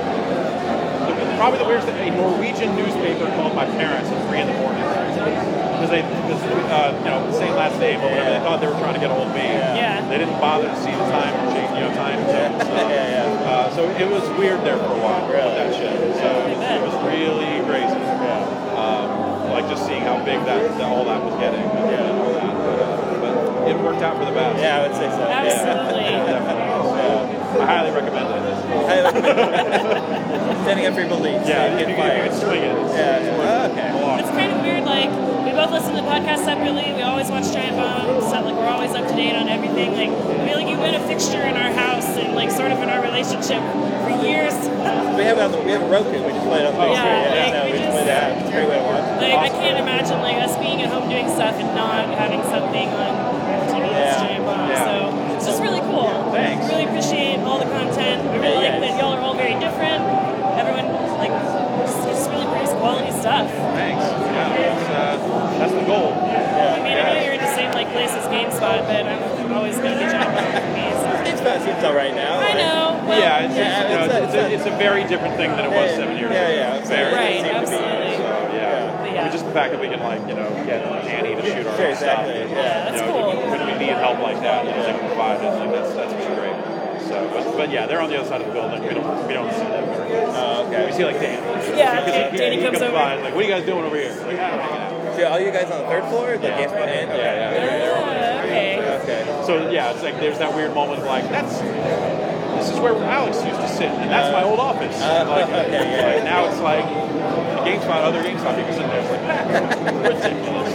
the- probably the weirdest thing. A Norwegian newspaper called my parents at three in the morning because they, because uh, you know, same last name or whatever. They thought they were trying to get a hold of me. Yeah. They didn't bother to see the time, change, you know, time zone stuff. Yeah, yeah. Uh, so it was weird there for a while. Really? With that shit. So it was, it was really crazy. Yeah. Um, like just seeing how big that, that all that was getting. Yeah. And all that. But, uh, but it worked out for the best. Yeah, I would say so. Absolutely. Yeah, definitely. So, I highly recommend it. Highly recommend Standing up for your beliefs. Yeah, so you if get you fired. can swing it. It's, Yeah, it's yeah. worth Okay. a lot. It's kind of weird, like, we both listen to the podcast separately, we always watch Giant Bomb, so, like, we're always up to date on everything, like, I feel like you've been a fixture in our house and, like, sort of in our relationship for years. We have it on the, we have a Roku. We just play it on the big Yeah, screen. Yeah, like, so we we just just- play that. It's a great way to watch. Like, I can't imagine, like, us being at home doing stuff and not having something on T V that's Yeah. Giant Bomb, Yeah. so it's just really cool. Thanks. Really appreciate all the content. I really Yeah, like yeah. that y'all are all very different. Everyone, like, just, just really produce quality stuff. Thanks. Yeah, that's, uh, that's the goal. I mean, I know you're in the same like place as GameSpot, but I'm always going to be Giant Bomb for me. So. GameSpot seems all right now. I know. Well, Yeah, it's, Yeah, it's, you know, it's a- it's, a, it's a very different thing than it was Yeah, seven years yeah, ago. yeah, it's Very. Right, seemed to be. absolutely. So, yeah. But I yeah. mean, just the fact that we can, like, you know, get Annie to shoot our Sure, own stuff. exactly, and, yeah. That's you know, cool. When we need help like that, you know, they can provide it. Like, that's, that's pretty great. So, but, but yeah, they're on the other side of the building. We don't, we don't see them very much. Oh, okay. We see, like, Dan. Yeah, Because he, Danny he comes comes over. by and, like, what are you guys doing over here? Like, ah, hanging out. So all you guys on the third floor? The Yeah. GameSpot and? Okay. Yeah, yeah. Ah, okay. Okay. So yeah, it's like there's that weird moment of like that's this is where Alex used to sit, and that's my old office. Uh, like, okay, yeah. like now it's like GameSpot, other GameSpot people sitting there. It's like ridiculous.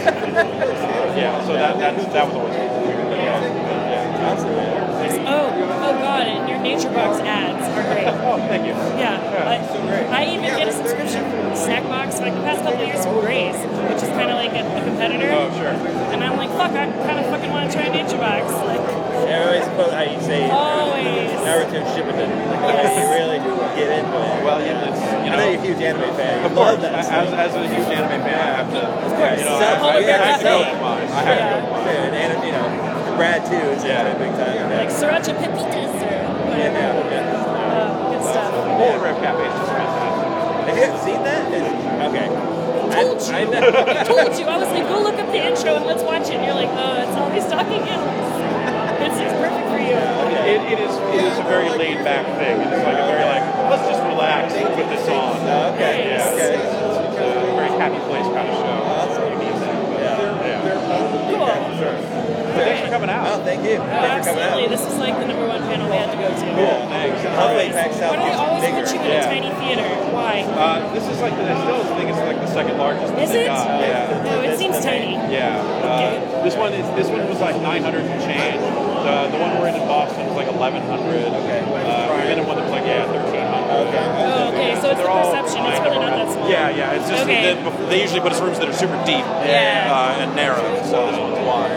yeah, so that that that was always weird. Yeah. Awesome. Oh, oh god, and your Nature Box ads are great. Oh, thank you. Yeah, I, I even get a subscription from Snackbox like the past couple of years from Graze, which is kind of like a, a competitor. Oh, sure. And I'm like, fuck, I kind of fucking want to try Nature Box. Like, I always quote how you say always. Naruto Shippuden. Like, Yes. you really get into it. Well, yeah, it's, you I know know, you're a huge anime fan. of You course, love that as, stuff. as a huge anime fan, I have to. Of course. you know, So- I, I, I have to go Cafe. with mine. I have to go with mine. Yeah, and, and you know, Brad too is Yeah. yeah. big time. Yeah. Like Sriracha Pepitas or yeah, whatever. yeah, yeah. Uh, good stuff. Polar Rare Cafe is just fantastic. Have you ever seen that? It's, okay. Told I, you. I know. I told you. I was like, go look up the intro and let's watch it. And you're like, oh, it's always talking animals. It's, it's perfect for you. It, it is it is a very laid back thing. It's like a very like let's just relax and put this on. Okay. Yeah. Okay. It's a very happy place kind of show. Awesome. You need that. But, Yeah. yeah. Cool. Sure. But thanks for coming out. Oh, thank you. Oh, Thanks for coming absolutely. out. This is like the number one panel we had to go to. Cool. Thanks. Hopefully, Pax Why South do they gets always bigger. put you in Yeah. a tiny theater? Why? Uh, this is like the, I still think it's like the second largest. that Is they it? got. Yeah. No, it seems tiny. Yeah. Uh, this one is this one was like nine hundred and change. The the one we're in in Boston was like eleven hundred. Okay. Uh, we've been in one that was like yeah thirteen hundred. Okay. Oh, okay. So it's the They're all perception. It's kind really of not that around- small. Yeah, yeah. It's just Okay. that bef- they usually put us rooms that are super deep Yeah. uh, and narrow. So this one's wide.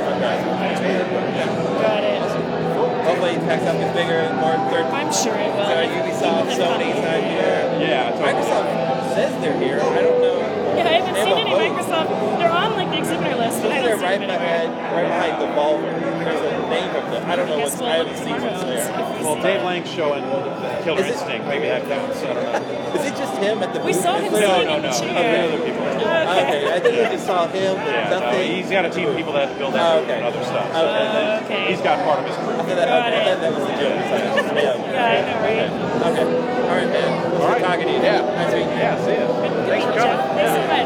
Got it. Hopefully, Pax South gets bigger and more third. I'm sure it will. So Ubisoft, Sony's not here. Yeah. Totally. Microsoft says they're here. I don't know. Yeah, I haven't They have seen a any vote. Microsoft. They're on like the exhibitor list, but I They're haven't seen right them anywhere. behind, right behind the Volver. There's a name of them. I don't know I what's. guess we'll I look haven't seen what's tomorrow. there. Well, Dave Lang's showing Killer Is it- Instinct. Maybe that counts. I don't know. Is it just him at the We booth? saw him It's No, like- sitting no, in the no. chair. Other other people. Okay, I think we just saw him. Yeah, no, Nothing. he's got a team of people that build Oh, that okay. and other stuff. So Okay. and then Okay. he's got part of his crew. I thought that, Got okay, I it. thought that was a joke. It's like, it's just him. Yeah, I know, right? Okay. All right, man. It was All good right. talking to you. Yeah. Nice meeting you. Yeah, see ya. Thanks for Good coming. job. Thanks so much.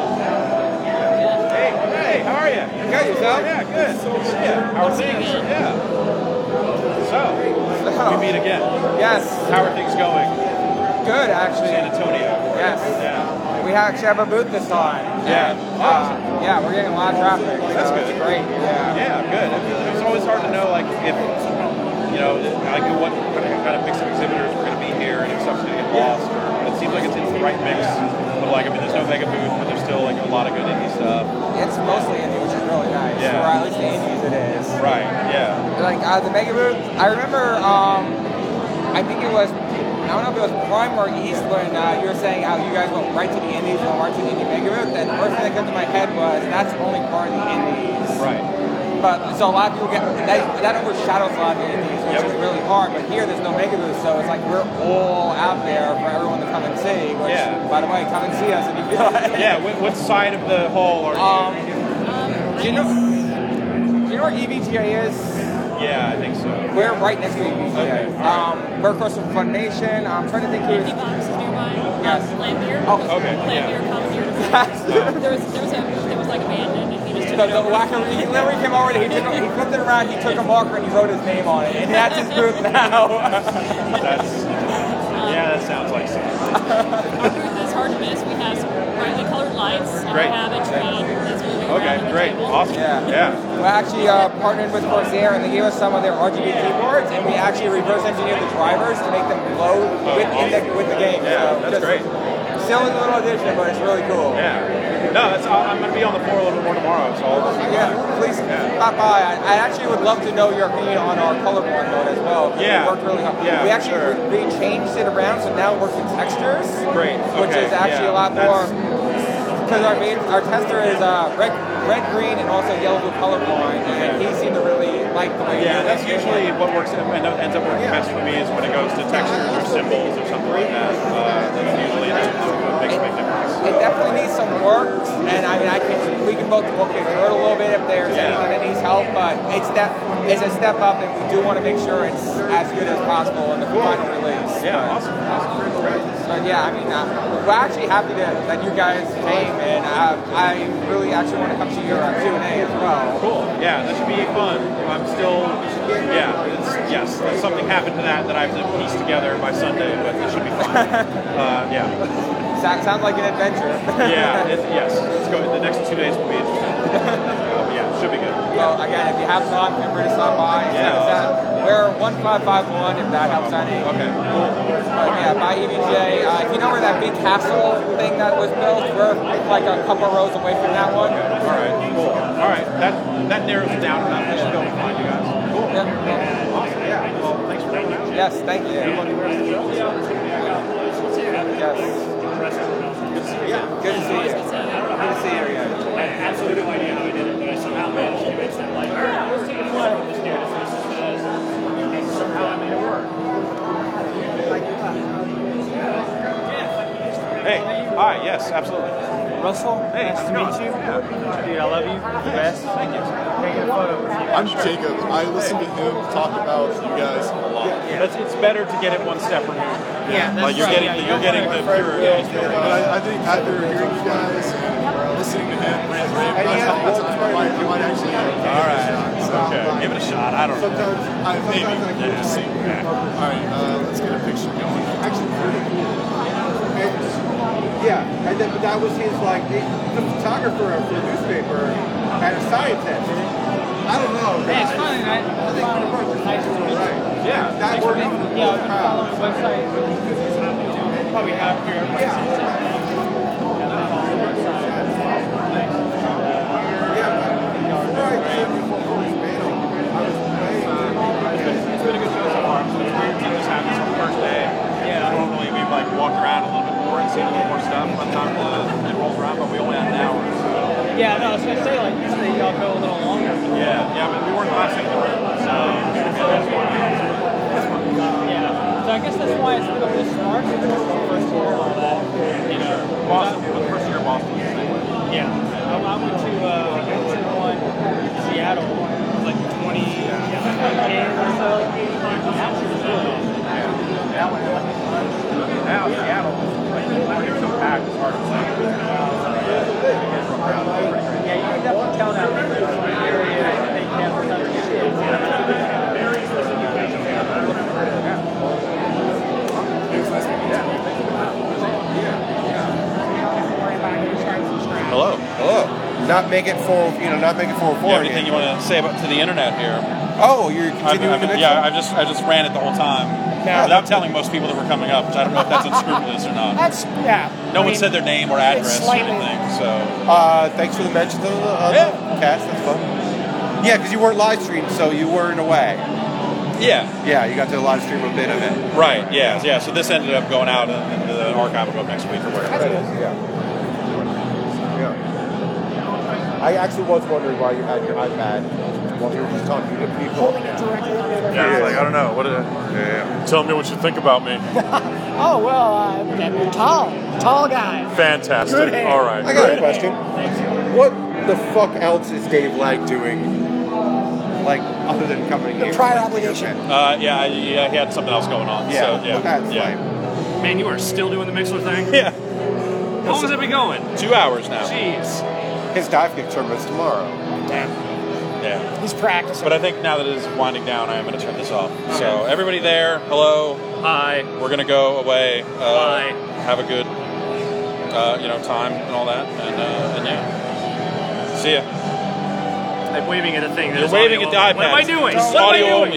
Hey, hey, how are you? Got yourself? Yeah, good. Good to see you. How are things? Yeah. So, we meet again. Yes. How are things going? Good, actually. San Antonio. Yes. Yeah. We actually have a booth this time. Yeah. Uh, yeah, we're getting a lot of traffic. That's so good. It's great. Yeah. Yeah, good. It's always hard to know, like, if, you know, like what kind of mix of exhibitors are going to be here and if stuff's going to get lost. Or, it seems like it's in the right mix. But, like, I mean, there's no mega booth, but there's still, like, a lot of good indie stuff. It's mostly indie, which is really nice. Yeah. Or at least the indies it is. Right, yeah. Like uh, the mega booth, I remember. Um, I think it was I don't know if it was Prime or East when uh, you were saying how you guys went right to the Indies and right to the Indie Mega Booth, and the first thing that came to my head was that's only part of the Indies. Right. But so a lot of people get that, that overshadows a lot of the Indies, which Yep. is really hard. But here, there's no Mega Booth, so it's like we're all out there for everyone to come and see. Which, Yeah. by the way, come and see us if you feel like. Yeah, what, what side of the hall are you? Um, do you know? Do you know where E V G A is? Yeah, I think so. We're right next to E V G A. Okay. Um, we're across from Fun Nation. I'm trying to think who's. Box is nearby. Yes. Lambier. Oh, okay. Lambier Yeah. comes here. There was there was a there was like abandoned, and he just took The, it the over. whacker, he literally came over and he, took, he flipped it around, he took a marker and he wrote his name on it. And that's his booth now. That's, yeah, that sounds like something. Our booth is hard to miss. We have some brightly colored lights, and Great. we have a train that's moving Okay, around on the great. table. Awesome. Yeah. Yeah. We actually uh, partnered with Corsair and they gave us some of their R G B keyboards and we actually reverse engineered the drivers to make them glow with, in the, with the game. Yeah, so that's just great. Still in the little edition, but it's really cool. Yeah. No, that's, I'm going to be on the floor a little bit more tomorrow, so I'll just Yeah, please stop by. I, I actually would love to know your opinion on our colorborn mode as well. 'Cause Yeah. It worked really hard. Yeah, we actually sure. we changed it around, so now it works with textures. Great. Which Okay, is actually yeah, a lot more. Because our main, our tester is uh, red, red, green, and also yellow, blue colorblind, and he seemed to really like the way. Yeah, he that's usually what works and ends up working best for me is when it goes to textures or symbols or something like that. Uh, that's usually what makes a big difference. It definitely needs some work, and I mean, I can we can both walk you through it a little bit if there's Yeah. anything that needs help, but it's that it's a step up, and we do want to make sure it's as good as possible in the final release. Yeah, awesome. awesome. But yeah, I mean, uh, we're actually happy to, that you guys came, and uh, I really actually want to come to your uh, Q and A as well. Cool. Yeah, that should be fun. I'm still, yeah, it's, yes, something happened to that that I have to piece together by Sunday, but it should be fun. uh, yeah. Sounds sounds like an adventure. Yeah, it, yes. Let's go. The next two days will be interesting. uh, yeah, should be good. Well, again, if you have time, feel free to stop by. And Yeah, check us out. We're one five five one if that helps any. Okay, cool. But yeah, by E V J. Uh, if you know where that big castle thing that was built, we're like a couple rows away from that one. All right, cool. All right, that that narrows it down enough. I should be able to find you guys. Cool. Yeah. Awesome. Yeah. Well, thanks for coming out. Yes, thank you. Yes. Good to see you. Good to see you. Good to see you again. I have absolutely no idea how I did it, but I somehow managed to make that like, let's take a flight over this dude. And somehow I made it work. Hey, hi, yes, absolutely. Russell, Hey, nice to how's meet it you. going? Dude, I love you. You're the best. Thank you. Taking a photo with you. I'm Jacob. I listen to him talk about you guys a lot. It's, it's better to get it one step removed. Yeah, that's like you're right. getting, Yeah, you you're don't getting wanna the refer pure. to Yeah, it. pure. But I, I think after hearing you guys and listening to him rant rave, I might, I might actually give it All right. a shot. So, Okay. Give it a shot. I don't know. Sometimes, I, maybe. We'll just see. All right, uh, let's get a picture going. Actually, pretty cool. Yeah, and then, but that was his, like, the, the photographer for the newspaper had a scientist. I don't know. Hey, it's fine. I, I think for the most part, Nice to meet you. right. Yeah. That worked for the Yeah, I've been crowd. following the website. Probably have here. Everybody sees it. And then follow the website. Yeah, but before I came before this panel, I was playing. It's been a good show so far. It's weird to just have this on the first day. Yeah. Normally we've like walked around a little bit more and seen a little more stuff by the time uh, it rolls around, but we only had an hour. So. Yeah, no, I was going to say, like, usually y'all go a little longer. Yeah, yeah, but we weren't last in the room, so that's one. Yeah. So I guess that's why it's been a little smart since it's the first year and all that. You know, Boston, the first year Boston was the same way. Yeah. I, I went to, uh, I went to one in Seattle. It was like twenty ten or so. That was really awesome. Now Seattle, like, it's so packed, it's hard to play. Yeah, you can definitely tell now that there's an area that they can have for other kids. Hello. Hello. Not make it four, you know, not make it four four. You have anything you want to say about to the internet here? Oh, you're I've, continuing I've the been, next yeah, one? I just I just ran it the whole time Yeah. without telling most people that were coming up. Which I don't know if that's unscrupulous or not. That's, yeah. No I one mean, said their name or it's address or slightly- anything. So Uh, thanks for the mention of the, of Yeah. the cast. That's fun. Yeah, because you weren't live streamed, so you weren't away. Yeah. Yeah, you got to live stream a bit of it. Right. Yeah. Yeah. So this ended up going out, and, and the archive will go up next week or whatever. That is, yeah. Yeah. I actually was wondering why you had your iPad while you were just talking to people. Holding it directly on the Yeah, it's like, I don't know. What? Uh, yeah. Tell me what you think about me. Oh, well, uh, you're tall. Tall guy. Fantastic. Good hand. All right. I got a question. What the fuck else is Dave Lag doing? Like, other than coming here? Prior obligation. Uh, yeah, yeah, he had something else going on. Yeah, so, yeah, that's yeah. Man, you are still doing the Mixler thing? Yeah. How long has it been going? Two hours now. Jeez. His dive kick tournament's tomorrow. Yeah. He's practicing. But I think now that it is winding down, I am going to turn this off. So everybody there, hello. Hi. We're going to go away. Uh, Bye. Have a good, uh, you know, time and all that, and uh, and yeah. See ya. I'm waving at a thing. that You're is waving audio at the only. iPad. What am I doing? It's What am I audio doing? only.